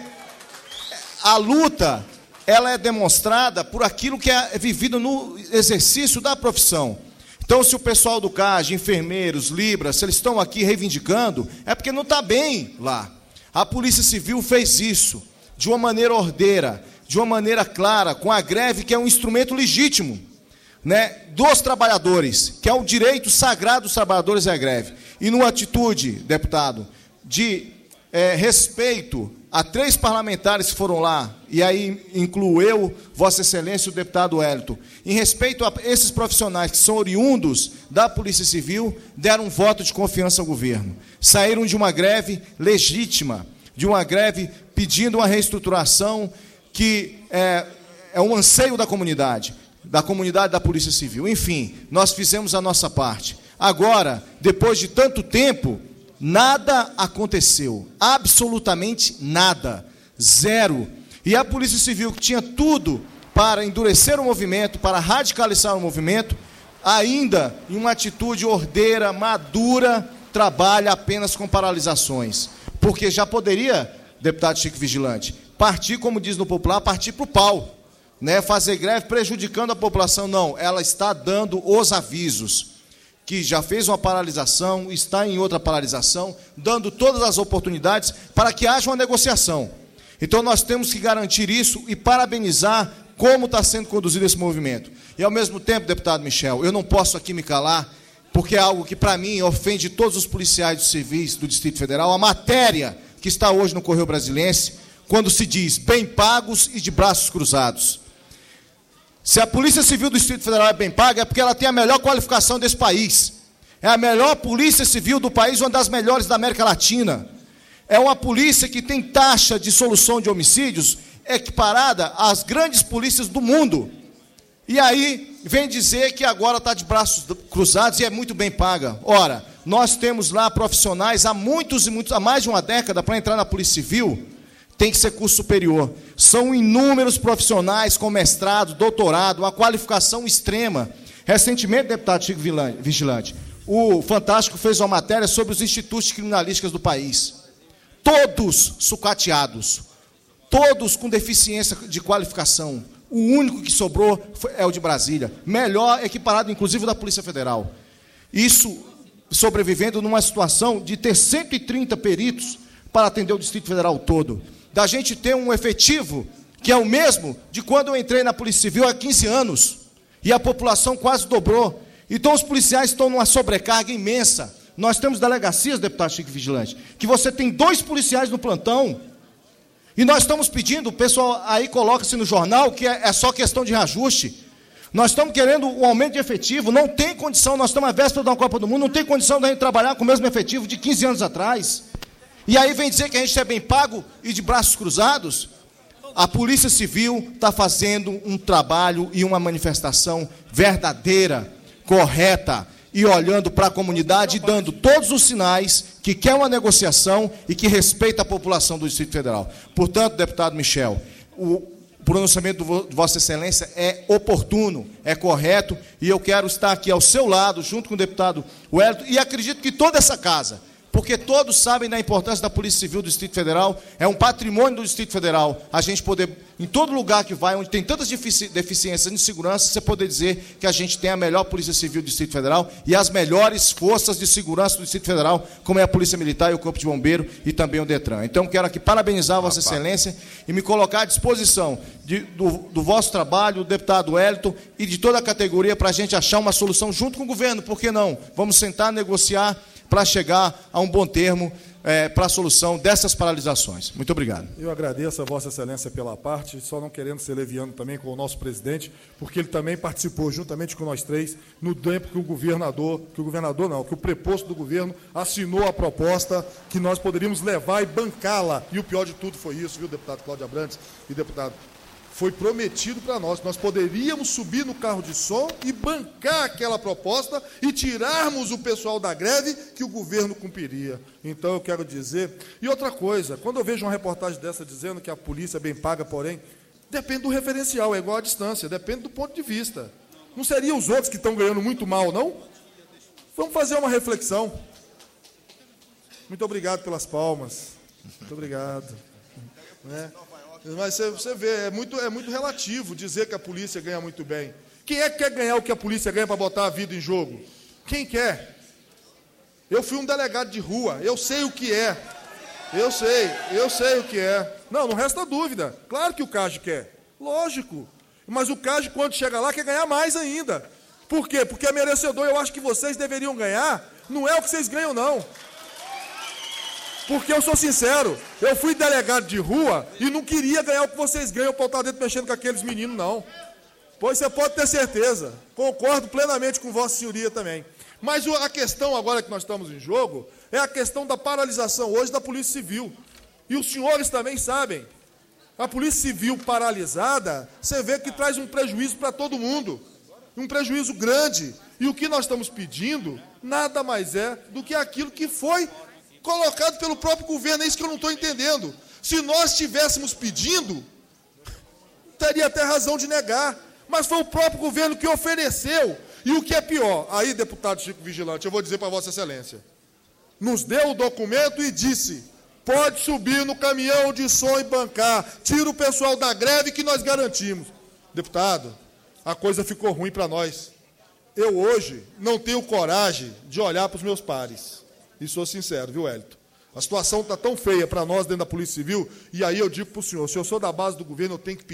a luta, ela é demonstrada por aquilo que é vivido no exercício da profissão. Então, se o pessoal do CAG, enfermeiros, Libras, se eles estão aqui reivindicando, é porque não está bem lá. A Polícia Civil fez isso de uma maneira ordeira, de uma maneira clara, com a greve, que é um instrumento legítimo, né, dos trabalhadores, que é o direito sagrado dos trabalhadores à greve. E numa atitude, deputado, de respeito a 3 parlamentares que foram lá, e aí incluo eu, Vossa Excelência e o deputado Wellington, em respeito a esses profissionais que são oriundos da Polícia Civil, deram um voto de confiança ao governo. Saíram de uma greve legítima, de uma greve pedindo uma reestruturação que é um anseio da comunidade da Polícia Civil. Enfim, nós fizemos a nossa parte. Agora, depois de tanto tempo, nada aconteceu, absolutamente nada, zero. E a Polícia Civil, que tinha tudo para endurecer o movimento, para radicalizar o movimento, ainda em uma atitude ordeira, madura, trabalha apenas com paralisações. Porque já poderia, deputado Chico Vigilante, partir, como diz no popular, partir para o pau, né? Fazer greve prejudicando a população. Não, ela está dando os avisos, que já fez uma paralisação, está em outra paralisação, dando todas as oportunidades para que haja uma negociação. Então, nós temos que garantir isso e parabenizar como está sendo conduzido esse movimento. E, ao mesmo tempo, deputado Michel, eu não posso aqui me calar porque é algo que, para mim, ofende todos os policiais civis do Distrito Federal, a matéria que está hoje no Correio Brasiliense, quando se diz bem pagos e de braços cruzados. Se a Polícia Civil do Distrito Federal é bem paga, é porque ela tem a melhor qualificação desse país. É a melhor polícia civil do país, uma das melhores da América Latina. É uma polícia que tem taxa de solução de homicídios equiparada às grandes polícias do mundo. E aí vem dizer que agora está de braços cruzados e é muito bem paga. Ora, nós temos lá profissionais há mais de uma década para entrar na Polícia Civil, tem que ser curso superior. São inúmeros profissionais com mestrado, doutorado, uma qualificação extrema. Recentemente, deputado Chico Vigilante, o Fantástico fez uma matéria sobre os institutos criminalísticos do país. Todos sucateados, todos com deficiência de qualificação. O único que sobrou é o de Brasília. Melhor, equiparado, inclusive, da Polícia Federal. Isso sobrevivendo numa situação de ter 130 peritos para atender o Distrito Federal todo. Da gente ter um efetivo que é o mesmo de quando eu entrei na Polícia Civil há 15 anos. E a população quase dobrou. Então, os policiais estão numa sobrecarga imensa. Nós temos delegacias, deputado Chico Vigilante, que você tem 2 policiais no plantão. E nós estamos pedindo, o pessoal aí coloca-se no jornal, que é só questão de reajuste. Nós estamos querendo um aumento de efetivo, não tem condição, nós estamos à véspera da Copa do Mundo, não tem condição de a gente trabalhar com o mesmo efetivo de 15 anos atrás. E aí vem dizer que a gente é bem pago e de braços cruzados. A Polícia Civil está fazendo um trabalho e uma manifestação verdadeira, correta, e olhando para a comunidade e dando todos os sinais que quer uma negociação e que respeita a população do Distrito Federal. Portanto, deputado Michel, o pronunciamento de Vossa Excelência é oportuno, é correto, e eu quero estar aqui ao seu lado, junto com o deputado Wellington, e acredito que toda essa casa, porque todos sabem da importância da Polícia Civil do Distrito Federal, é um patrimônio do Distrito Federal, a gente poder, em todo lugar que vai, onde tem tantas deficiências de segurança, você poder dizer que a gente tem a melhor Polícia Civil do Distrito Federal e as melhores forças de segurança do Distrito Federal, como é a Polícia Militar e o Corpo de Bombeiro e também o Detran. Então, quero aqui parabenizar a Vossa Excelência e me colocar à disposição do vosso trabalho, do deputado Wellington e de toda a categoria para a gente achar uma solução junto com o governo, por que não? Vamos sentar, negociar, para chegar a um bom termo para a solução dessas paralisações. Muito obrigado. Eu agradeço a Vossa Excelência pela parte, só não querendo ser leviano também com o nosso presidente, porque ele também participou, juntamente com nós três, no tempo que o preposto do governo assinou a proposta que nós poderíamos levar e bancá-la. E o pior de tudo foi isso, viu, deputado Cláudio Abrantes e deputado? Foi prometido para nós que nós poderíamos subir no carro de som e bancar aquela proposta e tirarmos o pessoal da greve que o governo cumpriria. Então, eu quero dizer... E outra coisa, quando eu vejo uma reportagem dessa dizendo que a polícia é bem paga, porém, depende do referencial, é igual à distância, depende do ponto de vista. Não seriam os outros que estão ganhando muito mal, não? Vamos fazer uma reflexão. Muito obrigado pelas palmas. Muito obrigado. Mas você vê, é muito relativo dizer que a polícia ganha muito bem. Quem é que quer ganhar o que a polícia ganha para botar a vida em jogo? Quem quer? Eu fui um delegado de rua, eu sei o que é. Eu sei o que é. Não resta dúvida. Claro que o CAGE quer. Lógico. Mas o CAGE, quando chega lá, quer ganhar mais ainda. Por quê? Porque é merecedor. Eu acho que vocês deveriam ganhar. Não é o que vocês ganham, não. Porque eu sou sincero, eu fui delegado de rua e não queria ganhar o que vocês ganham para estar dentro mexendo com aqueles meninos, não. Pois você pode ter certeza. Concordo plenamente com Vossa Senhoria também. Mas a questão agora que nós estamos em jogo é a questão da paralisação hoje da Polícia Civil. E os senhores também sabem. A Polícia Civil paralisada, você vê que traz um prejuízo para todo mundo. Um prejuízo grande. E o que nós estamos pedindo nada mais é do que aquilo que foi colocado pelo próprio governo. É isso que eu não estou entendendo. Se nós estivéssemos pedindo, teria até razão de negar. Mas foi o próprio governo que ofereceu. E o que é pior, aí, deputado Chico Vigilante, eu vou dizer para Vossa Excelência, nos deu o documento e disse, pode subir no caminhão de som e bancar, tira o pessoal da greve que nós garantimos. Deputado, a coisa ficou ruim para nós. Eu hoje não tenho coragem de olhar para os meus pares. E sou sincero, viu, Wellington? A situação está tão feia para nós dentro da Polícia Civil, e aí eu digo para o senhor, se eu sou da base do governo, eu tenho que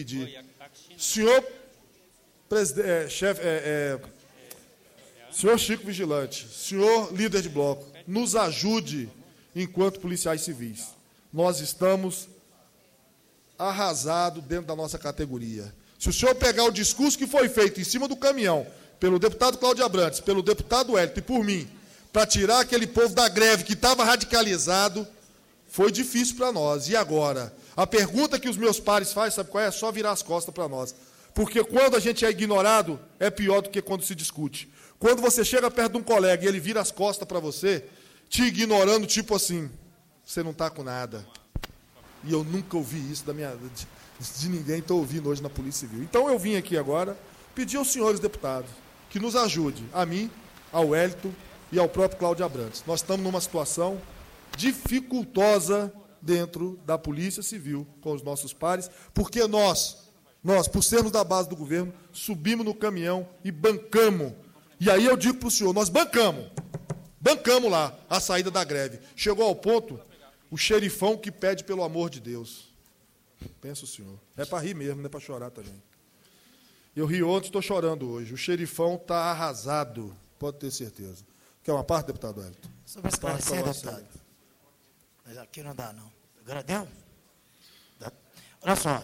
Senhor Chico Vigilante, senhor líder de bloco, nos ajude enquanto policiais civis. Nós estamos arrasados dentro da nossa categoria. Se o senhor pegar o discurso que foi feito em cima do caminhão, pelo deputado Cláudio Abrantes, pelo deputado Hélito e por mim, para tirar aquele povo da greve que estava radicalizado, foi difícil para nós. E agora? A pergunta que os meus pares fazem, sabe qual é? É só virar as costas para nós. Porque quando a gente é ignorado, é pior do que quando se discute. Quando você chega perto de um colega e ele vira as costas para você, te ignorando, tipo assim, você não está com nada. E eu nunca ouvi isso de ninguém, estou ouvindo hoje na Polícia Civil. Então eu vim aqui agora pedir aos senhores deputados que nos ajude, a mim, ao Hélito e ao próprio Cláudio Abrantes. Nós estamos numa situação dificultosa dentro da Polícia Civil com os nossos pares, porque nós, por sermos da base do governo, subimos no caminhão e bancamos. E aí eu digo para o senhor, nós bancamos lá a saída da greve. Chegou ao ponto, o xerifão que pede pelo amor de Deus. Pensa o senhor. É para rir mesmo, não é para chorar também. Eu ri ontem, estou chorando hoje. O xerifão está arrasado, pode ter certeza. Quer uma parte, deputado Hélito? Sobre esclarecer, deputado. Mas aqui não dá, não. Agora deu? Olha só.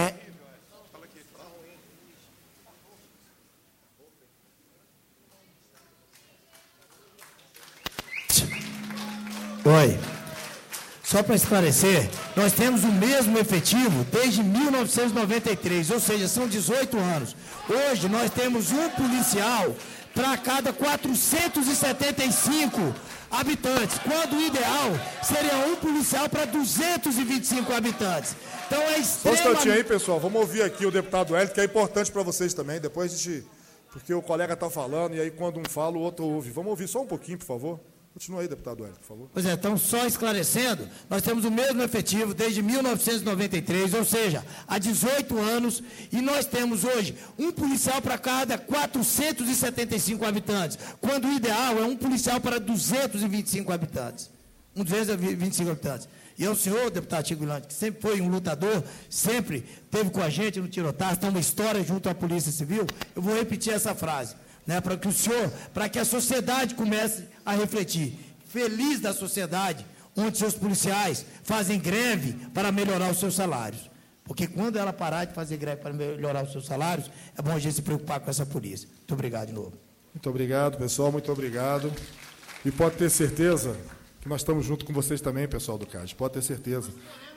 Oi. Só para esclarecer, nós temos o mesmo efetivo desde 1993, ou seja, são 18 anos. Hoje nós temos um policial para cada 475 habitantes, quando o ideal seria um policial para 225 habitantes. Então é extremamente... Só um instantinho aí, pessoal. Vamos ouvir aqui o deputado Hélito, que é importante para vocês também. Depois a gente... Porque o colega está falando e aí quando um fala, o outro ouve. Vamos ouvir só um pouquinho, por favor. Continua aí, deputado Hélito, por favor. Pois é, então, só esclarecendo, nós temos o mesmo efetivo desde 1993, ou seja, há 18 anos, e nós temos hoje um policial para cada 475 habitantes, quando o ideal é um policial para 225 habitantes. 225 habitantes. E é o senhor, deputado Chico Vigilante, que sempre foi um lutador, sempre esteve com a gente no tirotar, tem uma história junto à Polícia Civil, eu vou repetir essa frase. Para que o senhor, para que a sociedade comece a refletir. Feliz da sociedade, onde seus policiais fazem greve para melhorar os seus salários. Porque quando ela parar de fazer greve para melhorar os seus salários, é bom a gente se preocupar com essa polícia. Muito obrigado de novo. Muito obrigado, pessoal, muito obrigado. E pode ter certeza que nós estamos junto com vocês também, pessoal do CAD. Pode ter certeza.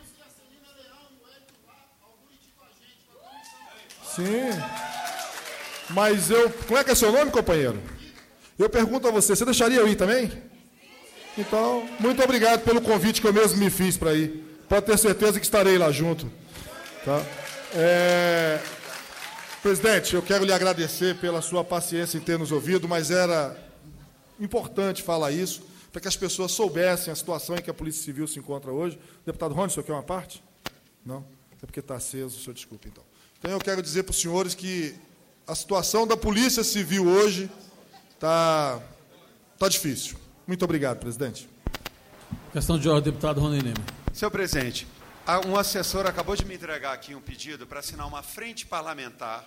Sim. Mas como é que é seu nome, companheiro? Eu pergunto a você, você deixaria eu ir também? Então, muito obrigado pelo convite que eu mesmo me fiz para ir. Pode ter certeza que estarei lá junto. Tá? Presidente, eu quero lhe agradecer pela sua paciência em ter nos ouvido, mas era importante falar isso, para que as pessoas soubessem a situação em que a Polícia Civil se encontra hoje. Deputado Rony, o senhor quer uma parte? Não? É porque está aceso, o senhor desculpe, então. Então, eu quero dizer para os senhores que a situação da Polícia Civil hoje está difícil. Muito obrigado, presidente. Questão de ordem, deputado Rony Lima. Senhor presidente, um assessor acabou de me entregar aqui um pedido para assinar uma frente parlamentar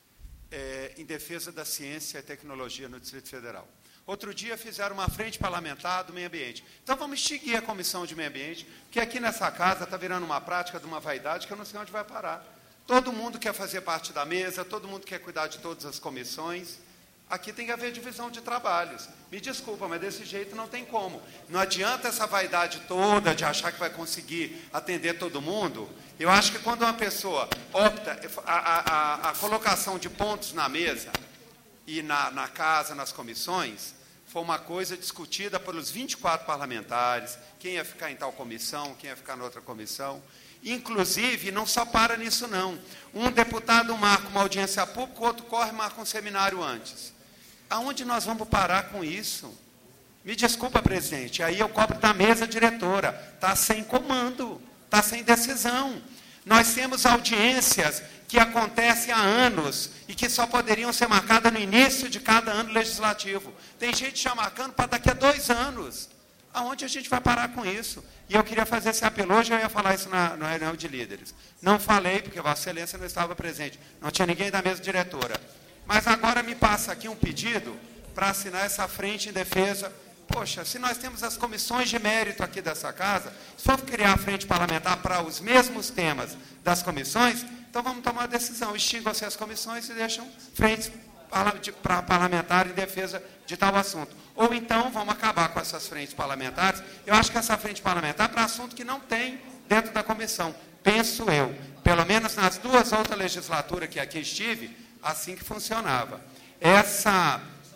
em defesa da ciência e tecnologia no Distrito Federal. Outro dia fizeram uma frente parlamentar do meio ambiente. Então vamos extinguir a Comissão de Meio Ambiente, que aqui nessa casa está virando uma prática de uma vaidade que eu não sei onde vai parar. Todo mundo quer fazer parte da mesa, todo mundo quer cuidar de todas as comissões. Aqui tem que haver divisão de trabalhos. Me desculpa, mas desse jeito não tem como. Não adianta essa vaidade toda de achar que vai conseguir atender todo mundo. Eu acho que quando uma pessoa opta a colocação de pontos na mesa e na casa, nas comissões, foi uma coisa discutida pelos 24 parlamentares, quem ia ficar em tal comissão, quem ia ficar na outra comissão. Inclusive, não só para nisso, não. Um deputado marca uma audiência pública, o outro corre e marca um seminário antes. Aonde nós vamos parar com isso? Me desculpa, presidente, aí eu cobro da mesa diretora. Está sem comando, está sem decisão. Nós temos audiências que acontecem há anos e que só poderiam ser marcadas no início de cada ano legislativo. Tem gente já marcando para daqui a 2 anos. Aonde a gente vai parar com isso? E eu queria fazer esse apelo hoje, eu ia falar isso na reunião de líderes. Não falei, porque Vossa Excelência não estava presente. Não tinha ninguém da mesa diretora. Mas agora me passa aqui um pedido para assinar essa frente em defesa. Poxa, se nós temos as comissões de mérito aqui dessa casa, se for criar a frente parlamentar para os mesmos temas das comissões, então vamos tomar uma decisão, extingam-se as comissões e deixam frentes para parlamentar em defesa de tal assunto. Ou então vamos acabar com essas frentes parlamentares. Eu acho que essa frente parlamentar é para assunto que não tem dentro da comissão. Penso eu, pelo menos nas 2 outras legislaturas que aqui estive, assim que funcionava. Essa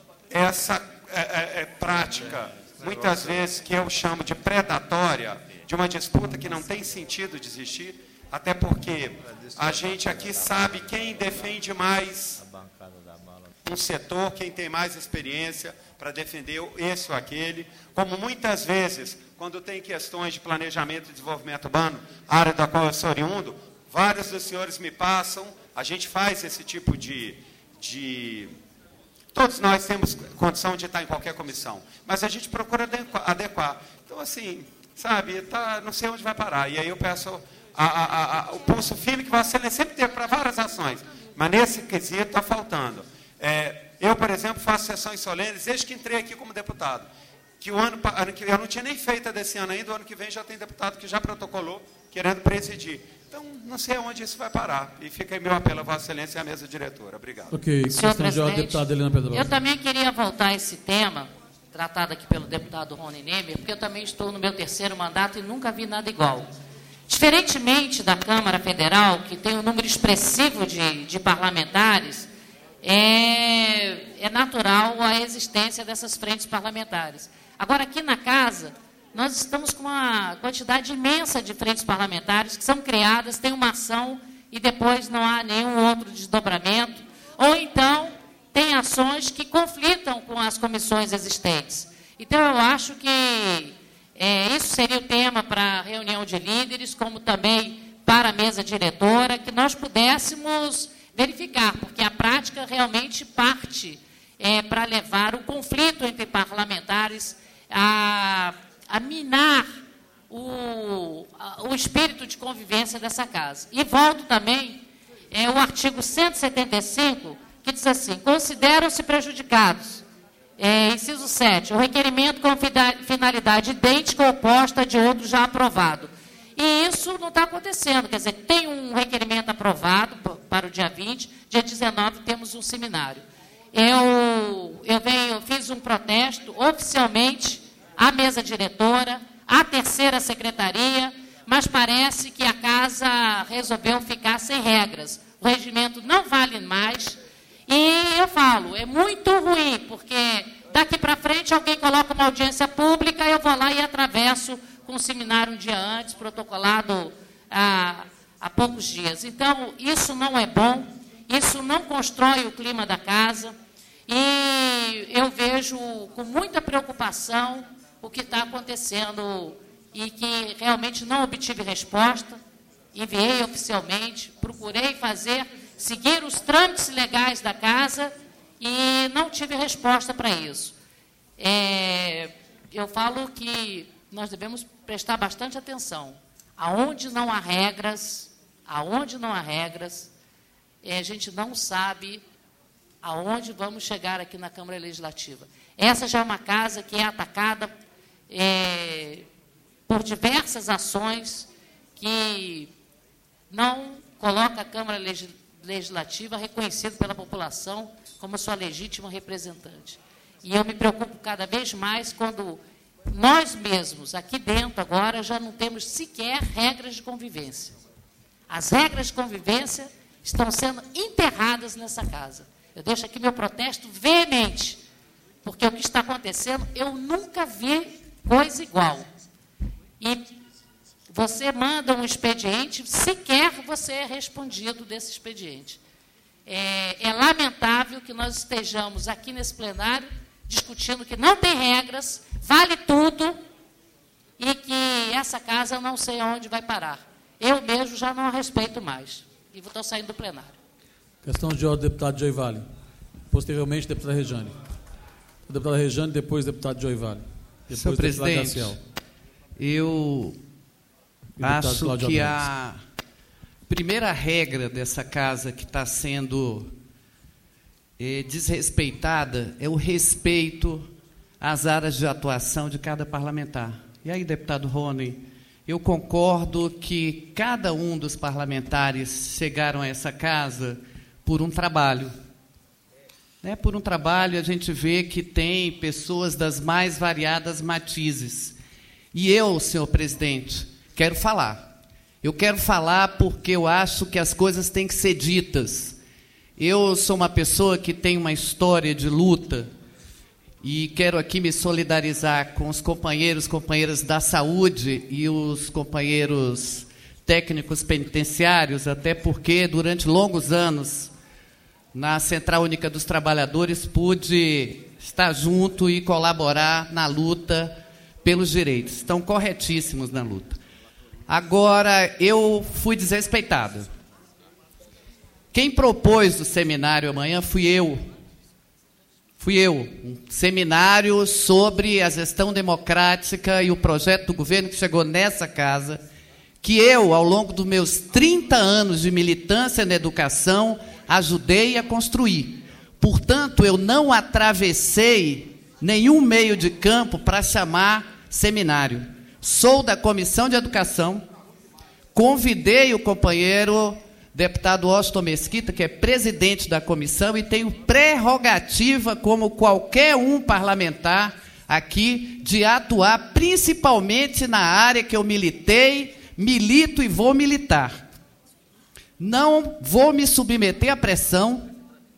prática, muitas vezes, que eu chamo de predatória, de uma disputa que não tem sentido de existir, até porque a gente aqui sabe quem defende mais um setor, quem tem mais experiência para defender esse ou aquele, como muitas vezes, quando tem questões de planejamento e desenvolvimento urbano, área da qual eu sou oriundo, vários dos senhores me passam, a gente faz esse tipo de... Todos nós temos condição de estar em qualquer comissão, mas a gente procura adequar. Então, assim, sabe, não sei onde vai parar. E aí eu peço o pulso firme que Vossa Excelência sempre teve para várias ações, mas nesse quesito está faltando. Eu, por exemplo, faço sessões solenes desde que entrei aqui como deputado. Que o ano que eu não tinha nem feito desse ano ainda, o ano que vem já tem deputado que já protocolou, querendo presidir. Então, não sei aonde isso vai parar. E fica aí meu apelo a Vossa Excelência e à mesa diretora. Obrigado. Ok, senhor presidente, deputada Helena Pedrosa. Eu também queria voltar a esse tema, tratado aqui pelo deputado Rony Nemer, porque eu também estou no meu 3º mandato e nunca vi nada igual. Diferentemente da Câmara Federal, que tem um número expressivo de parlamentares, é natural a existência dessas frentes parlamentares. Agora, aqui na casa, nós estamos com uma quantidade imensa de frentes parlamentares que são criadas, tem uma ação e depois não há nenhum outro desdobramento, ou então tem ações que conflitam com as comissões existentes. Então, eu acho que isso seria o tema para a reunião de líderes, como também para a mesa diretora, que nós pudéssemos verificar, porque a prática realmente parte para levar o conflito entre parlamentares a minar o espírito de convivência dessa casa. E volto também o artigo 175, que diz assim: consideram-se prejudicados, inciso 7, o requerimento com finalidade idêntica ou oposta de outro já aprovado. E isso não está acontecendo, quer dizer, tem um requerimento aprovado para o dia 20, dia 19 temos um seminário. Eu fiz um protesto oficialmente à mesa diretora, à 3ª secretaria, mas parece que a casa resolveu ficar sem regras. O regimento não vale mais. E eu falo, é muito ruim, porque daqui para frente alguém coloca uma audiência pública, eu vou lá e atravesso com o seminário um dia antes, protocolado há poucos dias. Então, isso não é bom, isso não constrói o clima da casa, e eu vejo com muita preocupação o que está acontecendo e que realmente não obtive resposta. Enviei oficialmente, procurei seguir os trâmites legais da casa e não tive resposta para isso. Eu falo que nós devemos prestar bastante atenção. Aonde não há regras, a gente não sabe aonde vamos chegar aqui na Câmara Legislativa. Essa já é uma casa que é atacada por diversas ações que não coloca a Câmara Legislativa reconhecida pela população como sua legítima representante. E eu me preocupo cada vez mais quando nós mesmos, aqui dentro agora, já não temos sequer regras de convivência. As regras de convivência estão sendo enterradas nessa casa. Eu deixo aqui meu protesto veemente, porque o que está acontecendo, eu nunca vi coisa igual. E você manda um expediente, sequer você é respondido desse expediente. É lamentável que nós estejamos aqui nesse plenário discutindo que não tem regras, vale tudo, e que essa casa eu não sei aonde vai parar. Eu mesmo já não a respeito mais. E estou saindo do plenário. Questão de ordem, deputado Joy Vale. Posteriormente, deputada Rejane. Deputada Rejane, depois deputado Joy Vale. Depois, senhor presidente, eu acho que a primeira regra dessa casa que está sendo desrespeitada é o respeito às áreas de atuação de cada parlamentar. E aí, deputado Rony, eu concordo que cada um dos parlamentares chegaram a essa casa por um trabalho. Por um trabalho, a gente vê que tem pessoas das mais variadas matizes. E eu, senhor presidente, quero falar. Eu quero falar porque eu acho que as coisas têm que ser ditas. Eu sou uma pessoa que tem uma história de luta e quero aqui me solidarizar com os companheiras da saúde e os companheiros técnicos penitenciários, até porque durante longos anos na Central Única dos Trabalhadores pude estar junto e colaborar na luta pelos direitos. Estão corretíssimos na luta. Agora, eu fui desrespeitado. Quem propôs o seminário amanhã fui eu. Um seminário sobre a gestão democrática e o projeto do governo que chegou nessa casa, que eu, ao longo dos meus 30 anos de militância na educação, ajudei a construir. Portanto, eu não atravessei nenhum meio de campo para chamar seminário. Sou da Comissão de Educação, convidei o companheiro deputado Washington Mesquita, que é presidente da comissão, e tenho prerrogativa, como qualquer um parlamentar aqui, de atuar principalmente na área que eu militei, milito e vou militar. Não vou me submeter à pressão,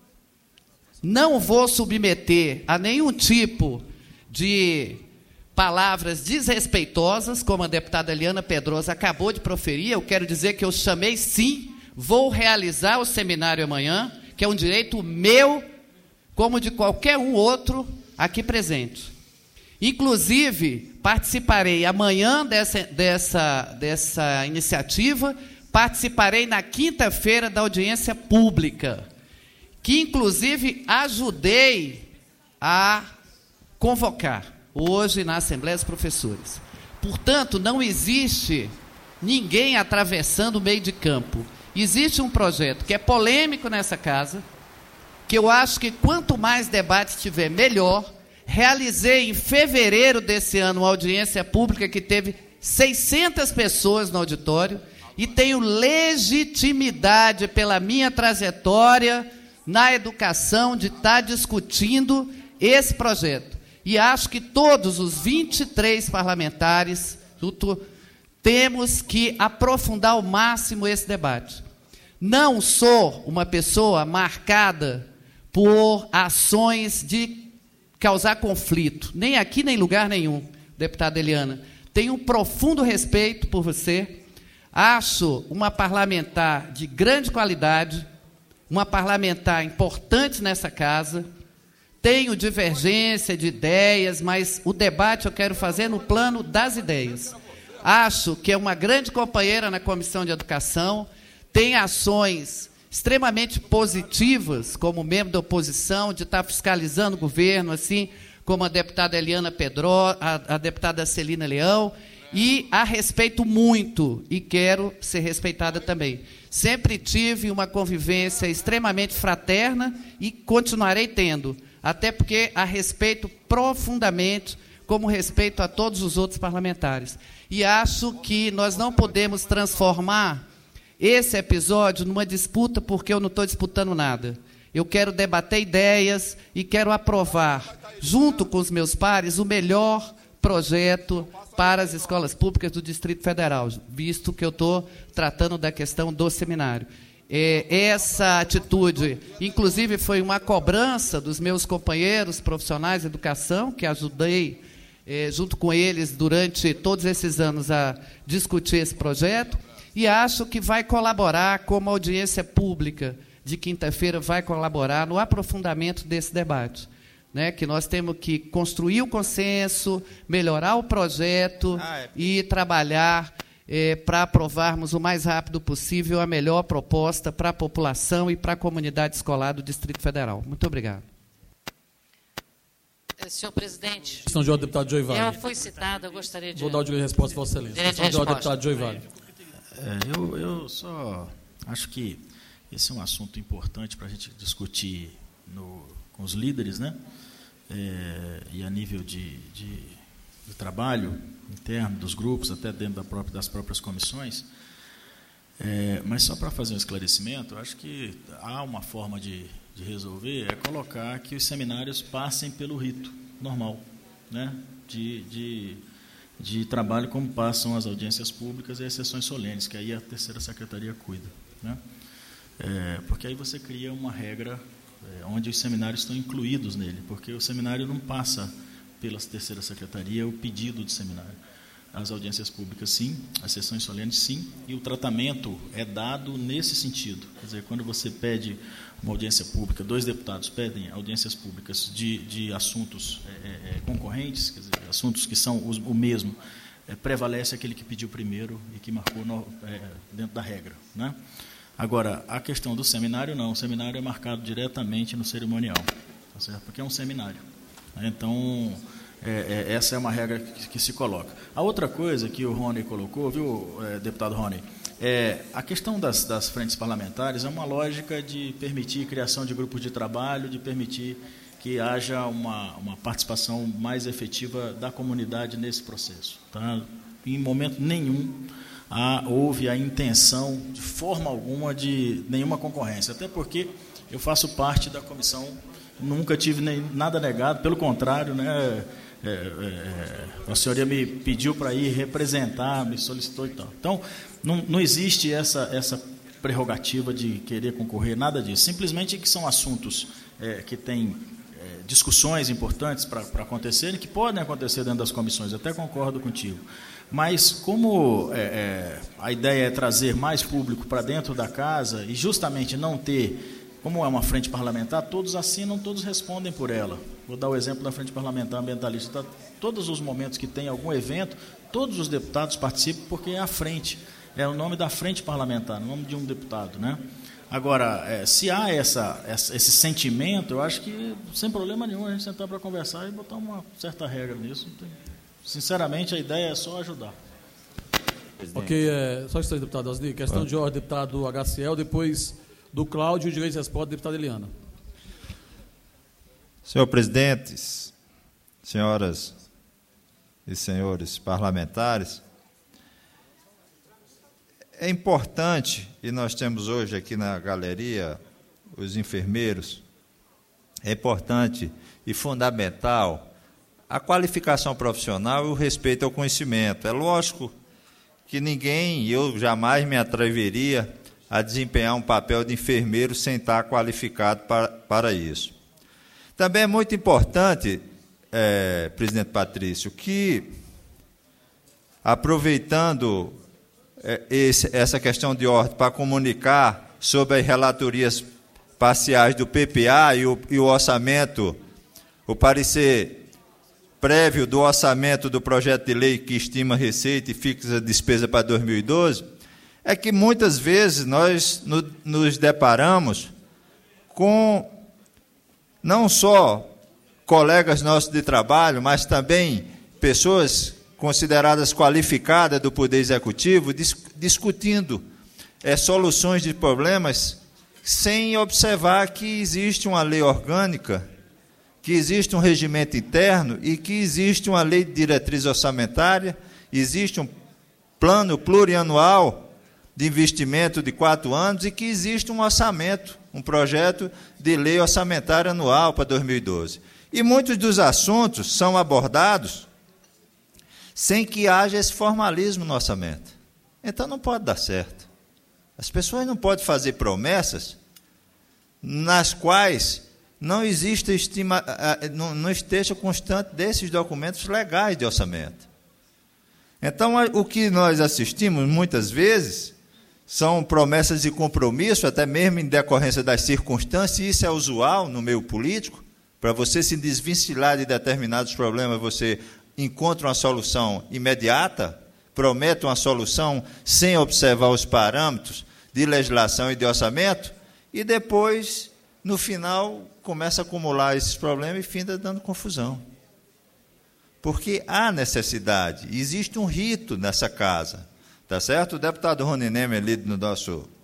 não vou submeter a nenhum tipo de palavras desrespeitosas, como a deputada Eliana Pedrosa acabou de proferir. Eu quero dizer que eu chamei sim, vou realizar o seminário amanhã, que é um direito meu, como de qualquer um outro aqui presente. Inclusive, participarei amanhã dessa iniciativa, participarei na quinta-feira da audiência pública, que inclusive ajudei a convocar hoje na Assembleia dos Professores. Portanto, não existe ninguém atravessando o meio de campo. Existe um projeto que é polêmico nessa casa, que eu acho que quanto mais debate tiver, melhor. Realizei em fevereiro desse ano uma audiência pública que teve 600 pessoas no auditório e tenho legitimidade pela minha trajetória na educação de estar discutindo esse projeto. E acho que todos os 23 parlamentares temos que aprofundar ao máximo esse debate. Não sou uma pessoa marcada por ações de causar conflito, nem aqui nem em lugar nenhum, deputada Eliana. Tenho um profundo respeito por você, acho uma parlamentar de grande qualidade, uma parlamentar importante nessa casa, tenho divergência de ideias, mas o debate eu quero fazer no plano das ideias. Acho que é uma grande companheira na Comissão de Educação, tem ações extremamente positivas, como membro da oposição, de estar fiscalizando o governo, assim como a deputada Eliana Pedrosa, a deputada Celina Leão, e a respeito muito, e quero ser respeitada também. Sempre tive uma convivência extremamente fraterna e continuarei tendo, até porque a respeito profundamente, como respeito a todos os outros parlamentares. E acho que nós não podemos transformar esse episódio numa disputa, porque eu não estou disputando nada. Eu quero debater ideias e quero aprovar, junto com os meus pares, o melhor projeto para as escolas públicas do Distrito Federal, visto que eu estou tratando da questão do seminário. Essa atitude, inclusive, foi uma cobrança dos meus companheiros profissionais de educação, que ajudei, junto com eles, durante todos esses anos, a discutir esse projeto, e acho que vai colaborar, como a audiência pública de quinta-feira vai colaborar no aprofundamento desse debate, né? Que nós temos que construir o consenso, melhorar o projeto e trabalhar para aprovarmos o mais rápido possível a melhor proposta para a população e para a comunidade escolar do Distrito Federal. Muito obrigado. Senhor presidente, questão de ordem, deputado Joy Vale. Ela foi citada, eu gostaria de... Vou dar o direito de resposta, Vossa Excelência. Questão de ordem, deputado Joy Vale. Eu só acho que esse é um assunto importante para a gente discutir com os líderes, né? E a nível de trabalho interno dos grupos, até dentro das próprias comissões. Mas só para fazer um esclarecimento, eu acho que há uma forma de resolver, é colocar que os seminários passem pelo rito normal, né? De trabalho, como passam as audiências públicas e as sessões solenes, que aí a terceira secretaria cuida, né? Porque aí você cria uma regra onde os seminários estão incluídos nele, porque o seminário não passa pela terceira secretaria o pedido de seminário. As audiências públicas, sim, as sessões solenes, sim, e o tratamento é dado nesse sentido. Quer dizer, quando você pede uma audiência pública, 2 deputados pedem audiências públicas de assuntos concorrentes, quer dizer, assuntos que são o mesmo, prevalece aquele que pediu primeiro e que marcou dentro da regra, né? Agora, a questão do seminário, não. O seminário é marcado diretamente no cerimonial, tá certo? Porque é um seminário. Então, essa é uma regra que se coloca. A outra coisa que o Rony colocou, viu, deputado Rony, a questão das frentes parlamentares é uma lógica de permitir criação de grupos de trabalho, de permitir que haja uma participação mais efetiva da comunidade nesse processo, tá? Em momento nenhum houve a intenção, de forma alguma, de nenhuma concorrência, até porque eu faço parte da comissão, nunca tive nada negado, pelo contrário, né? A senhoria me pediu para ir representar, me solicitou e tal. Então, não existe essa prerrogativa de querer concorrer, nada disso. Simplesmente que são assuntos que têm discussões importantes para acontecerem, que podem acontecer dentro das comissões, eu até concordo contigo. Mas como a ideia é trazer mais público para dentro da casa e justamente não ter, como é uma frente parlamentar, todos assinam, todos respondem por ela. Vou dar o exemplo da frente parlamentar ambientalista. Todos os momentos que tem algum evento, todos os deputados participam porque é a frente, é o nome da frente parlamentar, o nome de um deputado, né? Agora, se há esse sentimento, eu acho que sem problema nenhum a gente sentar para conversar e botar uma certa regra nisso. Sinceramente, a ideia é só ajudar. Ok, só isso aí, deputado Osni. Questão de ordem, deputado HCL, depois do Cláudio, direito de resposta, deputada Eliana. Senhor presidente, senhoras e senhores parlamentares, é importante, e nós temos hoje aqui na galeria os enfermeiros, é importante e fundamental a qualificação profissional e o respeito ao conhecimento. É lógico que ninguém, eu jamais me atreveria a desempenhar um papel de enfermeiro sem estar qualificado para isso. Também é muito importante, presidente Patrício, que, aproveitando essa questão de ordem para comunicar sobre as relatorias parciais do PPA e o orçamento, o parecer prévio do orçamento do projeto de lei que estima receita e fixa a despesa para 2012, é que muitas vezes nós nos deparamos com não só colegas nossos de trabalho, mas também pessoas consideradas qualificadas do Poder Executivo, discutindo soluções de problemas sem observar que existe uma lei orgânica, que existe um regimento interno e que existe uma lei de diretriz orçamentária, existe um plano plurianual de investimento de 4 anos e que existe um orçamento, um projeto de lei orçamentária anual para 2012. E muitos dos assuntos são abordados sem que haja esse formalismo no orçamento. Então não pode dar certo. As pessoas não podem fazer promessas nas quais não existe não esteja constante desses documentos legais de orçamento. Então, o que nós assistimos muitas vezes são promessas de compromisso, até mesmo em decorrência das circunstâncias, e isso é usual no meio político. Para você se desvencilhar de determinados problemas, você encontra uma solução imediata, promete uma solução sem observar os parâmetros de legislação e de orçamento, e depois, no final, começa a acumular esses problemas e finda dando confusão. Porque há necessidade, existe um rito nessa casa, tá certo? O deputado Rony Neme, ali no nosso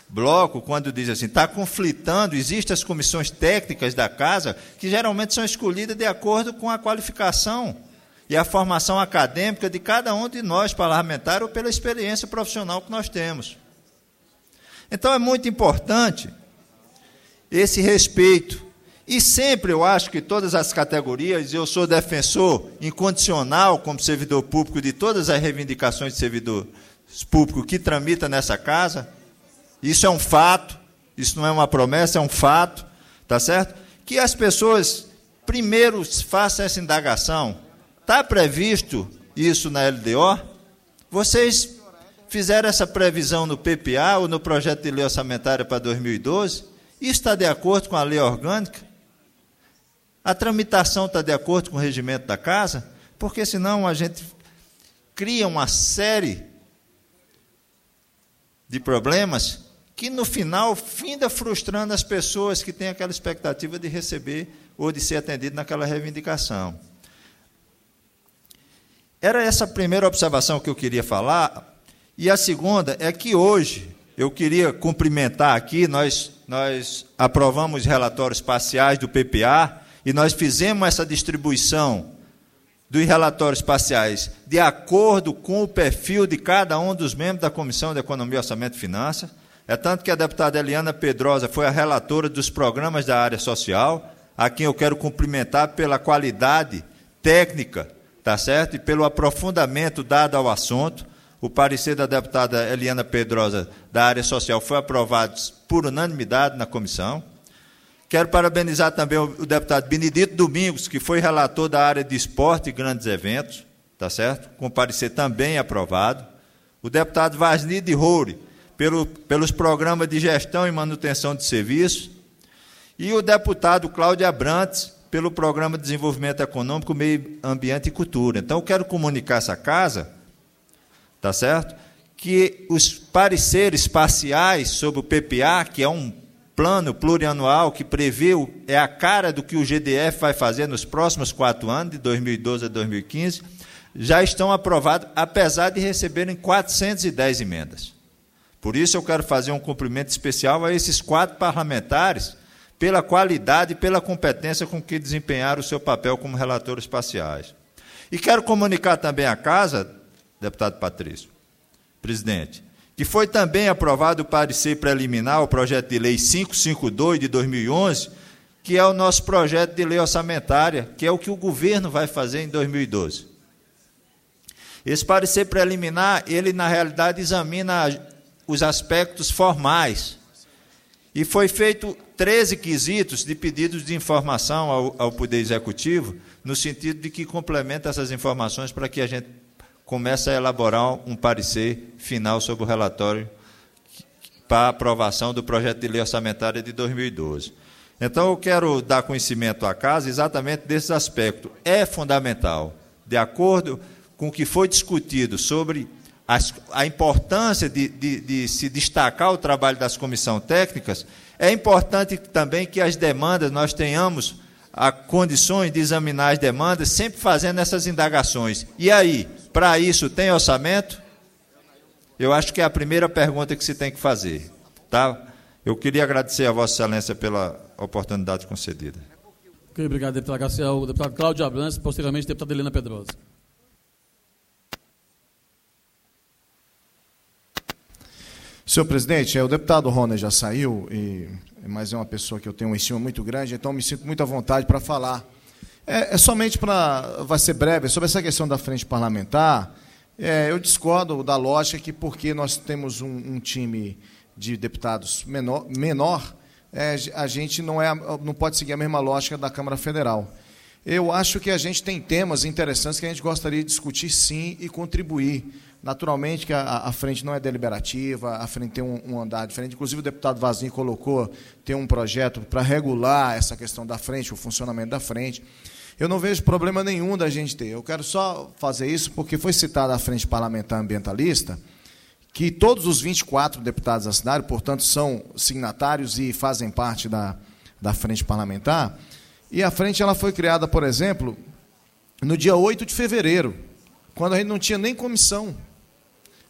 bloco, quando diz assim, está conflitando, existem as comissões técnicas da casa, que geralmente são escolhidas de acordo com a qualificação e a formação acadêmica de cada um de nós, parlamentares, ou pela experiência profissional que nós temos. Então, é muito importante esse respeito. E sempre eu acho que todas as categorias, eu sou defensor incondicional, como servidor público, de todas as reivindicações de servidores públicos que tramitam nessa casa. Isso é um fato, isso não é uma promessa, é um fato, tá certo? Que as pessoas primeiro façam essa indagação. Está previsto isso na LDO? Vocês fizeram essa previsão no PPA ou no projeto de lei orçamentária para 2012? Isso está de acordo com a lei orgânica? A tramitação está de acordo com o regimento da casa? Porque senão a gente cria uma série de problemas que no final finda frustrando as pessoas que têm aquela expectativa de receber ou de ser atendido naquela reivindicação. Era essa a primeira observação que eu queria falar. E a segunda é que hoje eu queria cumprimentar aqui, nós aprovamos relatórios parciais do PPA e nós fizemos essa distribuição dos relatórios parciais de acordo com o perfil de cada um dos membros da Comissão de Economia, Orçamento e Finanças. É tanto que a deputada Eliana Pedrosa foi a relatora dos programas da área social, a quem eu quero cumprimentar pela qualidade técnica, tá certo? E pelo aprofundamento dado ao assunto. O parecer da deputada Eliana Pedrosa da área social foi aprovado por unanimidade na comissão. Quero parabenizar também o deputado Benedito Domingos, que foi relator da área de esporte e grandes eventos, tá certo? Com parecer também aprovado. O deputado Vasni de Roure, pelos programas de gestão e manutenção de serviços. E o deputado Cláudio Abrantes, pelo programa de desenvolvimento econômico, meio ambiente e cultura. Então, eu quero comunicar a essa casa, tá certo? Que os pareceres parciais sobre o PPA, que é um plano plurianual que prevê, é a cara do que o GDF vai fazer nos próximos 4 anos, de 2012 a 2015, já estão aprovados, apesar de receberem 410 emendas. Por isso, eu quero fazer um cumprimento especial a esses 4 parlamentares, pela qualidade e pela competência com que desempenharam o seu papel como relatores parciais. E quero comunicar também à casa, deputado Patrício, presidente, que foi também aprovado o parecer preliminar ao projeto de lei 552 de 2011, que é o nosso projeto de lei orçamentária, que é o que o governo vai fazer em 2012. Esse parecer preliminar, ele na realidade examina os aspectos formais, e foi feito 13 quesitos de pedidos de informação ao Poder Executivo, no sentido de que complementa essas informações para que a gente comece a elaborar um parecer final sobre o relatório para aprovação do projeto de lei orçamentária de 2012. Então, eu quero dar conhecimento à casa exatamente desses aspectos. É fundamental, de acordo com o que foi discutido sobre a importância de se destacar o trabalho das comissões técnicas, é importante também que as demandas, nós tenhamos condições de examinar as demandas, sempre fazendo essas indagações. E aí, para isso, tem orçamento? Eu acho que é a primeira pergunta que se tem que fazer. Tá? Eu queria agradecer a Vossa Excelência pela oportunidade concedida. Ok, obrigado, deputado Garcia. O deputado Cláudio Abrantes, posteriormente, deputada Eliana Pedrosa. Senhor presidente, o deputado Rony já saiu, mas é uma pessoa que eu tenho uma estima muito grande, então me sinto muito à vontade para falar. Somente para, vai ser breve, sobre essa questão da frente parlamentar, eu discordo da lógica que porque nós temos um time de deputados menor, a gente não pode seguir a mesma lógica da Câmara Federal. Eu acho que a gente tem temas interessantes que a gente gostaria de discutir sim e contribuir. Naturalmente que a frente não é deliberativa, a frente tem um andar diferente. Inclusive o deputado Vazinho colocou, tem um projeto para regular essa questão da frente, o funcionamento da frente. Eu não vejo problema nenhum da gente ter. Eu quero só fazer isso porque foi citada a Frente Parlamentar Ambientalista, que todos os 24 deputados assinaram, portanto, são signatários e fazem parte da Frente Parlamentar. E a frente ela foi criada, por exemplo, no dia 8 de fevereiro, quando a gente não tinha nem comissão.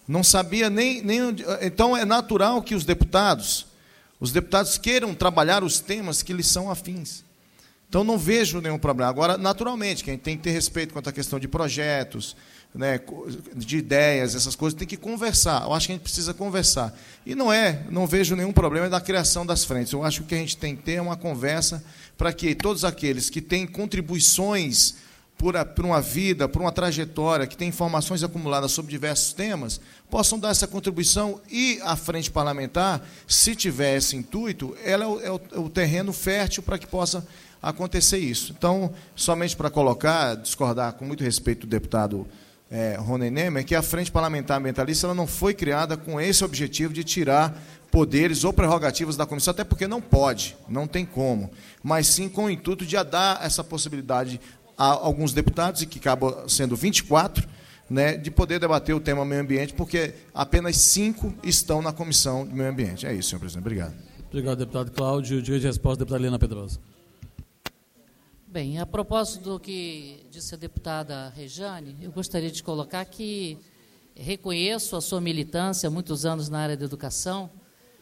Não sabia nem então é natural que os deputados queiram trabalhar os temas que lhes são afins. Então, não vejo nenhum problema. Agora, naturalmente, quem tem que ter respeito quanto à questão de projetos, né, de ideias, essas coisas, tem que conversar. Eu acho que a gente precisa conversar. E não vejo nenhum problema da criação das frentes. Eu acho que o que a gente tem que ter é uma conversa para que todos aqueles que têm contribuições por uma vida, por uma trajetória, que têm informações acumuladas sobre diversos temas, possam dar essa contribuição, e a frente parlamentar, se tiver esse intuito, ela é o terreno fértil para que possa acontecer isso. Então, somente para discordar com muito respeito do deputado Rony Nemer, que a Frente Parlamentar Ambientalista ela não foi criada com esse objetivo de tirar poderes ou prerrogativas da comissão, até porque não pode, não tem como, mas sim com o intuito de dar essa possibilidade a alguns deputados, e que acabam sendo 24, né, de poder debater o tema meio ambiente, porque apenas 5 estão na comissão de meio ambiente. É isso, senhor presidente. Obrigado. Obrigado, deputado Cláudio. Direito de resposta, deputada Helena Pedrosa. Bem, a propósito do que disse a deputada Rejane, eu gostaria de colocar que reconheço a sua militância há muitos anos na área da educação,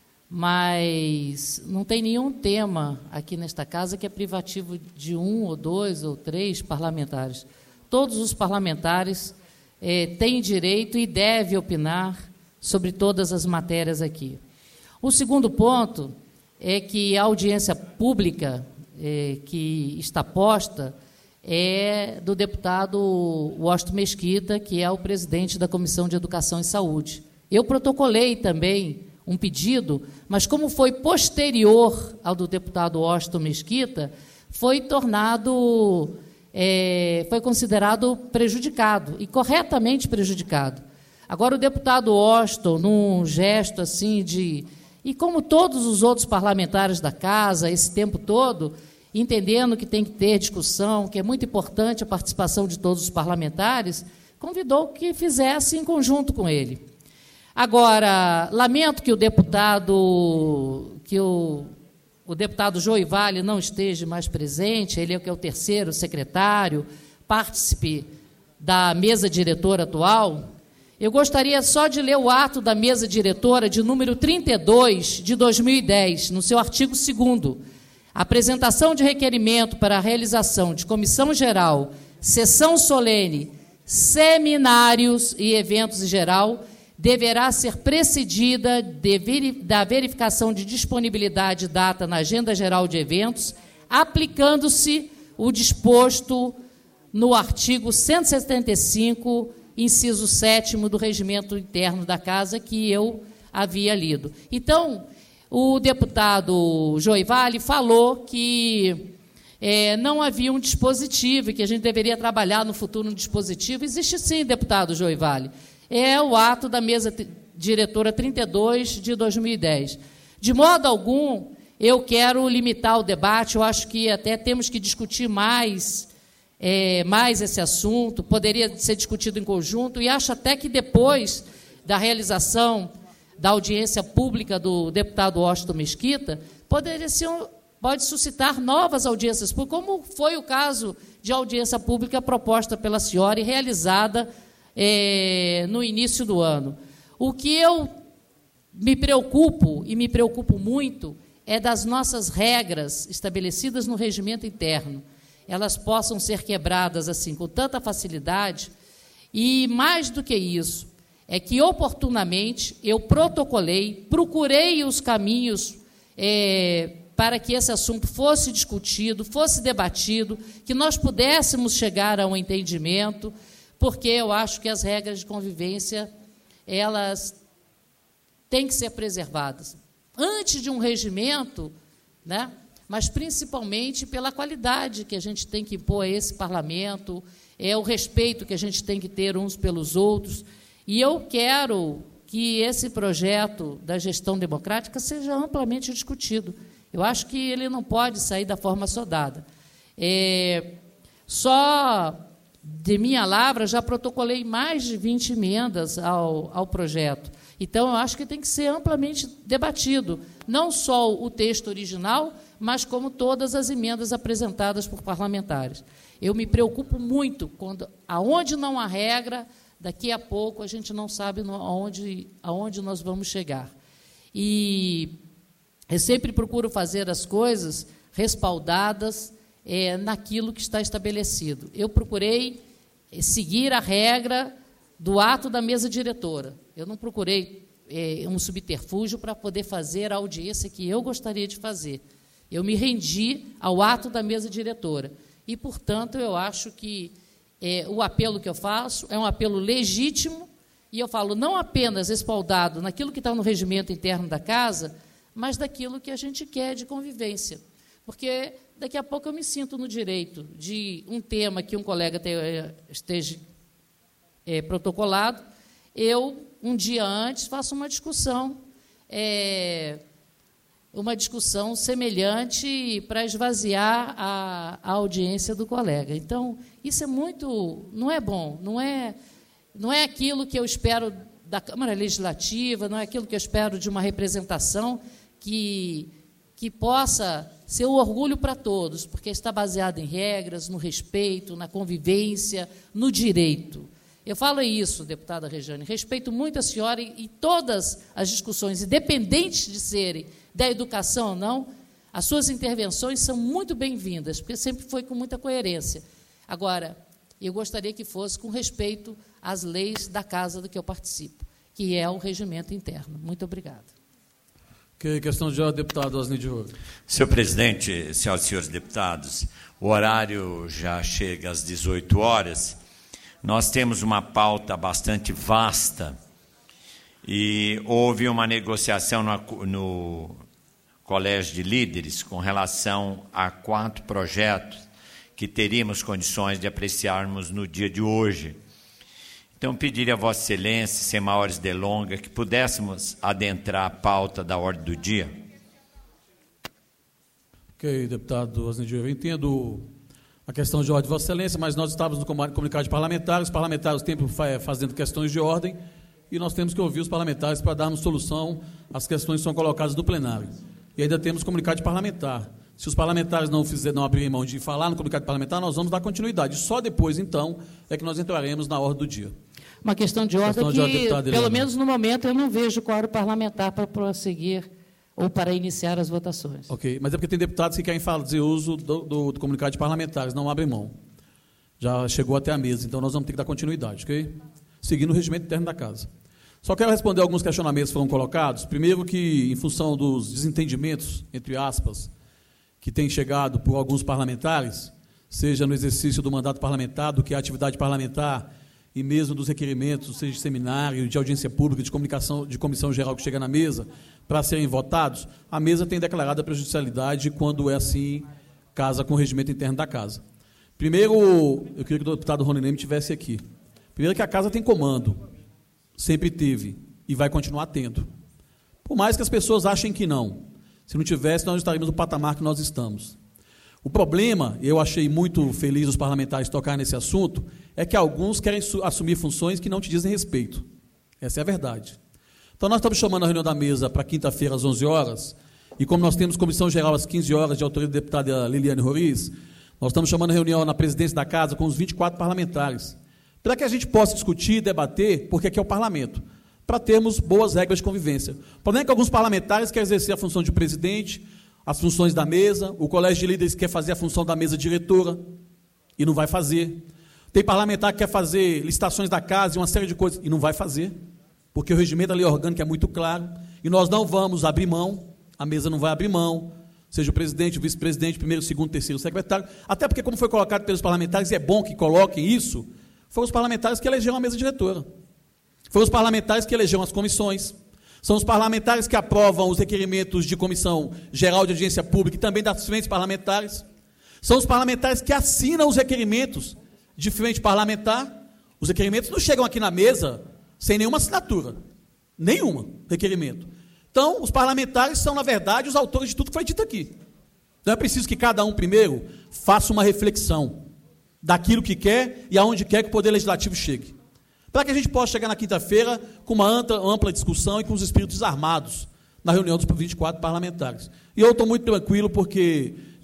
mas não tem nenhum tema aqui nesta casa que é privativo de 1 ou 2 ou 3 parlamentares. Todos os parlamentares têm direito e devem opinar sobre todas as matérias aqui. O segundo ponto é que a audiência pública que está posta é do deputado Washington Mesquita, que é o presidente da Comissão de Educação e Saúde. Eu protocolei também um pedido, mas como foi posterior ao do deputado Washington Mesquita, foi considerado prejudicado, e corretamente prejudicado. Agora, o deputado Washington, num gesto assim e como todos os outros parlamentares da casa, esse tempo todo, entendendo que tem que ter discussão, que é muito importante a participação de todos os parlamentares, convidou que fizesse em conjunto com ele. Agora, lamento que o deputado Joivale não esteja mais presente, ele que é o terceiro secretário, participe da mesa diretora atual. Eu gostaria só de ler o ato da mesa diretora de número 32 de 2010, no seu artigo 2º. Apresentação de requerimento para a realização de comissão geral, sessão solene, seminários e eventos em geral, deverá ser precedida da verificação de disponibilidade de data na agenda geral de eventos, aplicando-se o disposto no artigo 175, inciso 7º do regimento interno da Casa, que eu havia lido. Então, o deputado Joivale falou que não havia um dispositivo e que a gente deveria trabalhar no futuro um dispositivo. Existe sim, deputado Joivale. É o ato da mesa diretora 32 de 2010. De modo algum, eu quero limitar o debate, eu acho que até temos que discutir mais esse assunto, poderia ser discutido em conjunto, e acho até que depois da realização da audiência pública do deputado Washington Mesquita, pode suscitar novas audiências públicas, como foi o caso de audiência pública proposta pela senhora e realizada no início do ano. O que eu me preocupo, e me preocupo muito, é das nossas regras estabelecidas no regimento interno. Elas possam ser quebradas assim com tanta facilidade, e mais do que isso, é que oportunamente eu protocolei, procurei os caminhos para que esse assunto fosse discutido, fosse debatido, que nós pudéssemos chegar a um entendimento, porque eu acho que as regras de convivência, elas têm que ser preservadas. Antes de um regimento, né, mas principalmente pela qualidade que a gente tem que impor a esse parlamento, o respeito que a gente tem que ter uns pelos outros. E eu quero que esse projeto da gestão democrática seja amplamente discutido. Eu acho que ele não pode sair da forma sodada. Só de minha lavra, já protocolei mais de 20 emendas ao projeto. Então, eu acho que tem que ser amplamente debatido, não só o texto original, mas como todas as emendas apresentadas por parlamentares. Eu me preocupo muito quando, aonde não há regra, daqui a pouco a gente não sabe aonde nós vamos chegar. E eu sempre procuro fazer as coisas respaldadas naquilo que está estabelecido. Eu procurei seguir a regra do ato da mesa diretora. Eu não procurei um subterfúgio para poder fazer a audiência que eu gostaria de fazer. Eu me rendi ao ato da mesa diretora. E, portanto, eu acho que o apelo que eu faço é um apelo legítimo, e eu falo não apenas respaldado naquilo que está no regimento interno da casa, mas daquilo que a gente quer de convivência. Porque daqui a pouco eu me sinto no direito de um tema que um colega esteja protocolado, eu, um dia antes, faço uma discussão semelhante para esvaziar a audiência do colega. Então, isso não é bom, não é aquilo que eu espero da Câmara Legislativa, não é aquilo que eu espero de uma representação que possa ser um orgulho para todos, porque está baseado em regras, no respeito, na convivência, no direito. Eu falo isso, deputada Rejane, respeito muito a senhora e todas as discussões, independentes de serem da educação ou não, as suas intervenções são muito bem-vindas, porque sempre foi com muita coerência. Agora, eu gostaria que fosse com respeito às leis da casa do que eu participo, que é o regimento interno. Muito obrigada. Questão de ordem, deputado Osni de Ouro. Senhor presidente, senhoras e senhores deputados, o horário já chega às 18 horas. Nós temos uma pauta bastante vasta e houve uma negociação no Colégio de Líderes com relação a 4 projetos que teríamos condições de apreciarmos no dia de hoje. Então, pediria a Vossa Excelência, sem maiores delongas, que pudéssemos adentrar a pauta da ordem do dia. Ok, deputado Osni de Ouro, eu entendo a questão de ordem de Vossa Excelência, mas nós estávamos no comunicado de parlamentares, os parlamentares sempre fazendo questões de ordem, e nós temos que ouvir os parlamentares para darmos solução às questões que são colocadas no plenário. E ainda temos comunicado de parlamentar. Se os parlamentares não abrirem mão de falar no comunicado parlamentar, nós vamos dar continuidade. Só depois, então, é que nós entraremos na ordem do dia. Uma questão de ordem pelo menos no momento, eu não vejo quórum parlamentar para prosseguir ou para iniciar as votações. Ok, mas é porque tem deputados que querem fazer uso do comunicado de parlamentares, não abrem mão. Já chegou até a mesa, então nós vamos ter que dar continuidade, ok? Seguindo o regimento interno da casa. Só quero responder alguns questionamentos que foram colocados. Primeiro que, em função dos desentendimentos, entre aspas, que tem chegado por alguns parlamentares, seja no exercício do mandato parlamentar, do que é a atividade parlamentar, e mesmo dos requerimentos, seja de seminário, de audiência pública, de comunicação, de comissão geral que chega na mesa, para serem votados, a mesa tem declarado a prejudicialidade quando é assim, casa com o regimento interno da casa. Primeiro, eu queria que o deputado Rony Leme estivesse aqui. Primeiro que a casa tem comando, sempre teve, e vai continuar tendo. Por mais que as pessoas achem que não. Se não tivesse, nós estaríamos no patamar que nós estamos. O problema, eu achei muito feliz os parlamentares tocarem nesse assunto, é que alguns querem assumir funções que não te dizem respeito. Essa é a verdade. Então, nós estamos chamando a reunião da mesa para quinta-feira, às 11 horas, e como nós temos comissão geral às 15 horas, de autoria da deputada Liliane Roriz, nós estamos chamando a reunião na presidência da casa com os 24 parlamentares, para que a gente possa discutir, debater, porque aqui é o parlamento, para termos boas regras de convivência. O problema é que alguns parlamentares querem exercer a função de presidente, as funções da mesa, o colégio de líderes quer fazer a função da mesa diretora, e não vai fazer. Tem parlamentar que quer fazer licitações da casa e uma série de coisas, e não vai fazer, porque o regimento da lei orgânica é muito claro, e nós não vamos abrir mão, a mesa não vai abrir mão, seja o presidente, o vice-presidente, primeiro, segundo, terceiro, secretário, até porque, como foi colocado pelos parlamentares, e é bom que coloquem isso, foram os parlamentares que elegeram a mesa diretora, foram os parlamentares que elegeram as comissões, são os parlamentares que aprovam os requerimentos de Comissão Geral de Audiência Pública e também das frentes parlamentares, são os parlamentares que assinam os requerimentos de frente parlamentar. Os requerimentos não chegam aqui na mesa sem nenhuma assinatura, nenhuma requerimento. Então, os parlamentares são, na verdade, os autores de tudo que foi dito aqui. Então, é preciso que cada um, primeiro, faça uma reflexão daquilo que quer e aonde quer que o Poder Legislativo chegue, para que a gente possa chegar na quinta-feira com uma ampla discussão e com os espíritos armados na reunião dos 24 parlamentares. E eu estou muito tranquilo porque,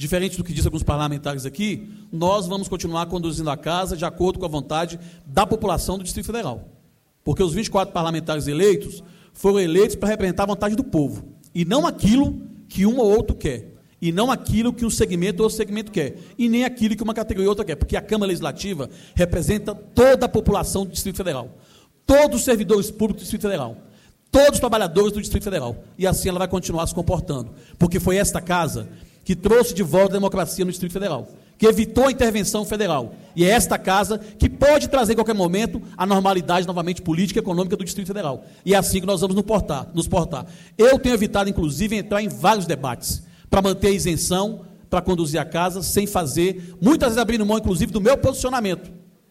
diferente do que dizem alguns parlamentares aqui, nós vamos continuar conduzindo a casa de acordo com a vontade da população do Distrito Federal. Porque os 24 parlamentares eleitos foram eleitos para representar a vontade do povo, e não aquilo que um ou outro quer, e não aquilo que um segmento ou outro segmento quer, e nem aquilo que uma categoria ou outra quer, porque a Câmara Legislativa representa toda a população do Distrito Federal, todos os servidores públicos do Distrito Federal, todos os trabalhadores do Distrito Federal, e assim ela vai continuar se comportando, porque foi esta casa que trouxe de volta a democracia no Distrito Federal, que evitou a intervenção federal, e é esta casa que pode trazer, em qualquer momento, a normalidade novamente política e econômica do Distrito Federal, e é assim que nós vamos nos portar. Eu tenho evitado, inclusive, entrar em vários debates, para manter a isenção, para conduzir a casa, sem fazer, muitas vezes abrindo mão, inclusive, do meu posicionamento,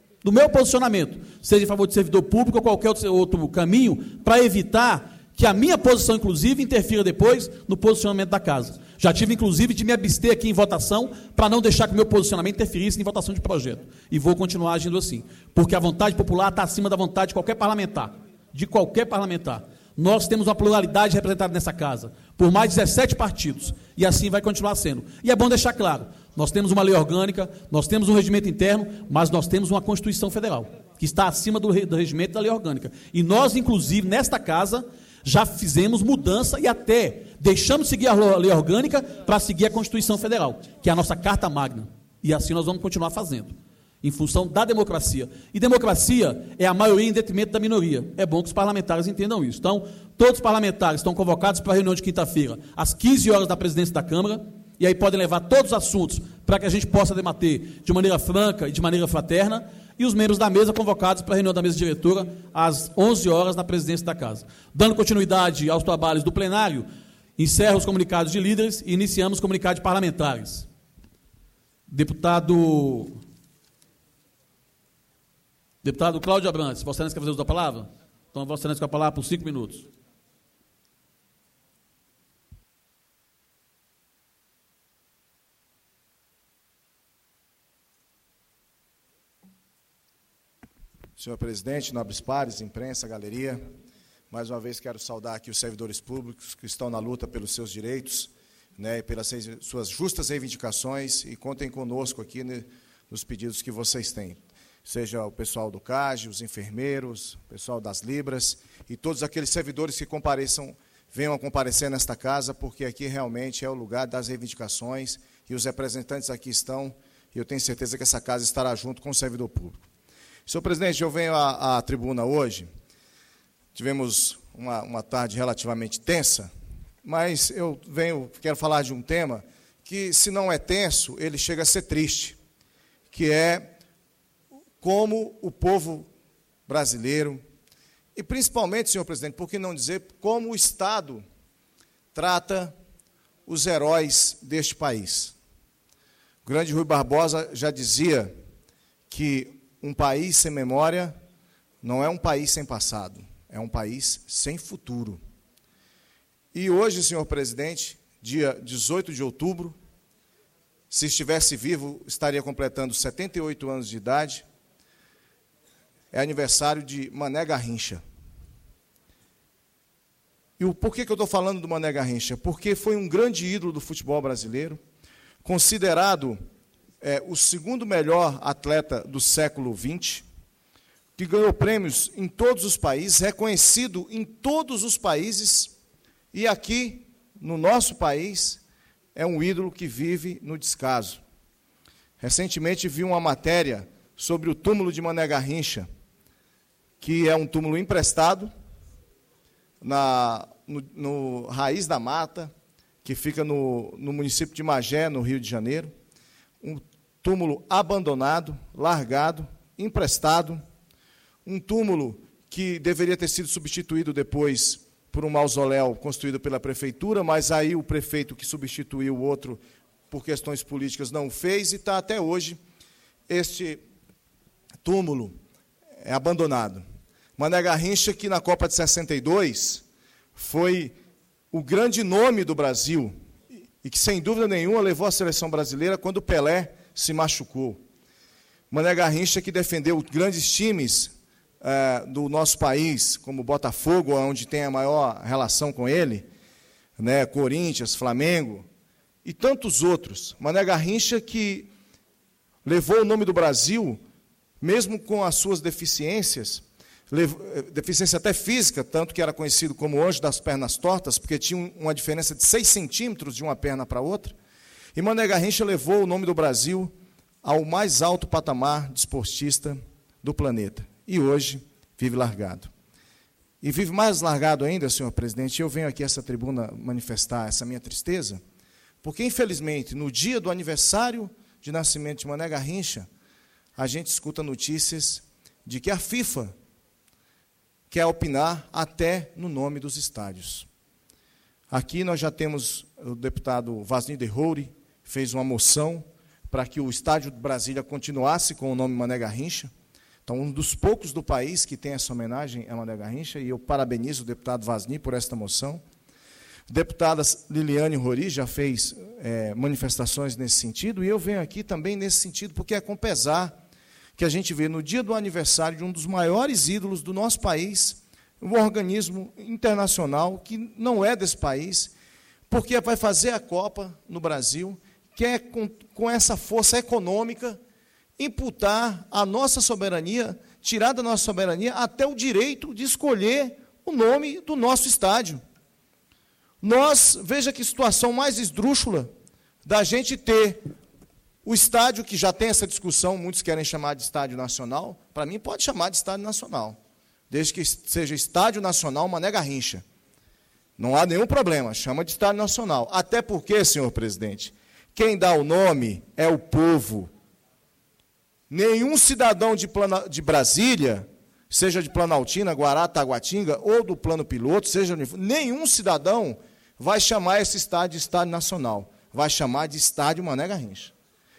seja em favor de servidor público ou qualquer outro caminho, para evitar que a minha posição, inclusive, interfira depois no posicionamento da casa. Já tive, inclusive, de me abster aqui em votação para não deixar que o meu posicionamento interferisse em votação de projeto. E vou continuar agindo assim. Porque a vontade popular está acima da vontade de qualquer parlamentar. De qualquer parlamentar. Nós temos uma pluralidade representada nessa casa, por mais de 17 partidos. E assim vai continuar sendo. E é bom deixar claro, nós temos uma lei orgânica, nós temos um regimento interno, mas nós temos uma Constituição Federal, que está acima do regimento e da lei orgânica. E nós, inclusive, nesta casa, já fizemos mudança e até deixamos seguir a lei orgânica para seguir a Constituição Federal, que é a nossa Carta Magna. E assim nós vamos continuar fazendo, em função da democracia. E democracia é a maioria em detrimento da minoria. É bom que os parlamentares entendam isso. Então, todos os parlamentares estão convocados para a reunião de quinta-feira, às 15 horas da presidência da Câmara, e aí podem levar todos os assuntos para que a gente possa debater de maneira franca e de maneira fraterna, e os membros da mesa convocados para a reunião da mesa diretora às 11 horas na presidência da Casa. Dando continuidade aos trabalhos do plenário, encerro os comunicados de líderes e iniciamos os comunicados de parlamentares. Deputado Cláudio Abrantes, Vossa Excelência quer fazer uso da palavra? Então, Vossa Excelência com a palavra por 5 minutos. Senhor presidente, nobres pares, imprensa, galeria, mais uma vez quero saudar aqui os servidores públicos que estão na luta pelos seus direitos, né, e pelas suas justas reivindicações, e contem conosco aqui nos pedidos que vocês têm. Seja o pessoal do CAGE, os enfermeiros, o pessoal das Libras e todos aqueles servidores que venham a comparecer nesta casa, porque aqui realmente é o lugar das reivindicações e os representantes aqui estão, e eu tenho certeza que essa casa estará junto com o servidor público. Senhor presidente, eu venho à tribuna hoje, tivemos uma tarde relativamente tensa, mas quero falar de um tema que, se não é tenso, ele chega a ser triste, que é como o povo brasileiro, e principalmente, senhor presidente, por que não dizer como o Estado trata os heróis deste país. O grande Rui Barbosa já dizia que um país sem memória não é um país sem passado, é um país sem futuro. E hoje, senhor presidente, dia 18 de outubro, se estivesse vivo, estaria completando 78 anos de idade, é aniversário de Mané Garrincha. E por que eu estou falando do Mané Garrincha? Porque foi um grande ídolo do futebol brasileiro, considerado o segundo melhor atleta do século XX, que ganhou prêmios em todos os países, reconhecido em todos os países, e aqui, no nosso país, é um ídolo que vive no descaso. Recentemente vi uma matéria sobre o túmulo de Mané Garrincha, que é um túmulo emprestado no Raiz da Mata, que fica no município de Magé, no Rio de Janeiro. Um túmulo abandonado, largado, emprestado, um túmulo que deveria ter sido substituído depois por um mausoléu construído pela prefeitura, mas aí o prefeito que substituiu o outro, por questões políticas, não fez, e está até hoje este túmulo abandonado. Mané Garrincha, que na Copa de 62 foi o grande nome do Brasil, e que, sem dúvida nenhuma, levou a seleção brasileira quando Pelé se machucou. Mané Garrincha, que defendeu grandes times do nosso país, como o Botafogo, onde tem a maior relação com ele, né, Corinthians, Flamengo, e tantos outros. Mané Garrincha, que levou o nome do Brasil, mesmo com as suas deficiências, deficiência até física, tanto que era conhecido como o anjo das pernas tortas, porque tinha uma diferença de 6 centímetros de uma perna para outra. E Mané Garrincha levou o nome do Brasil ao mais alto patamar de esportista do planeta. E hoje vive largado. E vive mais largado ainda, senhor presidente, eu venho aqui a essa tribuna manifestar essa minha tristeza, porque, infelizmente, no dia do aniversário de nascimento de Mané Garrincha, a gente escuta notícias de que a FIFA quer opinar até no nome dos estádios. Aqui nós já temos o deputado Vasni de Roure, fez uma moção para que o estádio de Brasília continuasse com o nome Mané Garrincha. Então, um dos poucos do país que tem essa homenagem é Mané Garrincha, e eu parabenizo o deputado Vasni por esta moção. A deputada Liliane Rory já fez manifestações nesse sentido, e eu venho aqui também nesse sentido, porque é com pesar que a gente vê no dia do aniversário de um dos maiores ídolos do nosso país, um organismo internacional que não é desse país, porque vai fazer a Copa no Brasil, quer com essa força econômica imputar a nossa soberania, tirar da nossa soberania até o direito de escolher o nome do nosso estádio. Veja que situação mais esdrúxula da gente ter o estádio, que já tem essa discussão, muitos querem chamar de estádio nacional, para mim pode chamar de estádio nacional, desde que seja estádio nacional Mané Garrincha. Não há nenhum problema, chama de estádio nacional. Até porque, senhor presidente, quem dá o nome é o povo. Nenhum cidadão de Brasília, seja de Planaltina, Guará, Taguatinga, ou do Plano Piloto, nenhum cidadão vai chamar esse estádio de estádio nacional, vai chamar de estádio Mané Garrincha.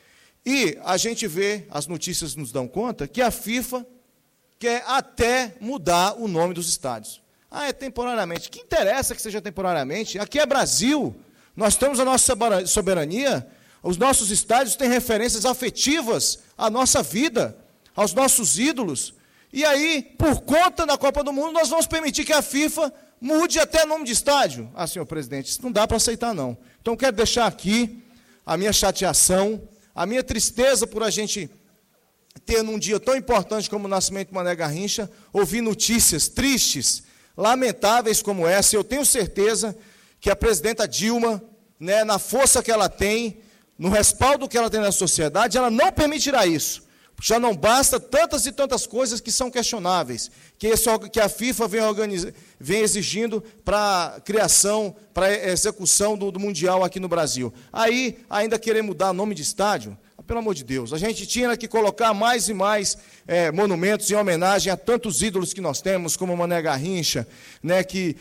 E a gente vê, as notícias nos dão conta, que a FIFA quer até mudar o nome dos estádios. É temporariamente. Que interessa que seja temporariamente? Aqui é Brasil, nós temos a nossa soberania, os nossos estádios têm referências afetivas à nossa vida, aos nossos ídolos. E aí, por conta da Copa do Mundo, nós vamos permitir que a FIFA mude até nome de estádio. Senhor presidente, isso não dá para aceitar, não. Então, quero deixar aqui a minha chateação, a minha tristeza por a gente ter, num dia tão importante como o nascimento de Mané Garrincha, ouvir notícias tristes, lamentáveis como essa. Eu tenho certeza que a presidenta Dilma, na força que ela tem, no respaldo que ela tem na sociedade, ela não permitirá isso. Já não basta tantas e tantas coisas que são questionáveis, que a FIFA vem exigindo para a criação, para a execução do Mundial aqui no Brasil. Aí, ainda querer mudar o nome de estádio, pelo amor de Deus, a gente tinha que colocar mais e mais monumentos em homenagem a tantos ídolos que nós temos, como Mané Garrincha, que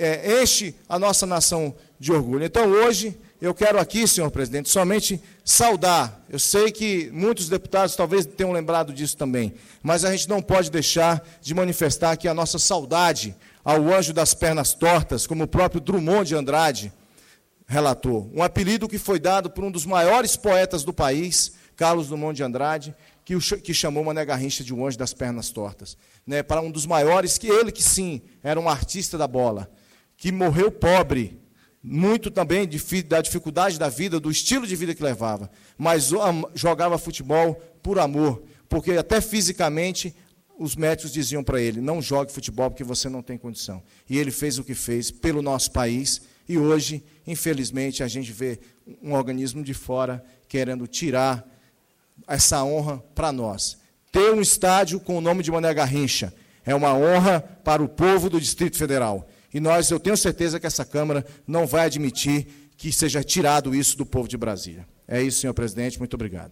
enche a nossa nação de orgulho. Então, hoje, eu quero aqui, senhor presidente, somente saudar. Eu sei que muitos deputados talvez tenham lembrado disso também, mas a gente não pode deixar de manifestar aqui a nossa saudade ao anjo das pernas tortas, como o próprio Drummond de Andrade relatou. Um apelido que foi dado por um dos maiores poetas do país, Carlos Drummond de Andrade, que chamou Mané Garrincha de um anjo das pernas tortas. Para um dos maiores, ele que sim, era um artista da bola, que morreu pobre, muito também da dificuldade da vida, do estilo de vida que levava, mas jogava futebol por amor, porque até fisicamente os médicos diziam para ele, não jogue futebol porque você não tem condição. E ele fez o que fez pelo nosso país, e hoje, infelizmente, a gente vê um organismo de fora querendo tirar essa honra para nós. Ter um estádio com o nome de Mané Garrincha é uma honra para o povo do Distrito Federal. E eu tenho certeza que essa Câmara não vai admitir que seja tirado isso do povo de Brasília. É isso, senhor presidente. Muito obrigado.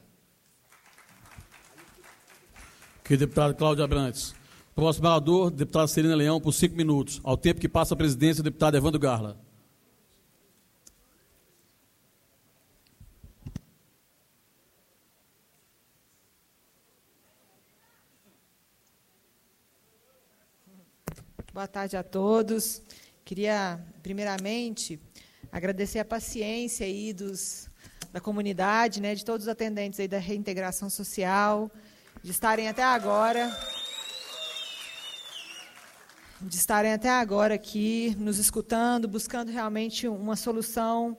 Ok, deputado Cláudio Abrantes. Próximo orador, deputada Celina Leão, por 5 minutos. Ao tempo que passa a presidência, o deputado Evandro Garla. Boa tarde a todos. Queria, primeiramente, agradecer a paciência aí da comunidade, de todos os atendentes aí da reintegração social, de estarem até agora aqui nos escutando, buscando realmente uma solução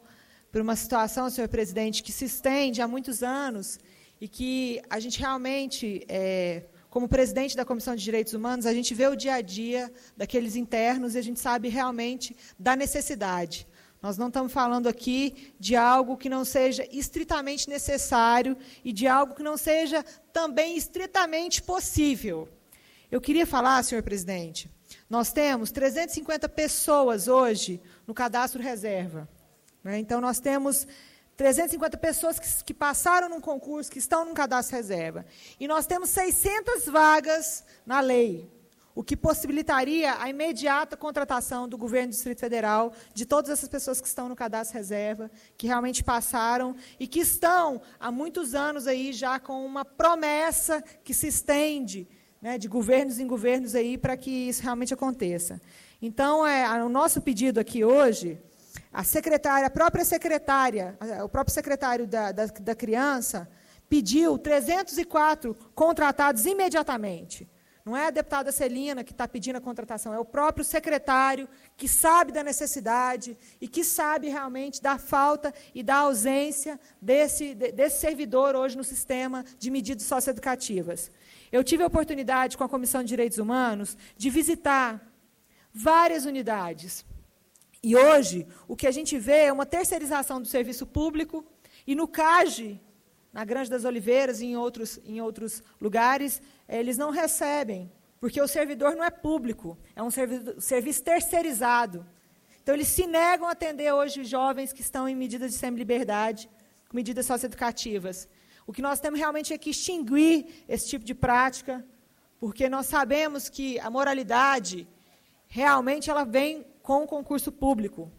por uma situação, senhor presidente, que se estende há muitos anos e que a gente realmente, como presidente da Comissão de Direitos Humanos, a gente vê o dia a dia daqueles internos e a gente sabe realmente da necessidade. Nós não estamos falando aqui de algo que não seja estritamente necessário e de algo que não seja também estritamente possível. Eu queria falar, senhor presidente, nós temos 350 pessoas hoje no cadastro reserva. Né? Então, nós temos 350 pessoas que passaram num concurso, que estão no cadastro reserva. E nós temos 600 vagas na lei, o que possibilitaria a imediata contratação do governo do Distrito Federal de todas essas pessoas que estão no cadastro reserva, que realmente passaram e que estão há muitos anos aí já com uma promessa que se estende, né, de governos em governos aí para que isso realmente aconteça. Então, o nosso pedido aqui hoje, a própria secretária, o próprio secretário da Criança pediu 304 contratados imediatamente. Não é a deputada Celina que está pedindo a contratação, é o próprio secretário que sabe da necessidade e que sabe realmente da falta e da ausência desse servidor hoje no sistema de medidas socioeducativas. Eu tive a oportunidade, com a Comissão de Direitos Humanos, de visitar várias unidades. E hoje, o que a gente vê é uma terceirização do serviço público, e no CAGE, na Grande das Oliveiras e em outros lugares, eles não recebem, porque o servidor não é público, é um serviço terceirizado. Então, eles se negam a atender hoje os jovens que estão em medidas de semi-liberdade, com medidas socioeducativas. O que nós temos realmente é que extinguir esse tipo de prática, porque nós sabemos que a moralidade, realmente, ela vem com o concurso público.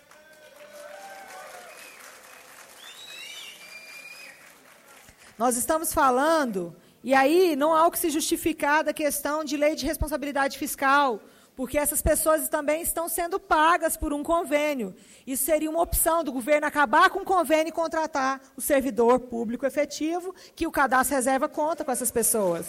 Nós estamos falando, e aí não há o que se justificar da questão de lei de responsabilidade fiscal, porque essas pessoas também estão sendo pagas por um convênio. Isso seria uma opção do governo acabar com o convênio e contratar o servidor público efetivo, que o cadastro reserva conta com essas pessoas.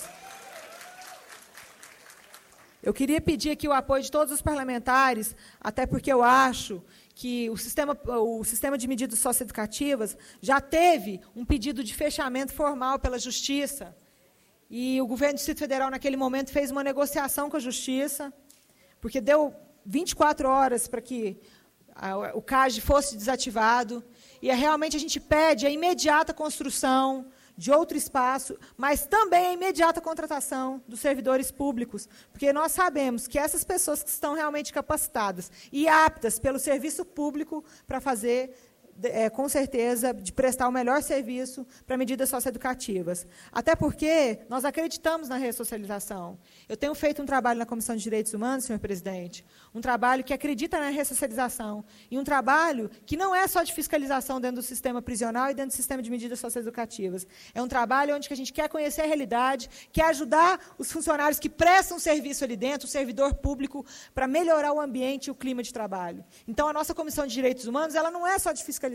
Eu queria pedir aqui o apoio de todos os parlamentares, até porque eu acho que o sistema de medidas socioeducativas já teve um pedido de fechamento formal pela Justiça, e o governo do Distrito Federal, naquele momento, fez uma negociação com a Justiça, porque deu 24 horas para que o CAGE fosse desativado, e realmente a gente pede a imediata construção de outro espaço, mas também a imediata contratação dos servidores públicos, porque nós sabemos que essas pessoas que estão realmente capacitadas e aptas pelo serviço público para fazer, com certeza, de prestar o melhor serviço para medidas socioeducativas. Até porque nós acreditamos na ressocialização. Eu tenho feito um trabalho na Comissão de Direitos Humanos, senhor presidente, um trabalho que acredita na ressocialização, e um trabalho que não é só de fiscalização dentro do sistema prisional e dentro do sistema de medidas socioeducativas. É um trabalho onde a gente quer conhecer a realidade, quer ajudar os funcionários que prestam serviço ali dentro, o servidor público, para melhorar o ambiente e o clima de trabalho. Então, a nossa Comissão de Direitos Humanos, ela não é só de fiscalização.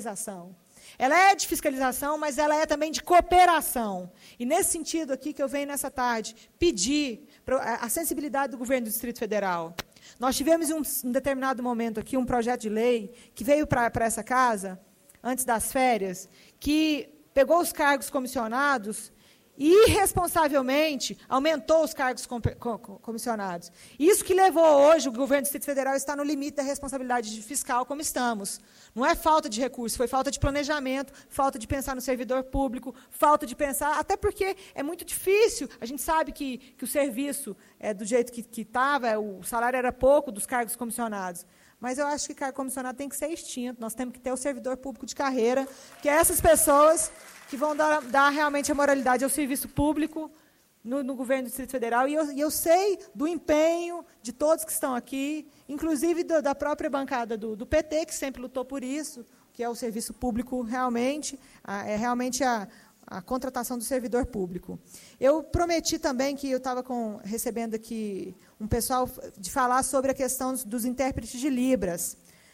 Ela é de fiscalização, mas ela é também de cooperação. E nesse sentido aqui que eu venho nessa tarde pedir a sensibilidade do governo do Distrito Federal. Nós tivemos em um determinado momento aqui um projeto de lei que veio para essa casa, antes das férias, que pegou os cargos comissionados e, irresponsavelmente, aumentou os cargos comissionados. Isso que levou hoje o governo do Distrito Federal a estar no limite da responsabilidade fiscal como estamos. Não é falta de recurso, foi falta de planejamento, falta de pensar no servidor público, falta de pensar, até porque é muito difícil, a gente sabe que o serviço, do jeito que estava, o salário era pouco dos cargos comissionados. Mas eu acho que cargo comissionado tem que ser extinto, nós temos que ter o servidor público de carreira, que é essas pessoas que vão dar realmente a moralidade ao serviço público no governo do Distrito Federal. E eu sei do empenho de todos que estão aqui, inclusive da própria bancada do PT, que sempre lutou por isso, que é o serviço público realmente, realmente a contratação do servidor público. Eu prometi também que eu estava recebendo aqui um pessoal de falar sobre a questão dos intérpretes de Libras.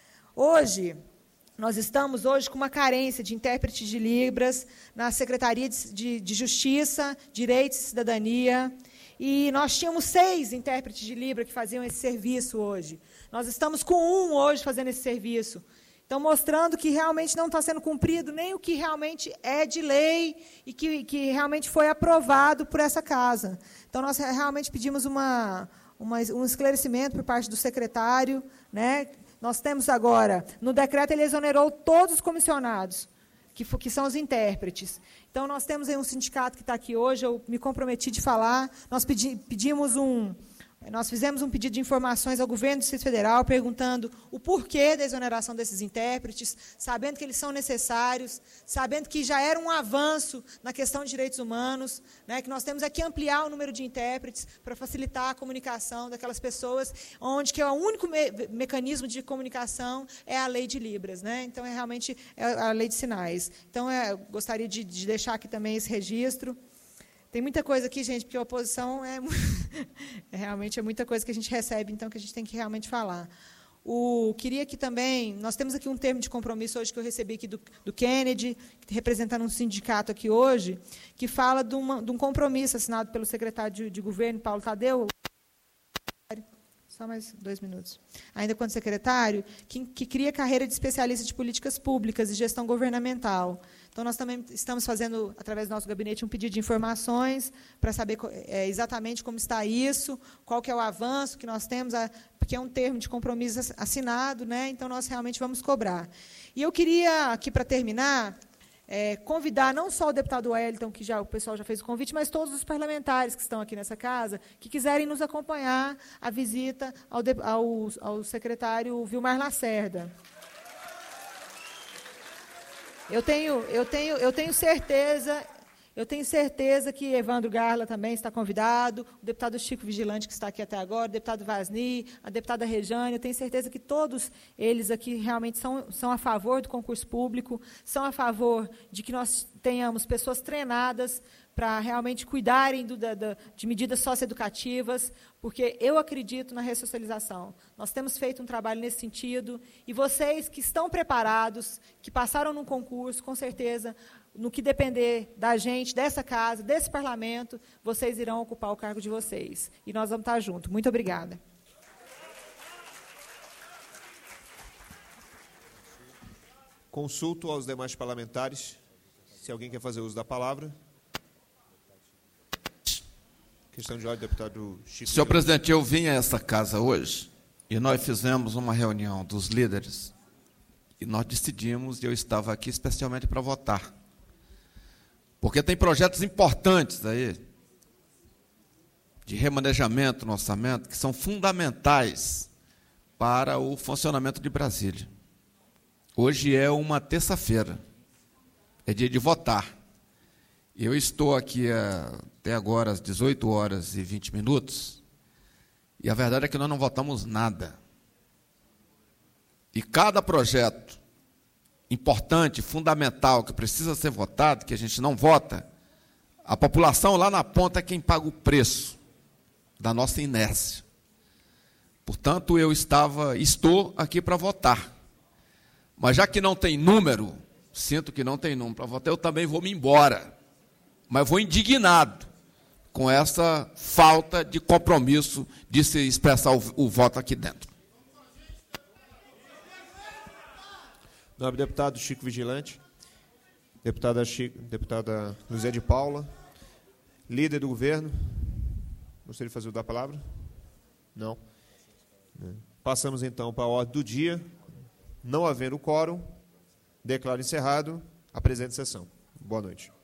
Nós estamos com uma carência de intérpretes de Libras na Secretaria de Justiça, Direitos e Cidadania, e nós tínhamos 6 intérpretes de Libras que faziam esse serviço hoje. Nós estamos com 1 hoje fazendo esse serviço. Então, mostrando que realmente não está sendo cumprido nem o que realmente é de lei e que realmente foi aprovado por essa casa. Então, nós realmente pedimos um esclarecimento por parte do secretário, né? Nós temos agora, no decreto, ele exonerou todos os comissionados, que são os intérpretes. Então, nós temos aí um sindicato que está aqui hoje, eu me comprometi de falar, nós fizemos um pedido de informações ao governo do Distrito Federal, perguntando o porquê da exoneração desses intérpretes, sabendo que eles são necessários, sabendo que já era um avanço na questão de direitos humanos, né, que nós temos aqui ampliar o número de intérpretes para facilitar a comunicação daquelas pessoas, onde que o único mecanismo de comunicação é a lei de Libras, né? Então, realmente a lei de sinais. Então, eu gostaria de deixar aqui também esse registro. Tem muita coisa aqui, gente, porque a oposição realmente é muita coisa que a gente recebe, então, que a gente tem que realmente falar. Queria que também, nós temos aqui um termo de compromisso hoje que eu recebi aqui do Kennedy, representando um sindicato aqui hoje, que fala de um compromisso assinado pelo secretário de governo, Paulo Tadeu. Só mais 2 minutos. Ainda quanto secretário, que cria carreira de especialista de políticas públicas e gestão governamental. Então, nós também estamos fazendo, através do nosso gabinete, um pedido de informações para saber exatamente como está isso, qual que é o avanço que nós temos, porque é um termo de compromisso assinado, né? Então, nós realmente vamos cobrar. E eu queria, aqui para terminar, convidar não só o deputado Wellington, que o pessoal já fez o convite, mas todos os parlamentares que estão aqui nessa casa, que quiserem nos acompanhar à visita ao secretário Vilmar Lacerda. Eu tenho certeza que Evandro Garla também está convidado, o deputado Chico Vigilante, que está aqui até agora, o deputado Vasni, a deputada Rejane, eu tenho certeza que todos eles aqui realmente são a favor do concurso público, são a favor de que nós tenhamos pessoas treinadas para realmente cuidarem de medidas socioeducativas, porque eu acredito na ressocialização. Nós temos feito um trabalho nesse sentido, e vocês que estão preparados, que passaram num concurso, com certeza, no que depender da gente, dessa casa, desse parlamento, vocês irão ocupar o cargo de vocês. E nós vamos estar juntos. Muito obrigada. Consulto aos demais parlamentares, se alguém quer fazer uso da palavra. Questão de ordem, deputado Chico. Senhor presidente, eu vim a essa casa hoje e nós fizemos uma reunião dos líderes e nós decidimos, e eu estava aqui especialmente para votar. Porque tem projetos importantes aí de remanejamento no orçamento que são fundamentais para o funcionamento de Brasília. Hoje é uma terça-feira, é dia de votar. Eu estou aqui até agora às 18 horas e 20 minutos, e a verdade é que nós não votamos nada. E cada projeto importante, fundamental, que precisa ser votado, que a gente não vota, a população lá na ponta é quem paga o preço da nossa inércia. Portanto, estou aqui para votar. Mas já que não tem número, sinto que não tem número para votar, eu também vou me embora. Mas vou indignado com essa falta de compromisso de se expressar o voto aqui dentro. Nobre deputado Chico Vigilante, deputada Luzia de Paula, líder do governo, gostaria de fazer o da palavra? Não. Passamos então para a ordem do dia. Não havendo quórum, declaro encerrado a presente sessão. Boa noite.